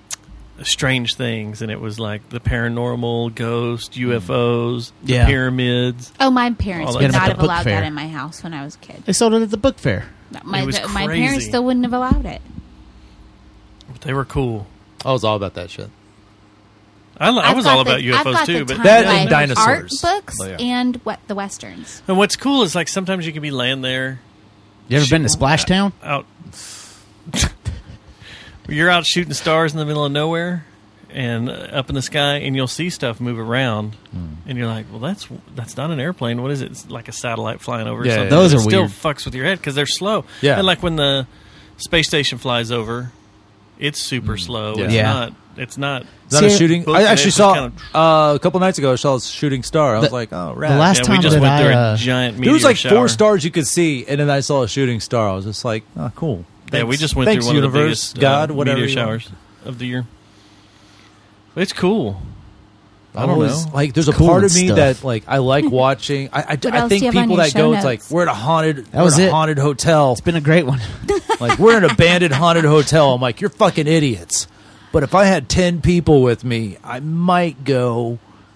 strange things, and it was like the paranormal, ghost, U F Os, the Yeah. pyramids. Oh, my parents All would that not stuff. have Book allowed fair. that in my house when I was a kid. They sold it at the book fair. My, It was my crazy. parents still wouldn't have allowed it. But they were cool. I was all about that shit. I, I I've was got all the- about U F I've Os got too, the but ton That of, and like, dinosaurs. art books Oh, yeah. and what the westerns. and what's cool is like sometimes you can be laying there. You ever been to Splashtown? Out, you're out shooting stars in the middle of nowhere, and uh, up in the sky, and you'll see stuff move around, Hmm. and you're like, "Well, that's that's not an airplane. What is it? It's like a satellite flying over." or Yeah, something. those But are it still weird. fucks with your head because they're slow. Yeah. and like when the space station flies over, it's super slow. Yeah. It's Yeah. not. It's not. Is that a See, shooting? book I and actually it's saw kind of- uh, a couple nights ago. I saw a shooting star. I was The- like, oh, the rad. last Yeah, time we just that went I, through uh, a giant meteor There was like shower. four stars you could see, and then I saw a shooting star. I was just like, oh, cool. Yeah, we Thanks- just went thanks, through one universe, of the biggest God, uh, whatever meteor you want. showers of the year. It's cool. I don't always, know. Like, there's a Cool part of and me stuff. that like I like watching. I, I, What I else think do you have on people your that show go, it's notes? like we're at a haunted, That we're was at a it. haunted hotel. It's been a great one. Like we're in an abandoned haunted hotel. I'm like, you're fucking idiots. But if I had ten people with me, I might go.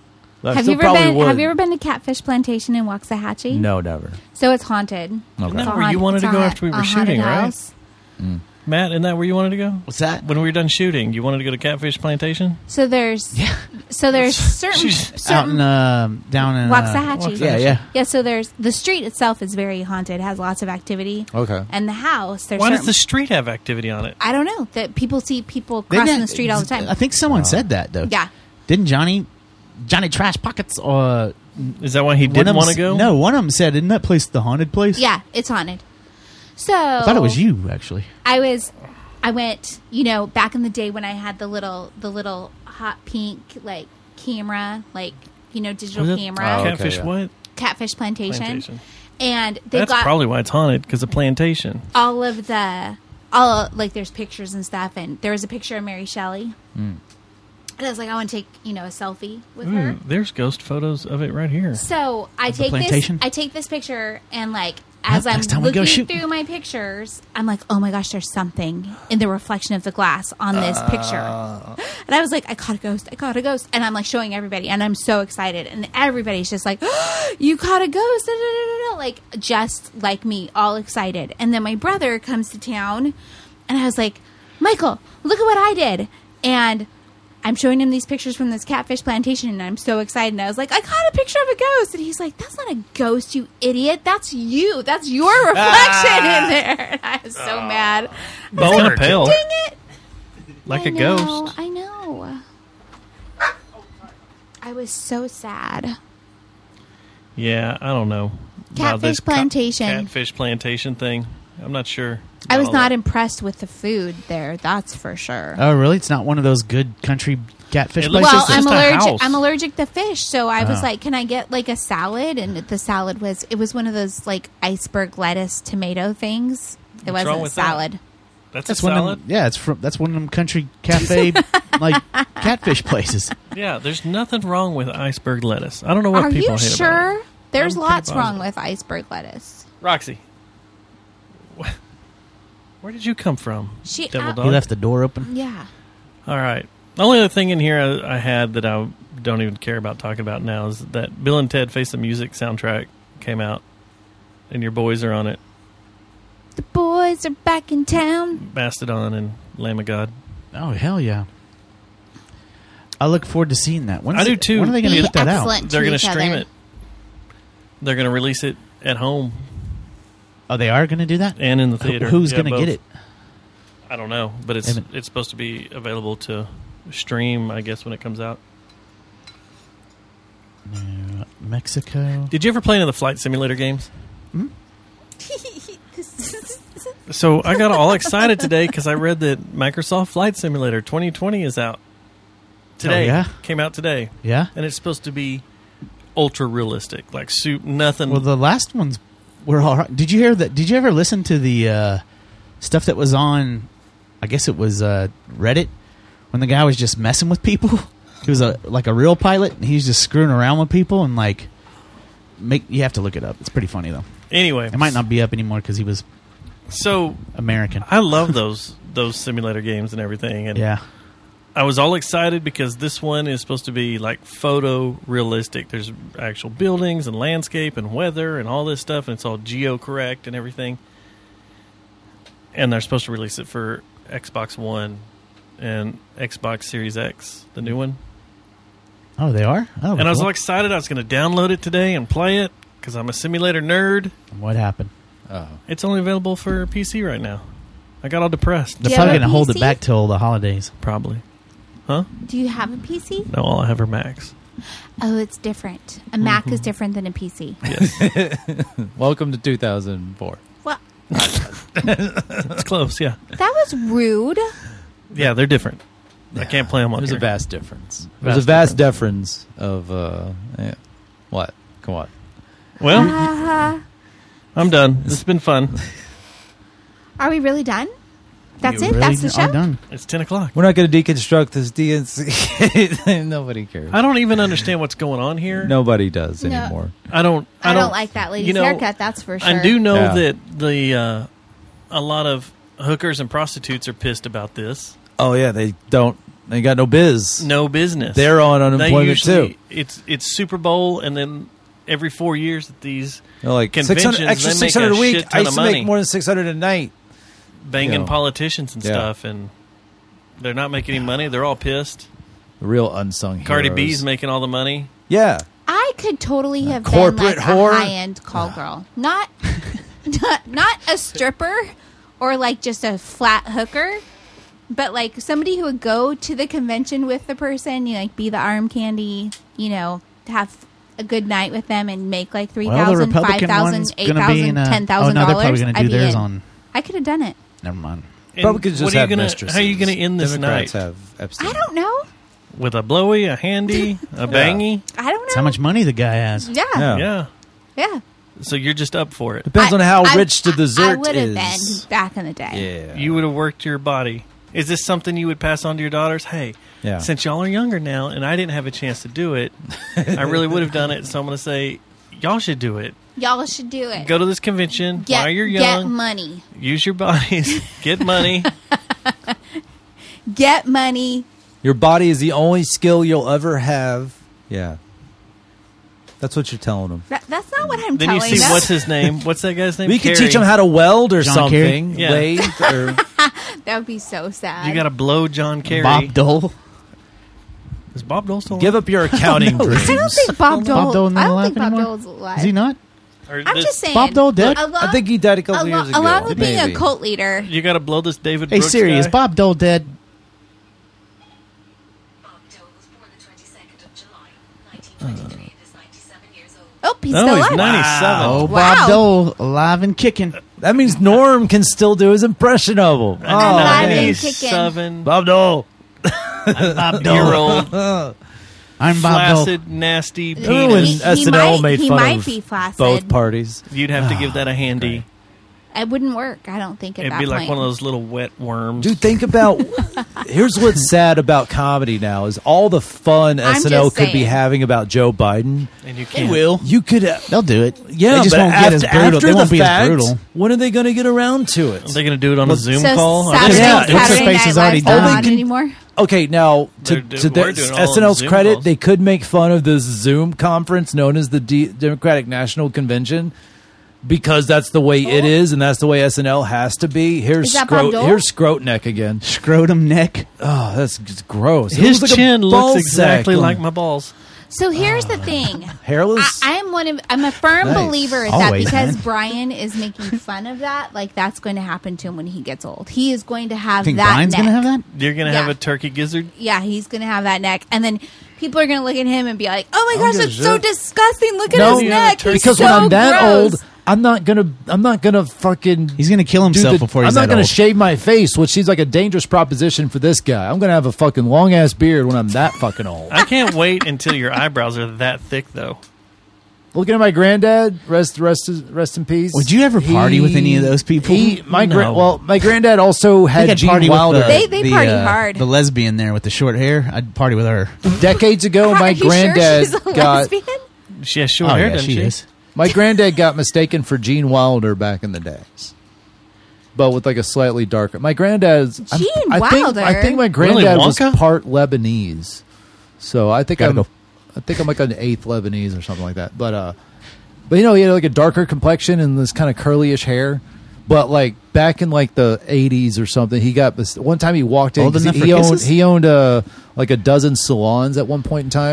I Have still you ever probably been? would. Have you ever been to Catfish Plantation in Waxahachie? No, never. So it's haunted. Okay. It's Isn't that a where you haunt- wanted it's to a go haunt- after we were a haunted shooting, right? house. Matt, isn't that where you wanted to go? What's that? When we were done shooting, you wanted to go to Catfish Plantation? So there's yeah. So there's certain Out certain in uh, down in uh, Waxahachie. Yeah, yeah. Yeah, so there's the street itself is very haunted, has lots of activity. Okay. And the house, there's Why certain, does the street have activity on it? I don't know that people see people Didn't crossing that- the street all the time. I think someone said that though. Yeah. Didn't Johnny Johnny Trash Pockets or Is that why he one didn't of 'em want to s- go? No, one of them said, "Isn't that place the haunted place?" Yeah, it's haunted. So I thought it was you actually. I was, I went, you know, back in the day when I had the little, the little hot pink like camera, like you know, digital Was it camera, Oh, okay, Catfish yeah. what? Catfish Plantation, Plantation. and they That's got probably why it's haunted, because of Plantation. all of the, all like there's pictures and stuff, and there was a picture of Mary Shelley, Mm. and I was like, I want to take you know a selfie with her. Ooh, there's ghost photos of it right here. So I Of the take this, plantation? I take this picture, and like as Well, I'm next time we go looking shoot. through my pictures, I'm like, oh my gosh, there's something in the reflection of the glass on this picture. And I was like, I caught a ghost, I caught a ghost, and I'm like showing everybody, and I'm so excited, and everybody's just like, oh, you caught a ghost, da, da, da, da, like just like me, all excited. And then my brother comes to town, and I was like, Michael, look at what I did, and I'm showing him these pictures from this Catfish Plantation, and I'm so excited. And I was like, I caught a picture of a ghost. And he's like, that's not a ghost, you idiot. That's you. That's your reflection Ah. in there. And I was so mad. Bow in a pail. Dang it. Like I a know, ghost. I know. I was so sad. Yeah, I don't know. about Catfish this ca- Plantation. Catfish Plantation thing. I'm not sure. I was about all not that. impressed with the food there. That's for sure. Oh, really? It's not one of those good country catfish It looks places. Well, just I'm a allergic. house. I'm allergic to fish, so I was Oh. like, "Can I get like a salad?" And the salad was it was one of those like iceberg lettuce tomato things. It What's wrong wasn't a with that? salad. That's, That's a one of salad? them, yeah, it's from that's one of them country cafe like catfish places. Yeah, there's nothing wrong with iceberg lettuce. I don't know what Are people you hate sure? about it. There's I'm pretty lots wrong positive. with iceberg lettuce. Roxy, wh- where did you come from? She- Devil I- dog. He left the door open. Yeah. All right. The only other thing in here I, I had that I don't even care about talking about now is that Bill and Ted Face the Music soundtrack came out, and your boys are on it. The boys are back in town. Mastodon and Lamb of God. Oh hell yeah! I look forward to seeing that. When's I do it- too. When are they going to Be put that out? excellent. They're to going to each stream other. it. They're going to release it at home Oh, they are going to do that. and in the Who- theater. Who's Yeah, going to both. get it? I don't know, but it's Haven't- it's supposed to be available to stream, I guess, when it comes out. Uh, Mexico. Did you ever play any of the flight simulator games? So I got all excited today because I read that Microsoft Flight Simulator twenty twenty is out today. Oh, yeah? Came out today, Yeah. and it's supposed to be ultra realistic, like suit nothing. Well, the last ones were all right. Did you hear that? Did you ever listen to the uh, stuff that was on? I guess it was uh, Reddit when the guy was just messing with people. He was a like a real pilot, and he's just screwing around with people and like make. You have to look it up. It's pretty funny though. Anyway, It might not be up anymore because he was so American. I love those those simulator games and everything, and Yeah. I was all excited because this one is supposed to be like photo realistic. There's actual buildings and landscape and weather and all this stuff, and it's all geo correct and everything. And they're supposed to release it for Xbox One and Xbox Series X, the new one. Oh, they are? Oh, and I was cool. all excited. I was going to download it today and play it because I'm a simulator nerd. What happened? Oh. It's only available for P C right now. I got all depressed. They're probably going to hold it back till the holidays. Probably. Huh? Do you have a P C? No, all I have are Macs. Oh, it's different. A Mac Mm-hmm. is different than a P C. Yes. Welcome to two thousand four. Well, It's close, yeah. that was rude. Yeah, they're different. I can't play them on There's here. a vast difference. There's a vast difference of uh, yeah. What? Come on. Well, Uh, I'm done. It's been fun. are we really done? That's You it? really That's the are show? done. It's ten o'clock. We're not going to deconstruct this D N C. Nobody cares. I don't even understand what's going on here. Nobody does No. anymore. I don't. I, I don't like that lady's you know, haircut, that's for sure. I do know Yeah. that the uh, a lot of hookers and prostitutes are pissed about this. Oh yeah, they don't. They got no biz. No business. They're on They unemployment usually, too. It's it's Super Bowl, and then every four years at these They're like conventions, six hundred extra they make six hundred a week. shit I ton used of to money, make more than six hundred a night. banging you know. politicians and Yeah. stuff, and they're not making any money. They're all pissed. The real unsung heroes. Cardi B's making all the money. Yeah. I could totally have been corporate like whore? a high-end call girl. Not, not not a stripper or like just a flat hooker, but like somebody who would go to the convention with the person, you know, like be the arm candy, you know, have a good night with them and make like three Well, the thousand, five Republican thousand, one's eight gonna be in thousand, a- ten oh, thousand no, they're dollars. probably gonna do I'd be theirs in. on- I could have done it. Never mind. And Probably could just what are you have gonna, mistresses. How are you going to end this Democrats night? have Epstein. I don't know. With a blowy, a handy, a bangy? I don't know. That's how much money the guy has. Yeah. Yeah. Yeah. Yeah. So you're just up for it. Depends on how rich the I dessert would have is. been back in the day. Yeah. You would have worked your body. Is this something you would pass on to your daughters? Hey, Yeah. since y'all are younger now and I didn't have a chance to do it, I really would have done it. So I'm going to say, y'all should do it. Y'all should do it. Go to this convention Get, while you're get young. money. Use your bodies. Get money. Get money. Your body is the only skill you'll ever have. Yeah. That's what you're telling them. That, that's not what I'm Then you telling see, them. what's his name? What's that guy's name? We could Kerry. teach them how to weld or John Kerry? something. Yeah. Lathe or That would be so sad. You got to blow John Kerry. Bob Dole. Is Bob Dole still alive? give up your accounting dreams. I don't think Bob Dole. Bob Dole not I don't alive think Bob anymore? Dole's alive. Is he not? Or I'm this- just saying. Bob Dole dead? Along, I think he died a couple along, years ago. along with being maybe. a cult leader. You got to blow this David Hey Brooks Siri, guy? is Bob Dole dead? Oh, he's Oh, still he's alive. ninety-seven. Oh, Wow. Bob Dole, alive and kicking. That means Norm can still do his impression of him. Oh, alive man. and kicking. ninety-seven. Bob Dole. Bob Year Dole. old, I'm Bob Dole. flaccid, nasty Ooh, and penis. He- he S N L might- made he fun might of be flaccid. both parties. You'd have to give that a handy. It wouldn't work. I don't think at It'd that be like point. one of those little wet worms. Dude, think about. Here's what's sad about comedy now is all the fun I'm S N L just could be saying. having about Joe Biden. and you They can't. will. You could, uh, They'll do it. yeah, they just but won't after, get as brutal. after They won't the be fact, as brutal. when are they going to get around to it? Are they going to do it on a Zoom so call? Are they Saturday, Yeah, gonna do it? what's his Saturday face Night is already Live's not done. on Can- anymore. Okay, now to, They're do- to we're the doing all S N L's Zoom credit, calls. they could make fun of this Zoom conference known as the D- Democratic National Convention because that's the way it is, and that's the way S N L has to be. Here's Is that Bob Scrot- Dole? here's Scrotneck again. Scrotum neck. Oh, that's just gross. It His looks like a chin ball looks exactly sack. like my balls. So here's the thing. Hairless. I, I am one of. I'm a firm Nice. believer that Always, because man. Brian is making fun of that, like that's going to happen to him when he gets old. He is going to have Think that Brian's neck. gonna have that? You're going to Yeah. have a turkey gizzard? Yeah, he's going to have that neck, and then people are going to look at him and be like, "Oh my don't gosh, give a that's so shit. disgusting! Look at No, his neck. He's because so when I'm that gross." old, I'm not gonna. I'm not gonna fucking. He's gonna kill do himself the- before he's I'm not that gonna old. shave my face, which seems like a dangerous proposition for this guy. I'm gonna have a fucking long ass beard when I'm that fucking old. I can't wait until your eyebrows are that thick, though. Looking at my granddad, rest, rest, rest in peace. Would you ever party with any of those people? He, my No. gra- well, my granddad also I had think I'd Gene party Wilder. with the, They- they the, party uh, hard. The lesbian there with the short hair. I'd party with her. Decades ago, Are my you sure granddad she's a got lesbian? She has short Oh, hair, yeah, doesn't she she? is. my granddad got mistaken for Gene Wilder back in the days, but with like a slightly darker. My granddad's I'm- Gene I think, Wilder? I think my Really, granddad was Wonka? part Lebanese, so I think Gotta I'm. go. I think I'm like an eighth Lebanese or something like that. But uh, but you know, he had like a darker complexion and this kind of curlyish hair. But like back in like the eighties or something, he got one time he walked in. Old 'cause enough he, for he owned kisses? he owned uh, like a dozen salons at one point in time.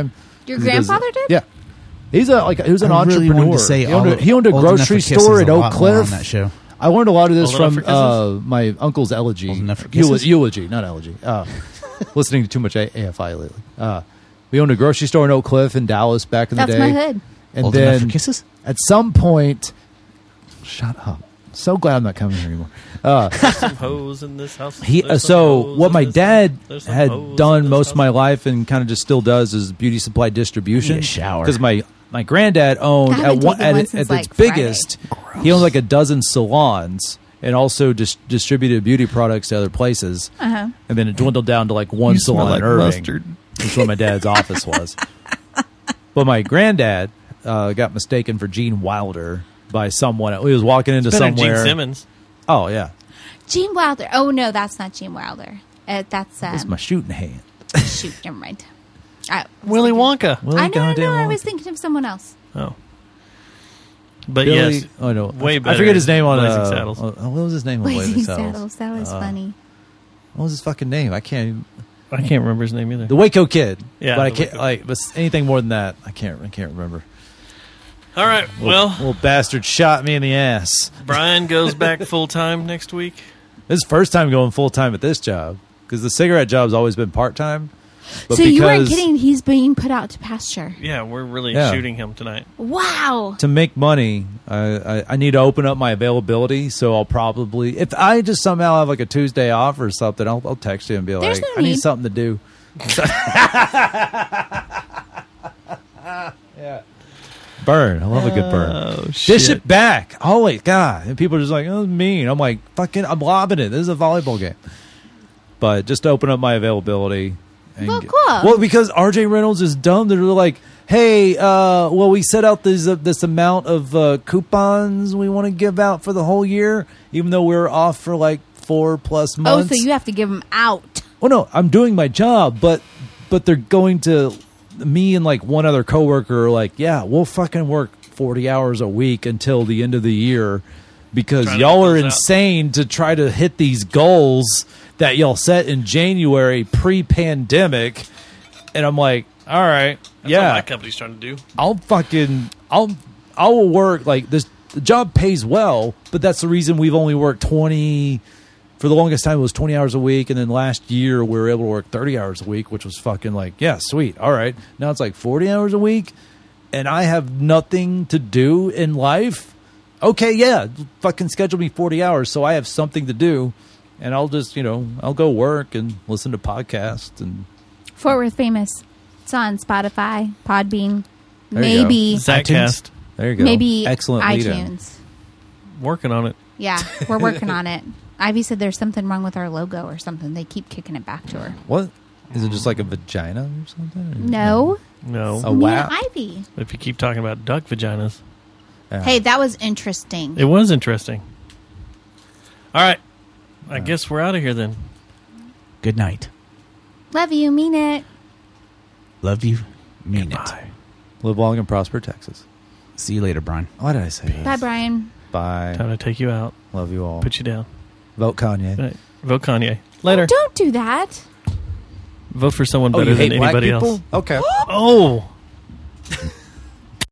Your 'Cause he does- grandfather did? Yeah. He's a like he was an I really entrepreneur. wanted to say he, owned all- a, he owned a Old Enough grocery for Kisses store a at Oak lot more on Cliff. that show. I learned a lot of this Old Enough from for Kisses? uh, my uncle's elegy. Old Enough for Eul- Kisses? eulogy, not elegy. Uh, listening to too much A F I lately. Uh, we owned a grocery store in Oak Cliff in Dallas back in That's the day. my hood. And Old then Enough for Kisses? at some point, shut up. So glad I'm not coming here anymore. Uh, Some hoes in this house. he There's uh, some so hoes what in my this dad house. There's some had hoes in done this most house. of my life and kind of just still does is beauty supply distribution. You need a shower. Because my my granddad owned I haven't at one taken at, one it- since, at like, its biggest. Friday. He owned like a dozen salons and also dis- distributed beauty products to other places. Uh-huh. And then it dwindled down to like one You smell salon like in Irving, mustard. which is where my dad's office was. But my granddad uh, got mistaken for Gene Wilder by someone. He was walking into Better somewhere. Gene Simmons. Oh yeah, Gene Wilder. Oh, no, that's not Gene Wilder. Uh, that's um, that's my shooting hand. shoot. Never mind. I, Willy Wonka. Willy I know, goddamn no, I Wonka. was thinking of someone else. Oh. But Billy, yes, oh no, way I better. forget his name on Blazing uh, Saddles. uh, what was his name on Blazing Blazing Saddles. Saddles? That was Uh, funny. What was his fucking name? I can't. Even, I can't remember his name either. the Waco Kid. Yeah, but I the can't Waco like. But anything more than that, I can't. I can't remember. All right. Little, Well, little bastard shot me in the ass. Brian goes back full time next week. This is the first time going full time at this job because the cigarette job's always been part time. But So because you weren't kidding. He's being put out to pasture. Yeah, we're really Yeah. shooting him tonight. Wow. to make money, I, I, I need to open up my availability. So I'll probably, if I just somehow have like a Tuesday off or something, I'll, I'll text you and be There's like, no I need need. something to do. Yeah. Burn. I love a good burn. Oh, Dish shit. it back. Always. God. And people are just like, oh, mean. I'm like, fucking, I'm lobbing it. This is a volleyball game. But just to open up my availability. and Well, get- cool. Well, because R J Reynolds is dumb. They're like, hey, uh, well, we set out this, uh, this amount of uh, coupons we want to give out for the whole year, even though we're off for like four plus Oh, months. so you have to give him out. Well, no, I'm doing my job, but but they're going to me and like one other coworker are like, yeah, we'll fucking work forty hours a week until the end of the year because Trying to y'all get are those out. insane to try to hit these goals that y'all set in January pre-pandemic. And I'm like, all right, That's yeah, what my company's trying to do. I'll fucking I'll I will work like this. The job pays well, but that's the reason we've only worked twenty. For the longest time, it was twenty hours a week, and then last year we were able to work thirty hours a week, which was fucking like, yeah, sweet, all right. Now it's like forty hours a week, and I have nothing to do in life. Okay, yeah, fucking schedule me forty hours so I have something to do, and I'll just, you know, I'll go work and listen to podcasts and Fort Worth Famous. It's on Spotify, Podbean, There you go. maybe Zacast. there you go. maybe Excellent lead-in. iTunes. Working on it. Yeah, we're working on it. Ivy said there's something wrong with our logo or something. They keep kicking it back to her. What is it? Just like a vagina or something? Or- No, No. A me wow. and Ivy. If you keep talking about duck vaginas. Yeah. Hey, that was interesting. It was interesting. All right. I guess we're out of here then. Good night. Love you, mean it. Love you. Mean Goodbye. Live long and prosper, Texas. it. See you later, Brian. Why did I say that? Bye, Brian. Bye. Time to take you out. Love you all. Put you down. Vote Kanye. All right. Vote Kanye. Later. Don't do that. Vote for someone Oh, better you than hate black anybody people? else. Okay. Oh.